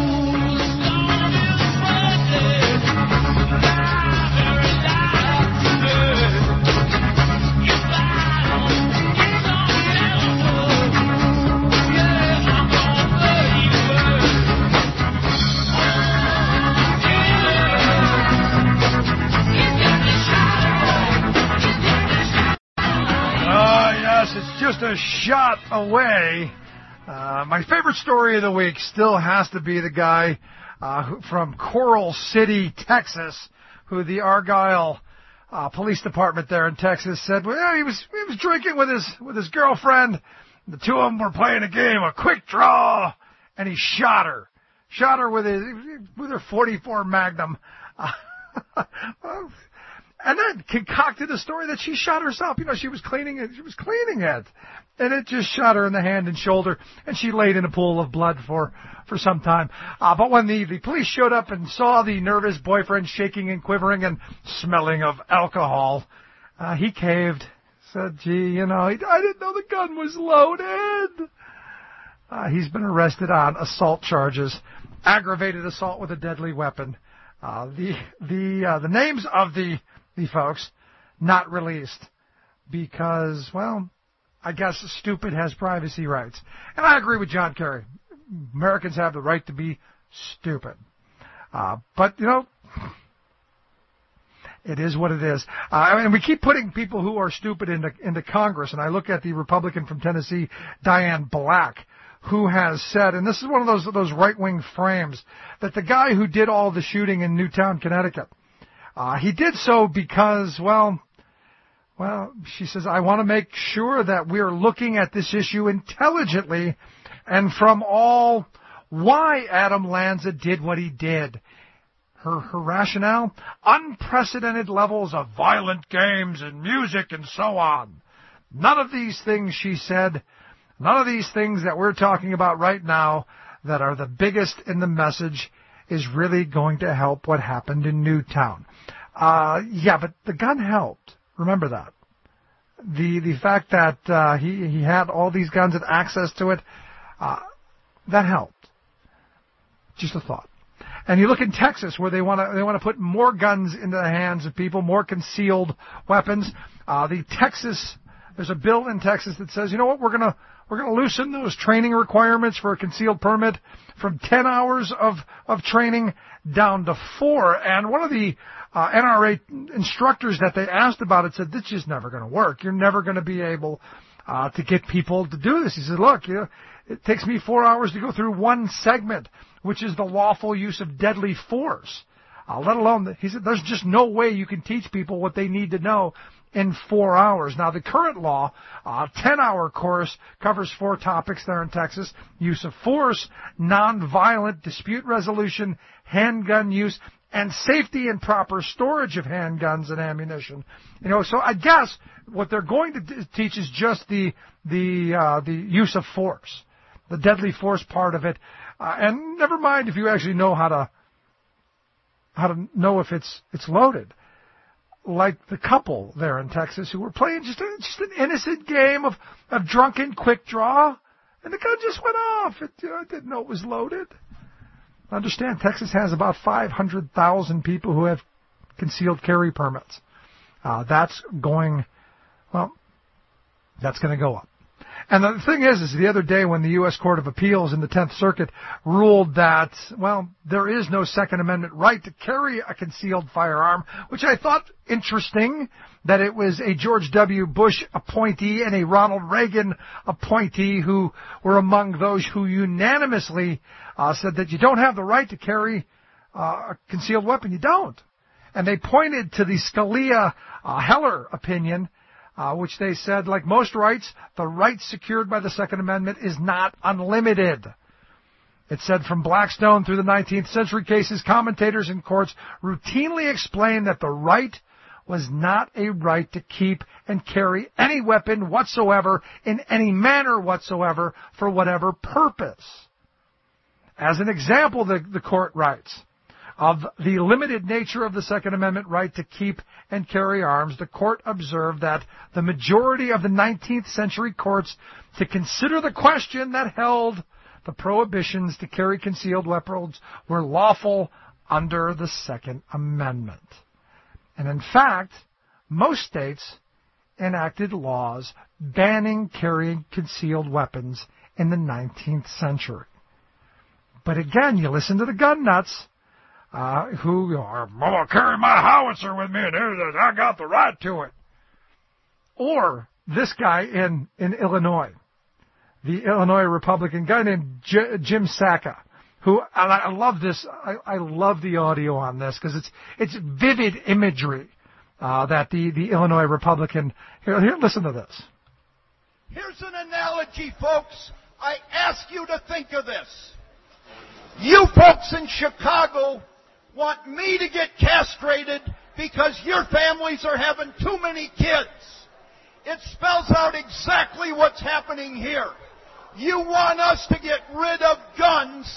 Just a shot away. Uh, my favorite story of the week still has to be the guy uh, who, from Coral City, Texas, who the Argyle uh, Police Department there in Texas said, well, yeah, he was he was drinking with his with his girlfriend. The two of them were playing a game, a quick draw, and he shot her, shot her with his with her forty-four Magnum. Uh, And then concocted a story that she shot herself. You know, she was cleaning it. She was cleaning it. And it just shot her in the hand and shoulder. And she laid in a pool of blood for, for some time. Uh, but when the, the police showed up and saw the nervous boyfriend shaking and quivering and smelling of alcohol, uh, he caved. Said, gee, you know, I didn't know the gun was loaded. Uh, he's been arrested on assault charges, aggravated assault with a deadly weapon. Uh, the, the, uh, the names of the, the folks not released because, well, I guess stupid has privacy rights. And I agree with John Kerry. Americans have the right to be stupid. Uh, but, you know, it is what it is. Uh, and we keep putting people who are stupid into, into Congress. And I look at the Republican from Tennessee, Diane Black, who has said, and this is one of those those right-wing frames, that the guy who did all the shooting in Newtown, Connecticut, uh, he did so because, well, well, she says, I want to make sure that we're looking at this issue intelligently and from all why Adam Lanza did what he did. Her, her rationale, unprecedented levels of violent games and music and so on. None of these things, she said, none of these things that we're talking about right now that are the biggest in the message is really going to help what happened in Newtown. Uh, yeah, but the gun helped. Remember that. The the fact that uh, he, he had all these guns and access to it, uh, that helped. Just a thought. And you look in Texas, where they want to they want to put more guns into the hands of people, more concealed weapons. Uh, the Texas there's a bill in Texas that says, you know what, we're gonna we're gonna loosen those training requirements for a concealed permit from ten hours of of training down to four. And one of the uh, N R A instructors that they asked about it said, this is just never going to work. You're never going to be able uh, to get people to do this. He said, look, you know, it takes me four hours to go through one segment, which is the lawful use of deadly force. Uh, let alone, the, he said, there's just no way you can teach people what they need to know in four hours. Now, the current law, uh, ten-hour course, covers four topics there in Texas: use of force, nonviolent dispute resolution, handgun use, and safety and proper storage of handguns and ammunition. You know, so I guess what they're going to d- teach is just the the uh, the use of force, the deadly force part of it, uh, and never mind if you actually know how to how to know if it's it's loaded. Like the couple there in Texas who were playing just a, just an innocent game of, of drunken quick draw, and the gun just went off. It, you know, it didn't know it was loaded. Understand, Texas has about five hundred thousand people who have concealed carry permits. Uh, that's going, well, that's going to go up. And the thing is, is the other day when the U S Court of Appeals in the tenth Circuit ruled that, well, there is no Second Amendment right to carry a concealed firearm, which I thought interesting, that it was a George W. Bush appointee and a Ronald Reagan appointee who were among those who unanimously uh, said that you don't have the right to carry uh, a concealed weapon. You don't. And they pointed to the Scalia uh, Heller opinion, Uh, which they said, like most rights, the right secured by the Second Amendment is not unlimited. It said from Blackstone through the nineteenth century cases, commentators and courts routinely explained that the right was not a right to keep and carry any weapon whatsoever in any manner whatsoever for whatever purpose. As an example, the, the court writes, of the limited nature of the Second Amendment right to keep and carry arms, the court observed that the majority of the nineteenth century courts to consider the question that held the prohibitions to carry concealed weapons were lawful under the Second Amendment. And in fact, most states enacted laws banning carrying concealed weapons in the nineteenth century. But again, you listen to the gun nuts, Uh, who are, I'm going to carry my howitzer with me, and I got the right to it. Or this guy in, in Illinois, the Illinois Republican guy named J- Jim Sacca, who, and I love this, I, I love the audio on this, because it's, it's vivid imagery, uh, that the, the Illinois Republican, here, here, listen to this. Here's an analogy, folks. I ask you to think of this. You folks in Chicago want me to get castrated because your families are having too many kids. It spells out exactly what's happening here. You want us to get rid of guns.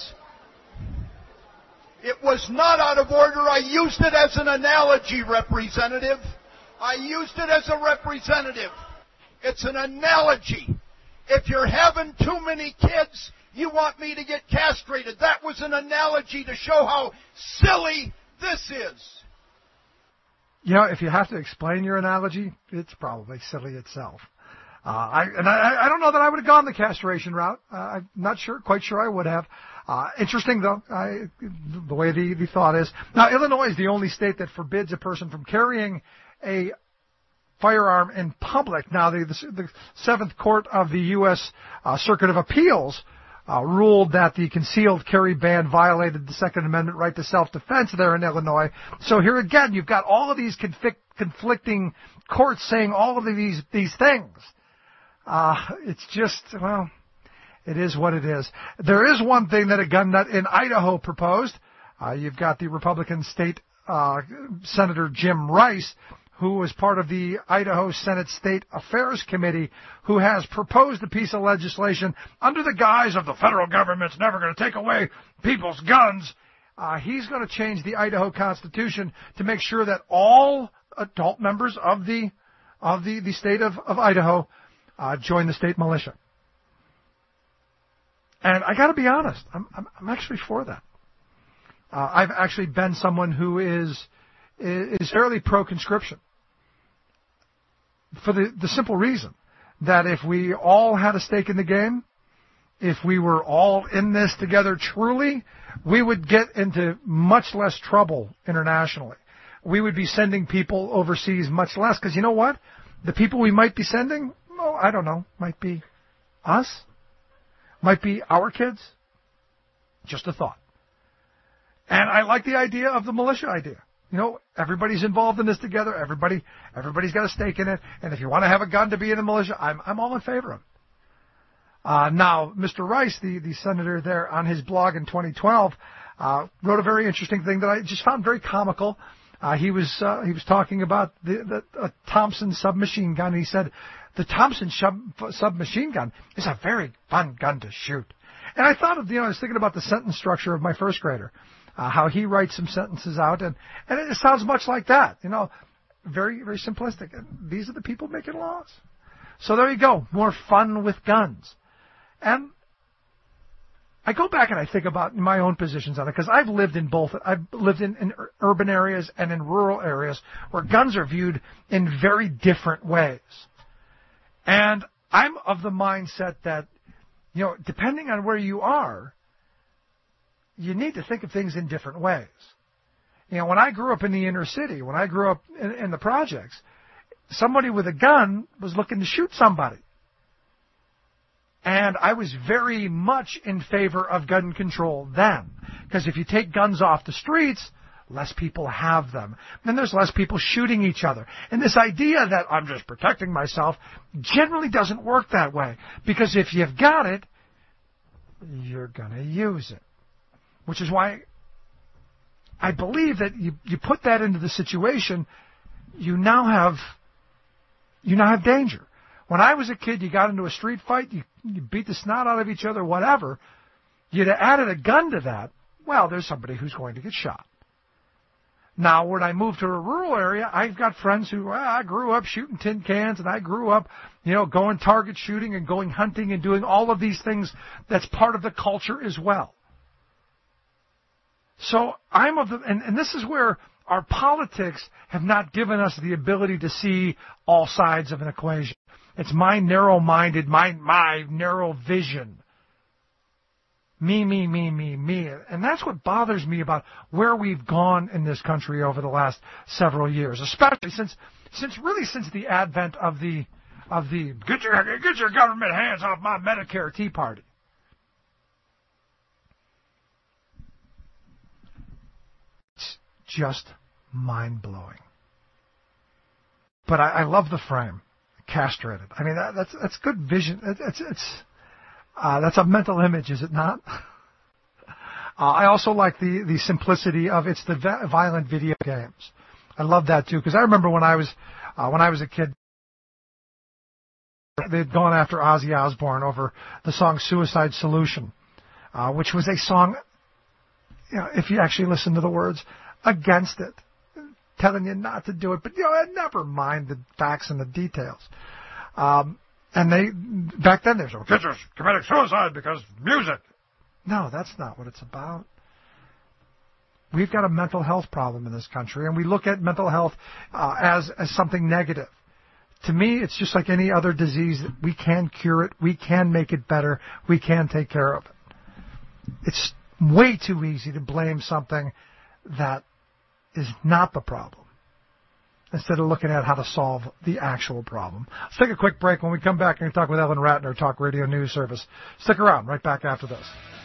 It was not out of order. I used it as an analogy, Representative. I used it as a representative. It's an analogy. If you're having too many kids, you want me to get castrated. That was an analogy to show how silly this is. You know, if you have to explain your analogy, it's probably silly itself. Uh, I, and I, I don't know that I would have gone the castration route. Uh, I'm not sure, quite sure I would have. Uh, interesting, though, I, the way the, the thought is. Now, Illinois is the only state that forbids a person from carrying a firearm in public. Now, the, the, the Seventh Court of the U S Uh, Circuit of Appeals uh, ruled that the concealed carry ban violated the Second Amendment right to self-defense there in Illinois. So here again, you've got all of these conflict, conflicting courts saying all of these these things. Uh, it's just, well, it is what it is. There is one thing that a gun nut in Idaho proposed. Uh, you've got the Republican state uh, Senator Jim Rice, who was part of the Idaho Senate State Affairs Committee, who has proposed a piece of legislation under the guise of the federal government's never going to take away people's guns. Uh, he's going to change the Idaho Constitution to make sure that all adult members of the of the, the state of, of Idaho uh, join the state militia. And I got to be honest, I'm, I'm, I'm actually for that. Uh, I've actually been someone who is is fairly pro-conscription. For the, the simple reason that if we all had a stake in the game, if we were all in this together truly, we would get into much less trouble internationally. We would be sending people overseas much less, because you know what? The people we might be sending, oh, I don't know, might be us, might be our kids. Just a thought. And I like the idea of the militia idea. You know, everybody's involved in this together. Everybody, everybody's got a stake in it. And if you want to have a gun to be in the militia, I'm, I'm all in favor of it. Uh, now, Mister Rice, the, the senator there, on his blog in twenty twelve, uh, wrote a very interesting thing that I just found very comical. Uh, he was uh, he was talking about the, the uh, Thompson submachine gun. He said the Thompson sub, submachine gun is a very fun gun to shoot. And I thought of, you know, I was thinking about the sentence structure of my first grader. Uh, how he writes some sentences out, and, and it sounds much like that, you know, very, very simplistic. And these are the people making laws. So there you go, more fun with guns. And I go back and I think about my own positions on it, because I've lived in both. I've lived in, in urban areas and in rural areas where guns are viewed in very different ways. And I'm of the mindset that, you know, depending on where you are, you need to think of things in different ways. You know, when I grew up in the inner city, when I grew up in, in the projects, somebody with a gun was looking to shoot somebody. And I was very much in favor of gun control then. Because if you take guns off the streets, less people have them. Then there's less people shooting each other. And this idea that I'm just protecting myself generally doesn't work that way. Because if you've got it, you're going to use it. Which is why I believe that you, you put that into the situation, you now have you now have danger. When I was a kid, you got into a street fight, you, you beat the snot out of each other, whatever. You'd have added a gun to that. Well, there's somebody who's going to get shot. Now, when I moved to a rural area, I've got friends who, well, I grew up shooting tin cans, and I grew up, you know, going target shooting and going hunting and doing all of these things. That's part of the culture as well. So I'm of the, and, and this is where our politics have not given us the ability to see all sides of an equation. It's my narrow-minded, my, my narrow vision. Me, me, me, me, me. And that's what bothers me about where we've gone in this country over the last several years, especially since, since really since the advent of the, of the, get your, get your government hands off my Medicare Tea Party. Just mind-blowing. But I, I love the frame, castrated. I mean, that, that's that's good vision. It, it's it's uh, that's a mental image, is it not? uh, I also like the the simplicity of it's the vi- violent video games. I love that too, because I remember when I was uh, when I was a kid, they'd gone after Ozzy Osbourne over the song "Suicide Solution," uh, which was a song. You know, if you actually listen to the words. Against it, telling you not to do it, but you know, never mind the facts and the details. Um, and they back then they were saying, "Kids are committing suicide because of music." No, that's not what it's about. We've got a mental health problem in this country, and we look at mental health uh, as as something negative. To me, it's just like any other disease. We can cure it. We can make it better. We can take care of it. It's way too easy to blame something that is not the problem. instead of looking at how to solve the actual problem. Let's take a quick break. When we come back, we're going to talk with Ellen Ratner, Talk Radio News Service. Stick around. Right back after this.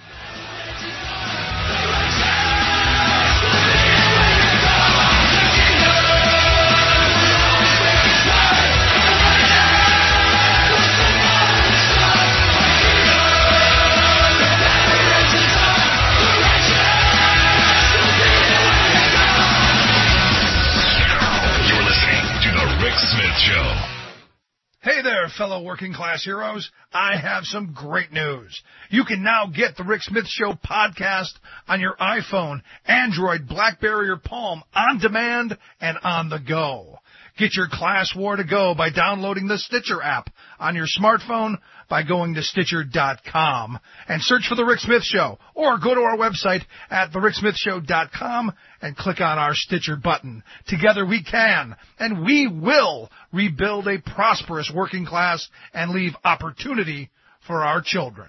Show. Hey there, fellow working class heroes. I have some great news. You can now get the Rick Smith Show podcast on your iPhone, Android, BlackBerry, or Palm on demand and on the go. Get your class war to go by downloading the Stitcher app on your smartphone by going to Stitcher dot com and search for The Rick Smith Show, or go to our website at the rick smith show dot com and click on our Stitcher button. Together we can, and we will, rebuild a prosperous working class and leave opportunity for our children.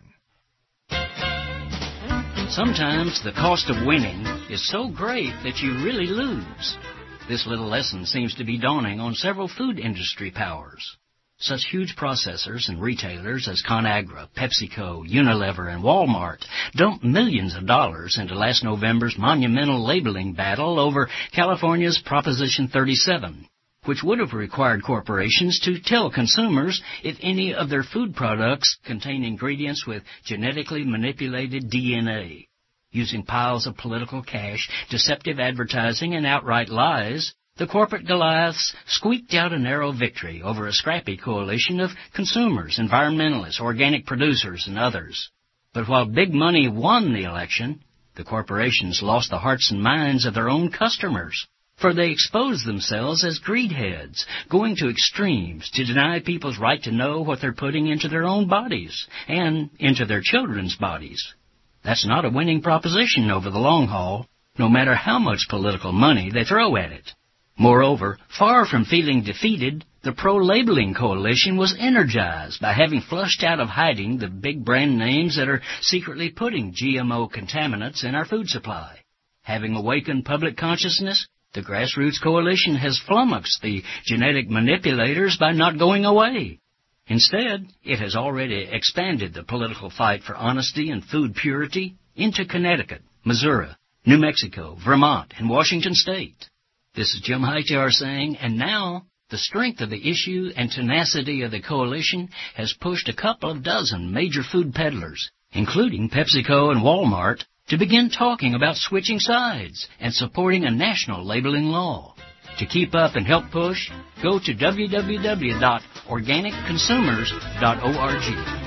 Sometimes the cost of winning is so great that you really lose. This little lesson seems to be dawning on several food industry powers. Such huge processors and retailers as ConAgra, PepsiCo, Unilever, and Walmart dumped millions of dollars into last November's monumental labeling battle over California's Proposition thirty-seven, which would have required corporations to tell consumers if any of their food products contain ingredients with genetically manipulated D N A. Using piles of political cash, deceptive advertising, and outright lies, the corporate Goliaths squeaked out a narrow victory over a scrappy coalition of consumers, environmentalists, organic producers, and others. But while big money won the election, the corporations lost the hearts and minds of their own customers, for they exposed themselves as greedheads, going to extremes to deny people's right to know what they're putting into their own bodies and into their children's bodies. That's not a winning proposition over the long haul, no matter how much political money they throw at it. Moreover, far from feeling defeated, the pro-labeling coalition was energized by having flushed out of hiding the big brand names that are secretly putting G M O contaminants in our food supply. Having awakened public consciousness, the grassroots coalition has flummoxed the genetic manipulators by not going away. Instead, it has already expanded the political fight for honesty and food purity into Connecticut, Missouri, New Mexico, Vermont, and Washington State. This is Jim Hightower saying, and now the strength of the issue and tenacity of the coalition has pushed a couple of dozen major food peddlers, including PepsiCo and Walmart, to begin talking about switching sides and supporting a national labeling law. To keep up and help push, go to w w w dot organic consumers dot org.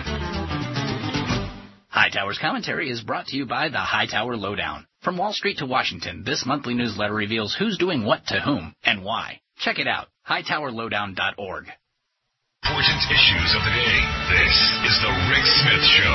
Hightower's commentary is brought to you by the Hightower Lowdown. From Wall Street to Washington, this monthly newsletter reveals who's doing what to whom and why. Check it out, hightower lowdown dot org. Important issues of the day. This is the Rick Smith Show.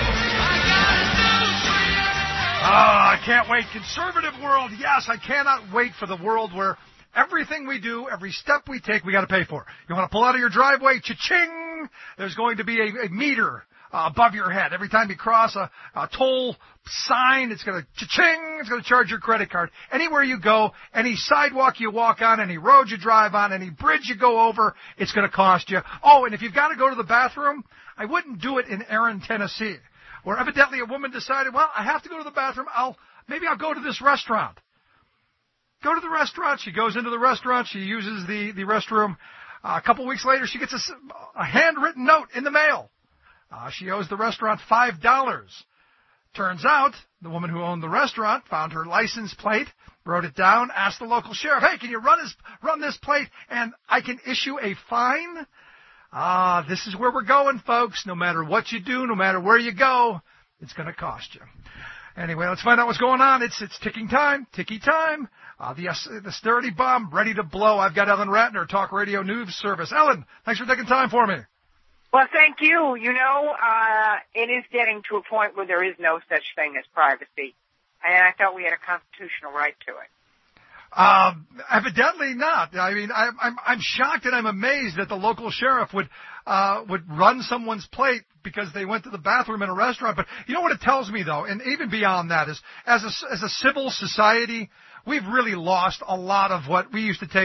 Ah, I can't wait. Conservative world, yes, I cannot wait for the world where everything we do, every step we take, we got to pay for. You want to pull out of your driveway, cha-ching, there's going to be a, a meter uh, above your head. Every time you cross a, a toll sign, it's going to cha-ching, it's going to charge your credit card. Anywhere you go, any sidewalk you walk on, any road you drive on, any bridge you go over, it's going to cost you. Oh, and if you've got to go to the bathroom, I wouldn't do it in Erin, Tennessee, where evidently a woman decided, well, I have to go to the bathroom. I'll maybe I'll go to this restaurant. Go to the restaurant. She goes into the restaurant. She uses the, the restroom. Uh, a couple weeks later, she gets a, a handwritten note in the mail. Uh, she owes the restaurant five dollars. Turns out, the woman who owned the restaurant found her license plate, wrote it down, asked the local sheriff, hey, can you run this, run this plate and I can issue a fine? Ah, this is where we're going, folks. No matter what you do, no matter where you go, it's going to cost you. Anyway, let's find out what's going on. It's it's ticking time, ticky time. Uh, the, uh, the austerity bomb ready to blow. I've got Ellen Ratner, Talk Radio News Service. Ellen, thanks for taking time for me. Well, thank you. You know, uh, it is getting to a point where there is no such thing as privacy. And I thought we had a constitutional right to it. Um, evidently not. I mean, I, I'm I'm shocked and I'm amazed that the local sheriff would uh would run someone's plate because they went to the bathroom in a restaurant. But you know what it tells me, though, and even beyond that, is as a as a civil society, we've really lost a lot of what we used to take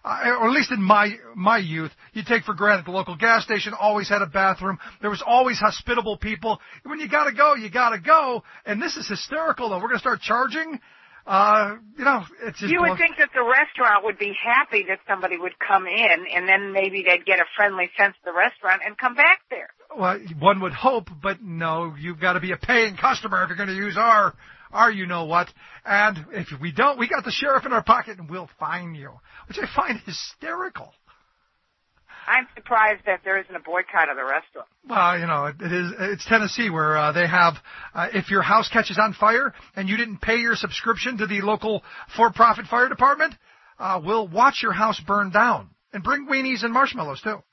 uh, or at least in my my youth, you take for granted the local gas station always had a bathroom. There was always hospitable people. When you got to go, you got to go. And this is hysterical, though. We're going to start charging. Uh, you know, it's just you would think that the restaurant would be happy that somebody would come in, and then maybe they'd get a friendly sense of the restaurant and come back there. Well, one would hope, but no, you've got to be a paying customer if you're going to use our, our you-know-what. And if we don't, we got the sheriff in our pocket and we'll fine you, which I find hysterical. I'm surprised that there isn't a boycott of the restaurant. Well, you know, it, it is, it's Tennessee where uh, they have, uh, if your house catches on fire and you didn't pay your subscription to the local for-profit fire department, uh, we'll watch your house burn down and bring weenies and marshmallows, too.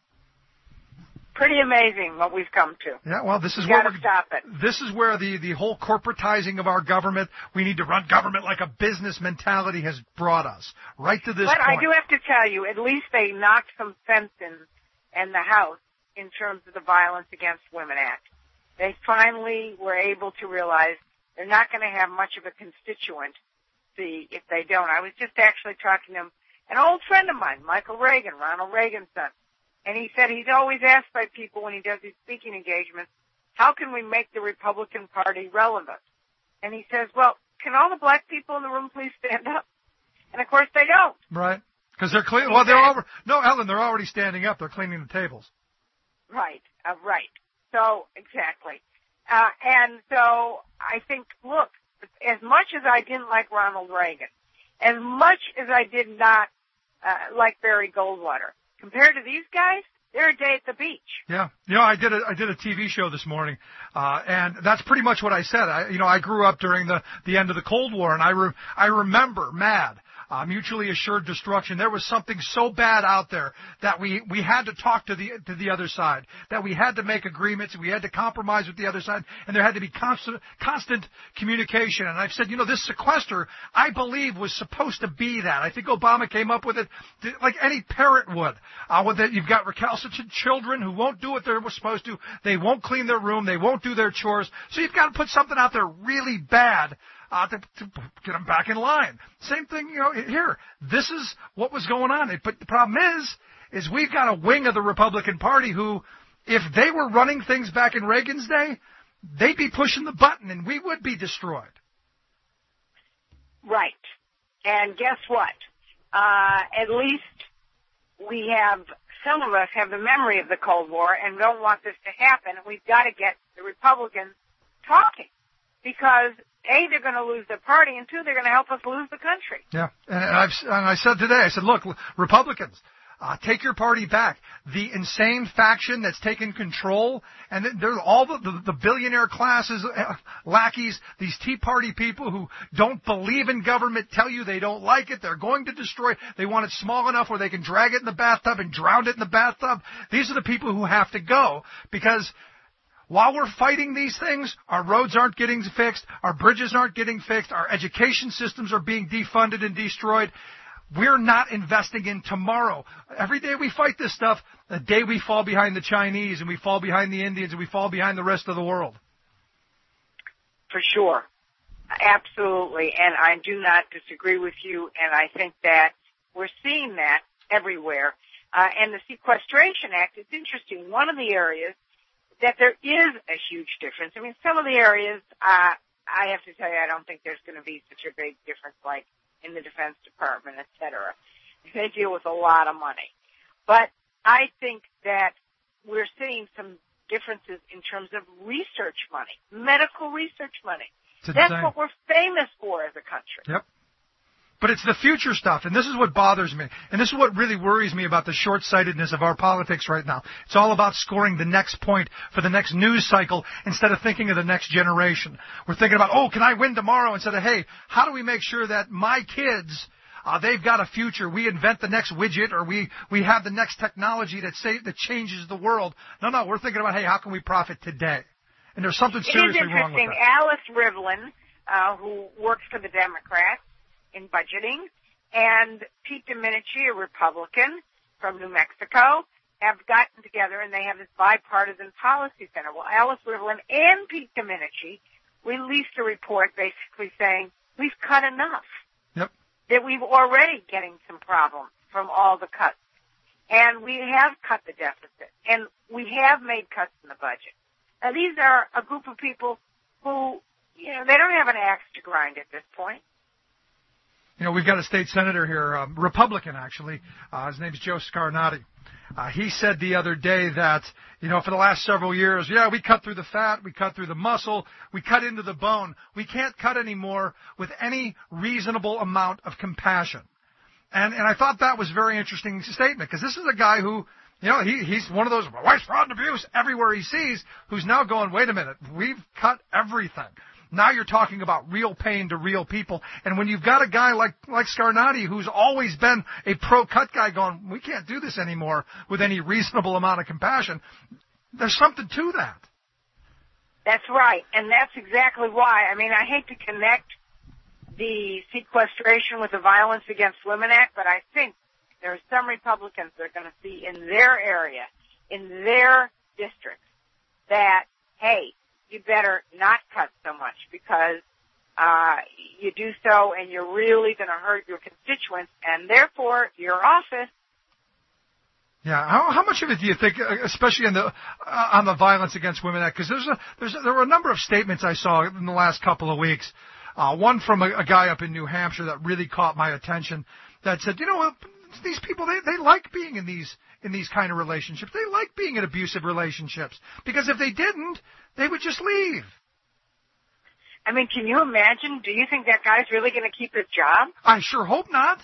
Pretty amazing what we've come to. Yeah, well, this is we where gotta stop it. This is where the, the whole corporatizing of our government, we need to run government like a business mentality has brought us right to this but point. But I do have to tell you, at least they knocked some sense in, in the House in terms of the Violence Against Women Act. They finally were able to realize they're not going to have much of a constituent see if they don't. I was just actually talking to an old friend of mine, Michael Reagan, Ronald Reagan's son. And he said he's always asked by people when he does these speaking engagements, how can we make the Republican Party relevant? And he says, well, can all the black people in the room please stand up? And, of course, they don't. Right. Because they're cleaning. Well, they're over. No, Ellen, they're already standing up. They're cleaning the tables. Right. Uh, right. So, exactly. Uh, and so I think, look, as much as I didn't like Ronald Reagan, as much as I did not uh, like Barry Goldwater, compared to these guys, they're a day at the beach. Yeah. You know, I did a, I did a T V show this morning, uh, and that's pretty much what I said. I, you know, I grew up during the, the end of the Cold War, and I, re, I remember MAD. Uh, mutually assured destruction. There was something so bad out there that we, we had to talk to the, to the other side, that we had to make agreements, we had to compromise with the other side, and there had to be constant, constant communication. And I've said, you know, this sequester, I believe, was supposed to be that. I think Obama came up with it to, like any parent would. Uh, with it, you've got recalcitrant children who won't do what they're supposed to. They won't clean their room. They won't do their chores. So you've got to put something out there really bad Uh, to, to get them back in line. Same thing, you know, here. This is what was going on. But the problem is, is we've got a wing of the Republican Party who, if they were running things back in Reagan's day, they'd be pushing the button and we would be destroyed. Right. And guess what? Uh, at least we have, some of us have the memory of the Cold War and don't want this to happen. And we've got to get the Republicans talking because A, they're going to lose their party, and two, they're going to help us lose the country. Yeah, and I've and I said today, I said, look, Republicans, uh, take your party back. The insane faction that's taken control, and they're all the, the, the billionaire classes, uh, lackeys, these Tea Party people who don't believe in government, tell you they don't like it, they're going to destroy it, they want it small enough where they can drag it in the bathtub and drown it in the bathtub. These are the people who have to go, because while we're fighting these things, our roads aren't getting fixed, our bridges aren't getting fixed, our education systems are being defunded and destroyed. We're not investing in tomorrow. Every day we fight this stuff, the day we fall behind the Chinese and we fall behind the Indians and we fall behind the rest of the world. For sure. Absolutely. And I do not disagree with you, and I think that we're seeing that everywhere. Uh, and the Sequestration Act is interesting. One of the areas that there is a huge difference. I mean, some of the areas, uh, I have to tell you, I don't think there's going to be such a big difference like in the Defense Department, et cetera. They deal with a lot of money. But I think that we're seeing some differences in terms of research money, medical research money. That's what we're famous for as a country. Yep. But it's the future stuff, and this is what bothers me. And this is what really worries me about the short-sightedness of our politics right now. It's all about scoring the next point for the next news cycle instead of thinking of the next generation. We're thinking about, oh, can I win tomorrow? Instead of, hey, how do we make sure that my kids, uh, they've got a future? We invent the next widget, or we, we have the next technology that, say, that changes the world. No, no, we're thinking about, hey, how can we profit today? And there's something seriously wrong with that. It is interesting. Alice Rivlin, uh, who works for the Democrats in budgeting, and Pete Domenici, a Republican from New Mexico, have gotten together and they have this bipartisan policy center. Well, Alice Rivlin and Pete Domenici released a report basically saying we've cut enough. Yep. That we've already getting some problems. from all the cuts. And we have cut the deficit. And we have made cuts in the budget. Now, these are a group of people who, you know, they don't have an axe to grind at this point. You know, we've got a state senator here, um, Republican actually. Uh, his name's Joe Scarnati. Uh, he said the other day that, you know, for the last several years, yeah, we cut through the fat, we cut through the muscle, we cut into the bone. We can't cut anymore with any reasonable amount of compassion. And, and I thought that was a very interesting statement, because this is a guy who, you know, he, he's one of those waste, fraud, and abuse everywhere he sees, who's now going, wait a minute, we've cut everything. Now you're talking about real pain to real people. And when you've got a guy like, like Scarnati, who's always been a pro-cut guy going, we can't do this anymore with any reasonable amount of compassion, there's something to that. That's right. And that's exactly why. I mean, I hate to connect the sequestration with the Violence Against Women Act, but I think there are some Republicans that are going to see in their area, in their districts, that, hey, you better not cut so much, because uh you do so and you're really going to hurt your constituents and therefore your office. Yeah, how, how much of it do you think, especially on the uh, on the Violence Against Women Act? Because there's a, there's a, there were a number of statements I saw in the last couple of weeks. Uh, one from a, a guy up in New Hampshire that really caught my attention. That said, you know, these people they they like being in these in these kind of relationships. They like being in abusive relationships, because if they didn't, they would just leave. I mean, can you imagine? Do you think that guy's really going to keep his job? I sure hope not.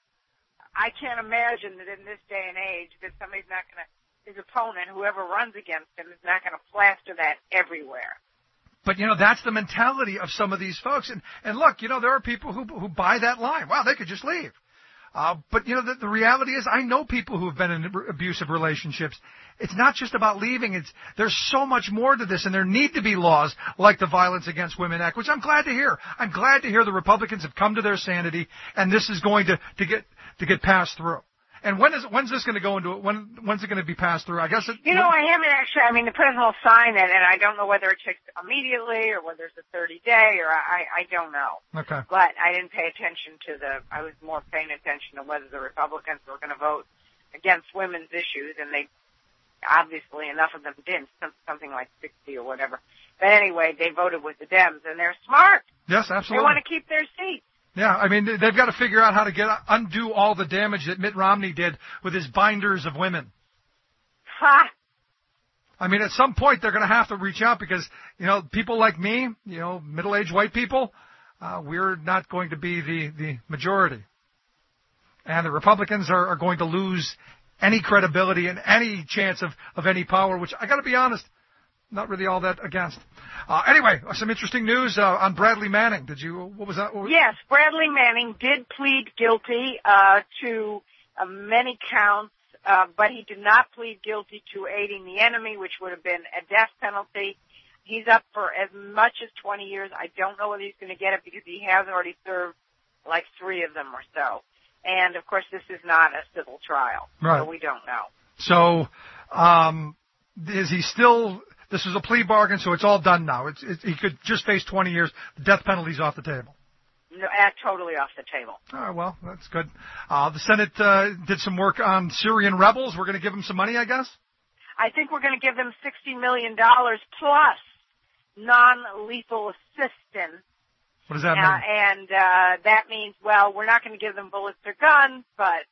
I can't imagine that in this day and age that somebody's not going to, his opponent, whoever runs against him, is not going to plaster that everywhere. But, you know, that's the mentality of some of these folks. And, and look, you know, there are people who, who buy that line. Wow, they could just leave. Uh, but, you know, the, the reality is I know people who have been in abusive relationships. It's not just about leaving. It's, there's so much more to this, and there need to be laws like the Violence Against Women Act, which I'm glad to hear. I'm glad to hear the Republicans have come to their sanity, and this is going to, to get to get passed through. And when is when's this going to go into when when's it going to be passed through? I guess it. You know, I haven't actually. I mean, the president will sign it, and I don't know whether it takes immediately or whether it's a thirty day, or I I don't know. Okay. But I didn't pay attention to the. I was more paying attention to whether the Republicans were going to vote against women's issues, and they obviously enough of them didn't. Some, something like sixty or whatever. But anyway, they voted with the Dems, and they're smart. Yes, absolutely. They want to keep their seats. Yeah, I mean, they've got to figure out how to get undo all the damage that Mitt Romney did with his binders of women. Ha! I mean, at some point they're going to have to reach out, because, you know, people like me, you know, middle-aged white people, uh, we're not going to be the, the majority. And the Republicans are, are going to lose any credibility and any chance of, of any power, which I got to be honest, not really all that against. Uh, anyway, some interesting news uh, on Bradley Manning. Did you, what was that? What was yes, Bradley Manning did plead guilty uh, to uh, many counts, uh, but he did not plead guilty to aiding the enemy, which would have been a death penalty. He's up for as much as twenty years. I don't know whether he's going to get it, because he has already served like three of them or so. And, of course, this is not a civil trial, right. So we don't know. So um, is he still... This is a plea bargain, so it's all done now. It's, it, he could just face twenty years. The death penalty's off the table. No, uh, totally off the table. All right, well, that's good. Uh, the Senate uh, did some work on Syrian rebels. We're going to give them some money, I guess? I think we're going to give them sixty million dollars plus non-lethal assistance. What does that mean? Uh, and uh, that means, well, we're not going to give them bullets or guns, but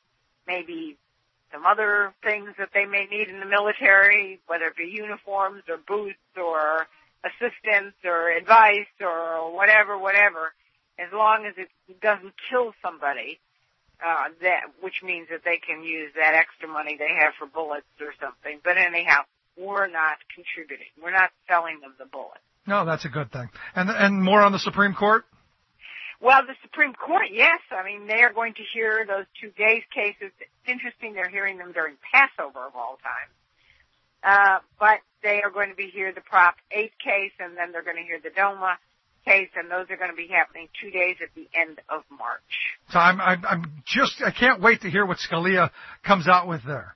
maybe some other things that they may need in the military, whether it be uniforms or boots or assistance or advice or whatever, whatever, as long as it doesn't kill somebody, uh, that, which means that they can use that extra money they have for bullets or something. But anyhow, we're not contributing. We're not selling them the bullets. No, that's a good thing. And and more on the Supreme Court? Well, the Supreme Court, yes. I mean, they are going to hear those two gays cases. It's interesting they're hearing them during Passover of all times. Uh, but they are going to be here the Prop eight case, and then they're going to hear the DOMA case, and those are going to be happening two days at the end of March. So I'm, I'm, I'm just, I can't wait to hear what Scalia comes out with there.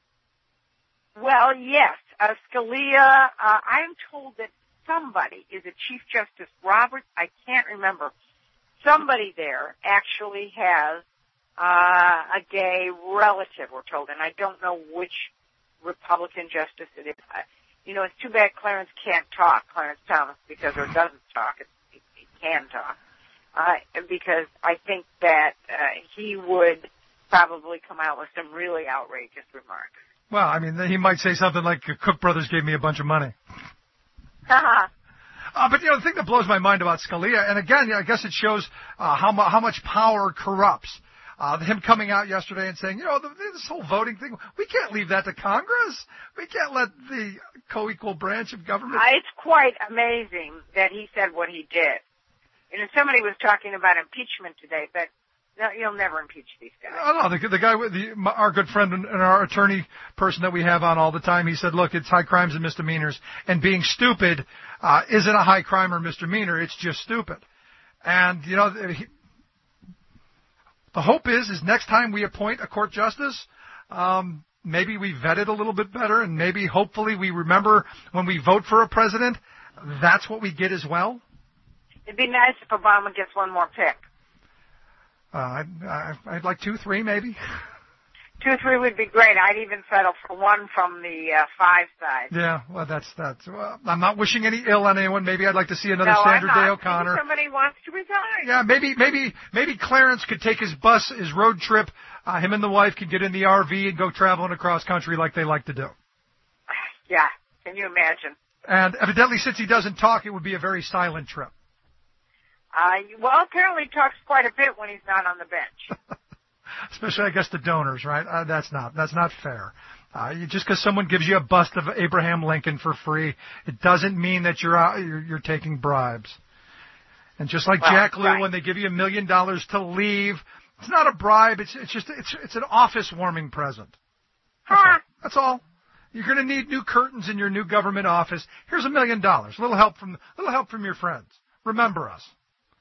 Well, yes. Uh, Scalia, uh, I am told that somebody, is it Chief Justice Roberts? I can't remember. Somebody there actually has uh, a gay relative, we're told, and I don't know which Republican justice it is. I, you know, it's too bad Clarence can't talk, Clarence Thomas, because, or doesn't talk, it's, he, he can talk, uh, because I think that uh, he would probably come out with some really outrageous remarks. Well, I mean, he might say something like, Cook Brothers gave me a bunch of money. Haha. Uh, but, you know, the thing that blows my mind about Scalia, and again, you know, I guess it shows uh, how, mu- how much power corrupts. Uh, him coming out yesterday and saying, you know, the, this whole voting thing, we can't leave that to Congress. We can't let the co-equal branch of government. Uh, it's quite amazing that he said what he did. You know, somebody was talking about impeachment today, but no, you'll never impeach these guys. Oh, no, the, the guy, with the, our good friend and our attorney person that we have on all the time, he said, look, it's high crimes and misdemeanors, and being stupid uh, isn't a high crime or misdemeanor, it's just stupid. And, you know, he, the hope is, is next time we appoint a court justice, um, maybe we vet it a little bit better, and maybe, hopefully, we remember when we vote for a president, that's what we get as well. It'd be nice if Obama gets one more pick. Uh, I'd, I- I'd like two, three, maybe. Two or three would be great. I'd even settle for one from the uh, five side. Yeah, well, that's that's. Well, I'm not wishing any ill on anyone. Maybe I'd like to see another no, Sandra I'm not. Day O'Connor. Maybe somebody wants to resign. Yeah, maybe maybe maybe Clarence could take his bus, his road trip. Uh, him and the wife could get in the R V and go traveling across country like they like to do. Yeah, can you imagine? And evidently, since he doesn't talk, it would be a very silent trip. Uh, well, apparently he talks quite a bit when he's not on the bench. Especially, I guess, the donors, right? Uh, that's not that's not fair. Uh, you, just because someone gives you a bust of Abraham Lincoln for free, it doesn't mean that you're out, you're, you're taking bribes. And just like well, Jack Lew, right. when they give you a million dollars to leave, it's not a bribe. It's it's just it's it's an office warming present. That's huh. all. That's all. You're going to need new curtains in your new government office. Here's a million dollars. A little help from little help from your friends. Remember us.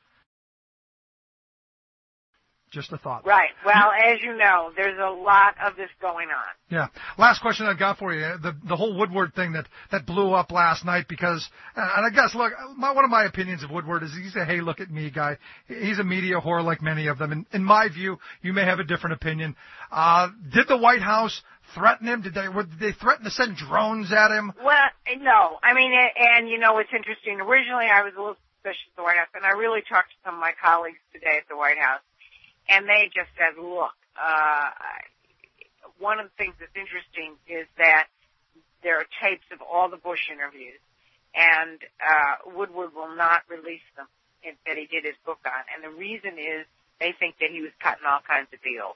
Just a thought. Right. Well, as you know, there's a lot of this going on. Yeah. Last question I've got for you. The the whole Woodward thing that, that blew up last night because, and I guess, look, my, one of my opinions of Woodward is he's a hey, look at me guy. He's a media whore like many of them. And in my view, you may have a different opinion. Uh, did the White House threaten him? Did they, did they threaten to send drones at him? Well, no. I mean, and you know, it's interesting. Originally, I was a little suspicious of the White House, and I really talked to some of my colleagues today at the White House. And they just said, look, uh, one of the things that's interesting is that there are tapes of all the Bush interviews, and uh, Woodward will not release them that he did his book on. And the reason is they think that he was cutting all kinds of deals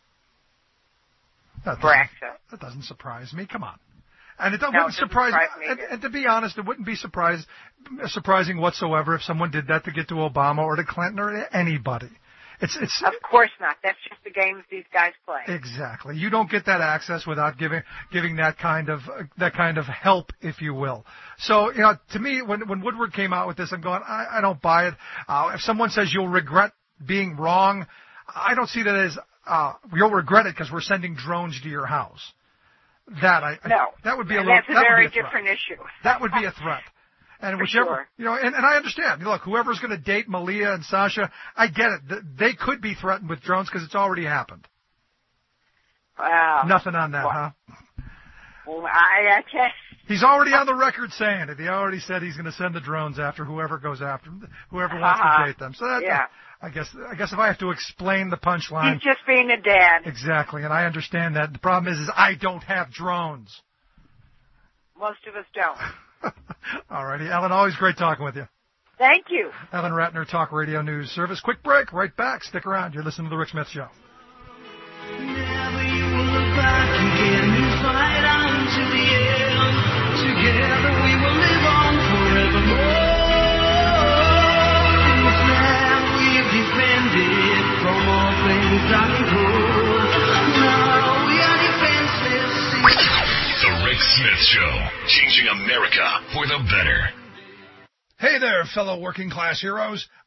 that for access. That doesn't surprise me. Come on. And it no, wouldn't it surprise, surprise me. and, and to be honest, it wouldn't be surprise, surprising whatsoever if someone did that to get to Obama or to Clinton or to anybody. It's, it's, of course not. That's just the games these guys play. Exactly. You don't get that access without giving giving that kind of uh, that kind of help, if you will. So, you know, to me, when when Woodward came out with this, I'm going, I, I don't buy it. Uh, if someone says you'll regret being wrong, I don't see that as uh, you'll regret it because we're sending drones to your house. That I, no. I that would be a and little, that's a that very would be a different issue. That would be a threat. And For whichever, sure. you know, and, and I understand. Look, whoever's going to date Malia and Sasha, I get it. They could be threatened with drones because it's already happened. Wow. Nothing on that, well, huh? Well, I, I guess. He's already on the record saying it. He already said he's going to send the drones after whoever goes after them, whoever wants uh-huh. to date them. So that, yeah. I guess, I guess if I have to explain the punchline. He's just being a dad. Exactly, and I understand that. The problem is, is I don't have drones. Most of us don't. All righty, Ellen, always great talking with you. Thank you. Ellen Ratner, Talk Radio News Service. Quick break, right back. Stick around. You're listening to The Rick Smith Show. Never you will look back again. You fight on to the end. Together we will live on forevermore. In the land we've defended from all things dark and cold. Now we are defenseless. The Rick Smith Show, changing America for the better. Hey there, fellow working class heroes.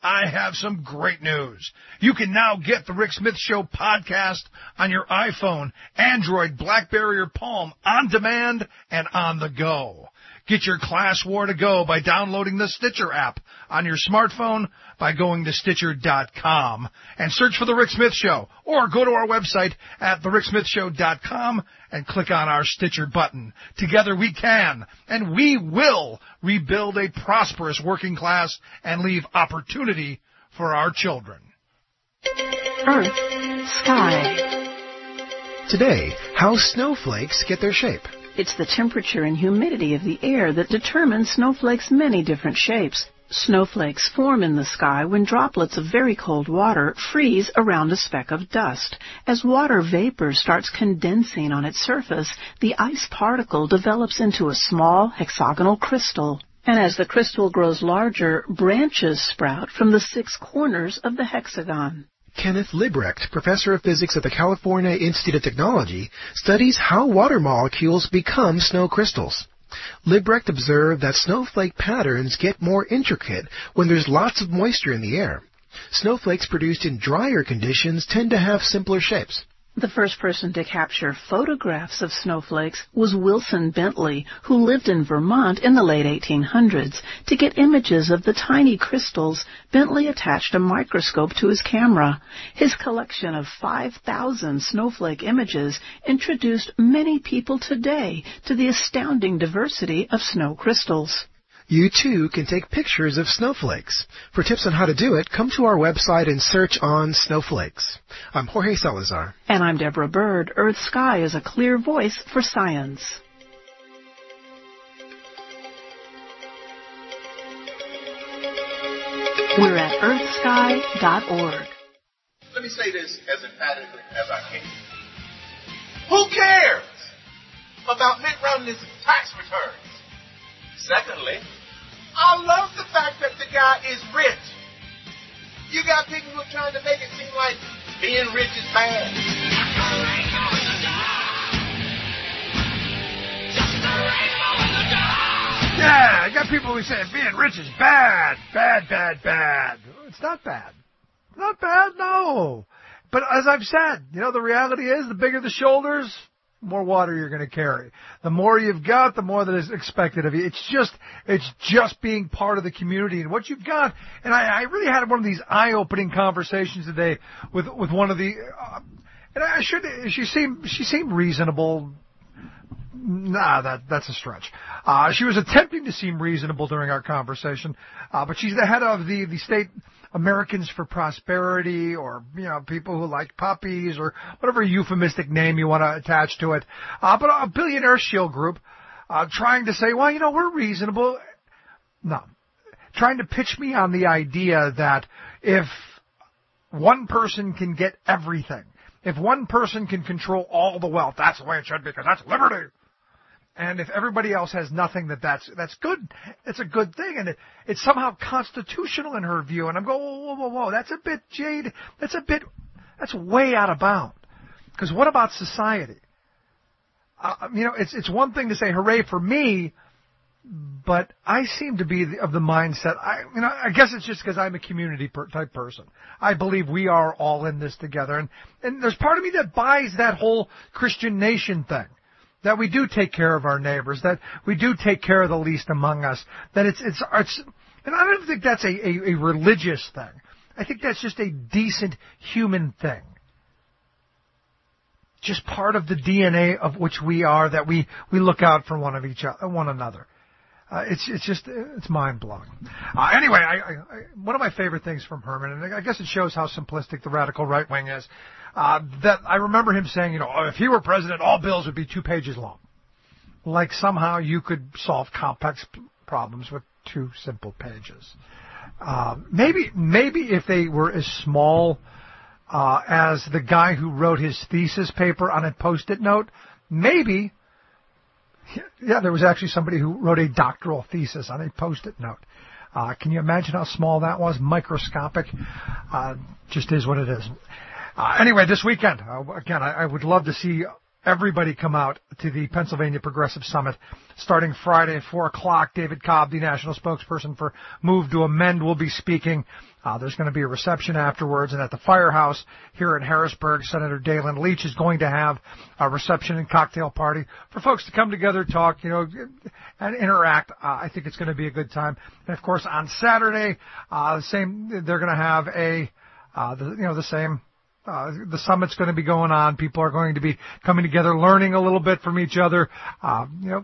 I have some great news. You can now get the Rick Smith Show podcast on your iPhone, Android, BlackBerry, or Palm on demand and on the go. Get your Class War to go by downloading the Stitcher app on your smartphone by going to Stitcher dot com and search for The Rick Smith Show, or go to our website at the rick smith show dot com and click on our Stitcher button. Together we can, and we will, rebuild a prosperous working class and leave opportunity for our children. Earth, sky. Today, how snowflakes get their shape. It's the temperature and humidity of the air that determines snowflakes' many different shapes. Snowflakes form in the sky when droplets of very cold water freeze around a speck of dust. As water vapor starts condensing on its surface, the ice particle develops into a small hexagonal crystal. And as the crystal grows larger, branches sprout from the six corners of the hexagon. Kenneth Librecht, professor of physics at the California Institute of Technology, studies how water molecules become snow crystals. Librecht observed that snowflake patterns get more intricate when there's lots of moisture in the air. Snowflakes produced in drier conditions tend to have simpler shapes. The first person to capture photographs of snowflakes was Wilson Bentley, who lived in Vermont in the late eighteen hundreds. To get images of the tiny crystals, Bentley attached a microscope to his camera. His collection of five thousand snowflake images introduced many people today to the astounding diversity of snow crystals. You, too, can take pictures of snowflakes. For tips on how to do it, come to our website and search on snowflakes. I'm Jorge Salazar. And I'm Deborah Bird. Earth Sky is a clear voice for science. We're at earth sky dot org. Let me say this as emphatically as I can. Who cares about Mitt Romney's tax returns? Secondly, I love the fact that the guy is rich. You got people who are trying to make it seem like being rich is bad. Yeah, I got people who say being rich is bad, bad, bad, bad. It's not bad. Not bad, no. But as I've said, you know, the reality is the bigger the shoulders, more water you're going to carry. The more you've got, the more that is expected of you. It's just, it's just being part of the community and what you've got. And I, I really had one of these eye-opening conversations today with with one of the, uh, and I should, she seemed she seemed reasonable. Nah, that that's a stretch. Uh, she was attempting to seem reasonable during our conversation, uh, but she's the head of the the state Americans for Prosperity, or, you know, people who like puppies, or whatever euphemistic name you want to attach to it. Uh, but a billionaire shill group, uh, trying to say, well, you know, we're reasonable. No. Trying to pitch me on the idea that if one person can get everything, if one person can control all the wealth, that's the way it should be, because that's liberty. And if everybody else has nothing, that that's that's good. It's a good thing, and it, it's somehow constitutional in her view. And I'm going, whoa, whoa, whoa, whoa, that's a bit jade. That's a bit, that's way out of bound. Because what about society? Uh, you know, it's it's one thing to say hooray for me, but I seem to be of the mindset. I, you know, I guess it's just because I'm a community per, type person. I believe we are all in this together, and and there's part of me that buys that whole Christian nation thing. That we do take care of our neighbors, that we do take care of the least among us, that it's, it's, it's and I don't think that's a, a, a religious thing. I think that's just a decent human thing. Just part of the D N A of which we are, that we, we look out for one of each other, one another. Uh, it's, it's just, it's mind-blowing. Uh, anyway, I, I, I, one of my favorite things from Herman, and I guess it shows how simplistic the radical right wing is, uh, that I remember him saying, you know, if he were president, all bills would be two pages long. Like somehow you could solve complex problems with two simple pages. Uh, maybe, maybe if they were as small, uh, as the guy who wrote his thesis paper on a Post-it note, maybe. Yeah, there was actually somebody who wrote a doctoral thesis on a Post-it note. Uh, can you imagine how small that was? Microscopic. Uh, just is what it is. Uh, anyway, this weekend, uh, again, I, I would love to see everybody come out to the Pennsylvania Progressive Summit starting Friday at four o'clock. David Cobb, the national spokesperson for Move to Amend, will be speaking. Uh, there's going to be a reception afterwards, and at the Firehouse here in Harrisburg, Senator Dalen Leach is going to have a reception and cocktail party for folks to come together, talk, you know, and interact. Uh, I think it's going to be a good time. And of course, on Saturday, uh, the same, they're going to have a, uh, the, you know, the same. Uh, the summit's going to be going on. People are going to be coming together, learning a little bit from each other. Uh, you know,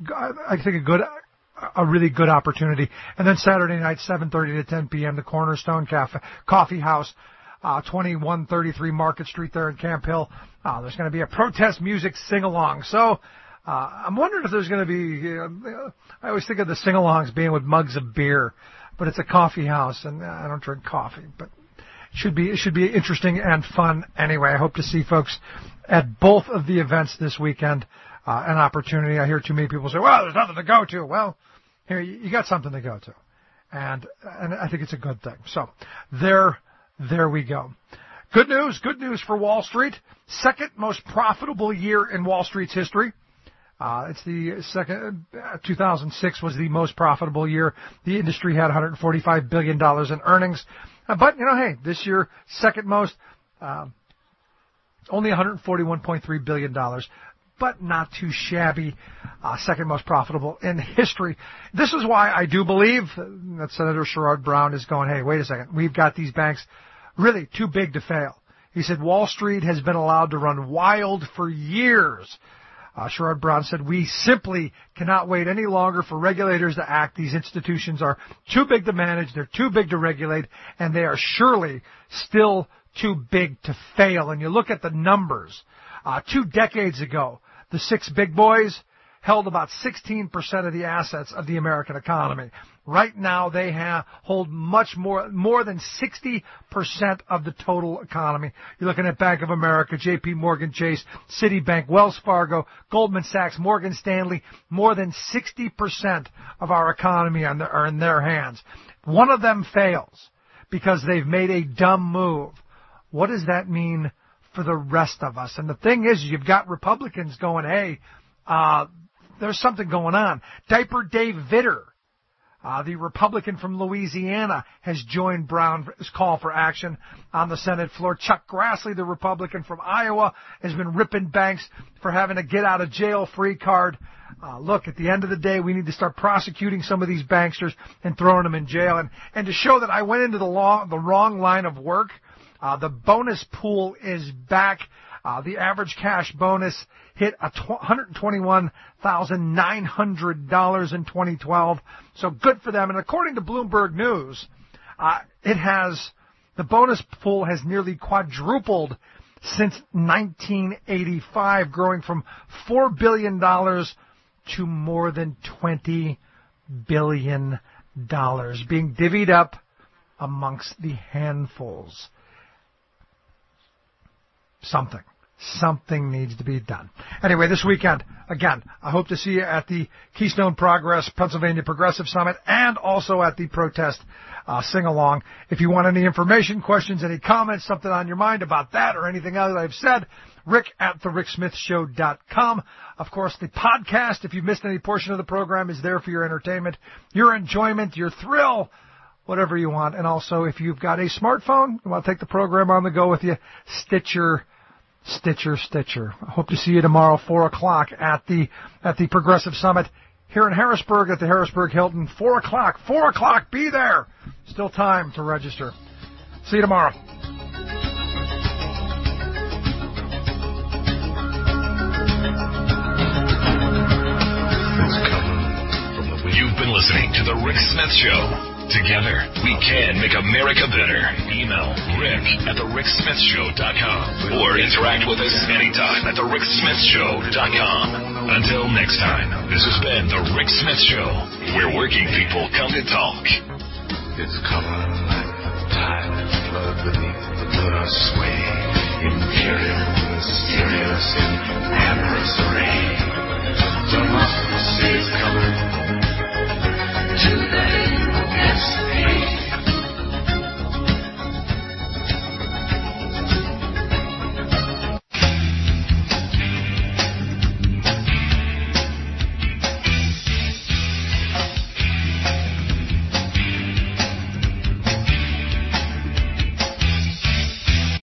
I think a good, a really good opportunity. And then Saturday night, seven thirty to ten p.m., the Cornerstone Cafe, Coffee House, uh, twenty-one thirty-three Market Street there in Camp Hill. Uh, there's going to be a protest music sing-along. So, uh, I'm wondering if there's going to be, you know, I always think of the sing-alongs being with mugs of beer, but it's a coffee house, and I don't drink coffee, but Should be, it should be interesting and fun anyway. I hope to see folks at both of the events this weekend. Uh, an opportunity. I hear too many people say, well, there's nothing to go to. Well, here, you, you got something to go to. And, and I think it's a good thing. So there, there we go. Good news, good news for Wall Street. Second most profitable year in Wall Street's history. Uh, it's the second, uh, two thousand six was the most profitable year. The industry had one hundred forty-five billion dollars in earnings. Uh, but, you know, hey, this year, second most, uh, only one hundred forty-one point three billion dollars, but not too shabby. Uh, second most profitable in history. This is why I do believe that Senator Sherrod Brown is going, hey, wait a second, we've got these banks really too big to fail. He said Wall Street has been allowed to run wild for years. Uh, Sherrod Brown said, we simply cannot wait any longer for regulators to act. These institutions are too big to manage, they're too big to regulate, and they are surely still too big to fail. And you look at the numbers. Uh, two decades ago, the six big boys held about sixteen percent of the assets of the American economy. Right now, they have, hold much more, more than sixty percent of the total economy. You're looking at Bank of America, J P Morgan Chase, Citibank, Wells Fargo, Goldman Sachs, Morgan Stanley. More than sixty percent of our economy are in their hands. One of them fails because they've made a dumb move. What does that mean for the rest of us? And the thing is, you've got Republicans going, hey, uh, there's something going on. Diaper Dave Vitter, uh, the Republican from Louisiana, has joined Brown's call for action on the Senate floor. Chuck Grassley, the Republican from Iowa, has been ripping banks for having a get-out-of-jail-free card. Uh, look, at the end of the day, we need to start prosecuting some of these banksters and throwing them in jail. And, and to show that I went into the, law, the wrong line of work, uh, the bonus pool is back. Uh, the average cash bonus hit a one hundred twenty-one thousand nine hundred dollars in twenty twelve. So good for them. And according to Bloomberg News, uh, it has, the bonus pool has nearly quadrupled since nineteen eighty-five, growing from four billion dollars to more than twenty billion dollars, being divvied up amongst the handfuls. Something. Something needs to be done. Anyway, this weekend, again, I hope to see you at the Keystone Progress Pennsylvania Progressive Summit and also at the protest uh, sing-along. If you want any information, questions, any comments, something on your mind about that or anything else I've said, Rick at the rick smith show dot com. Of course, the podcast, if you missed any portion of the program, is there for your entertainment, your enjoyment, your thrill, whatever you want. And also, if you've got a smartphone, you want to take the program on the go with you, Stitcher, Stitcher, Stitcher. I hope to see you tomorrow, four o'clock, at the at the Progressive Summit here in Harrisburg at the Harrisburg Hilton. four o'clock, four o'clock, be there. Still time to register. See you tomorrow. You've been listening to The Rick Smith Show. Together, we can make America better. Email Rick at the rick smith show dot com or interact with us anytime at the rick smith show dot com. Until next time, this has been The Rick Smith Show, where working people come to talk. It's coming like the tide flood beneath the blue sway. Imperial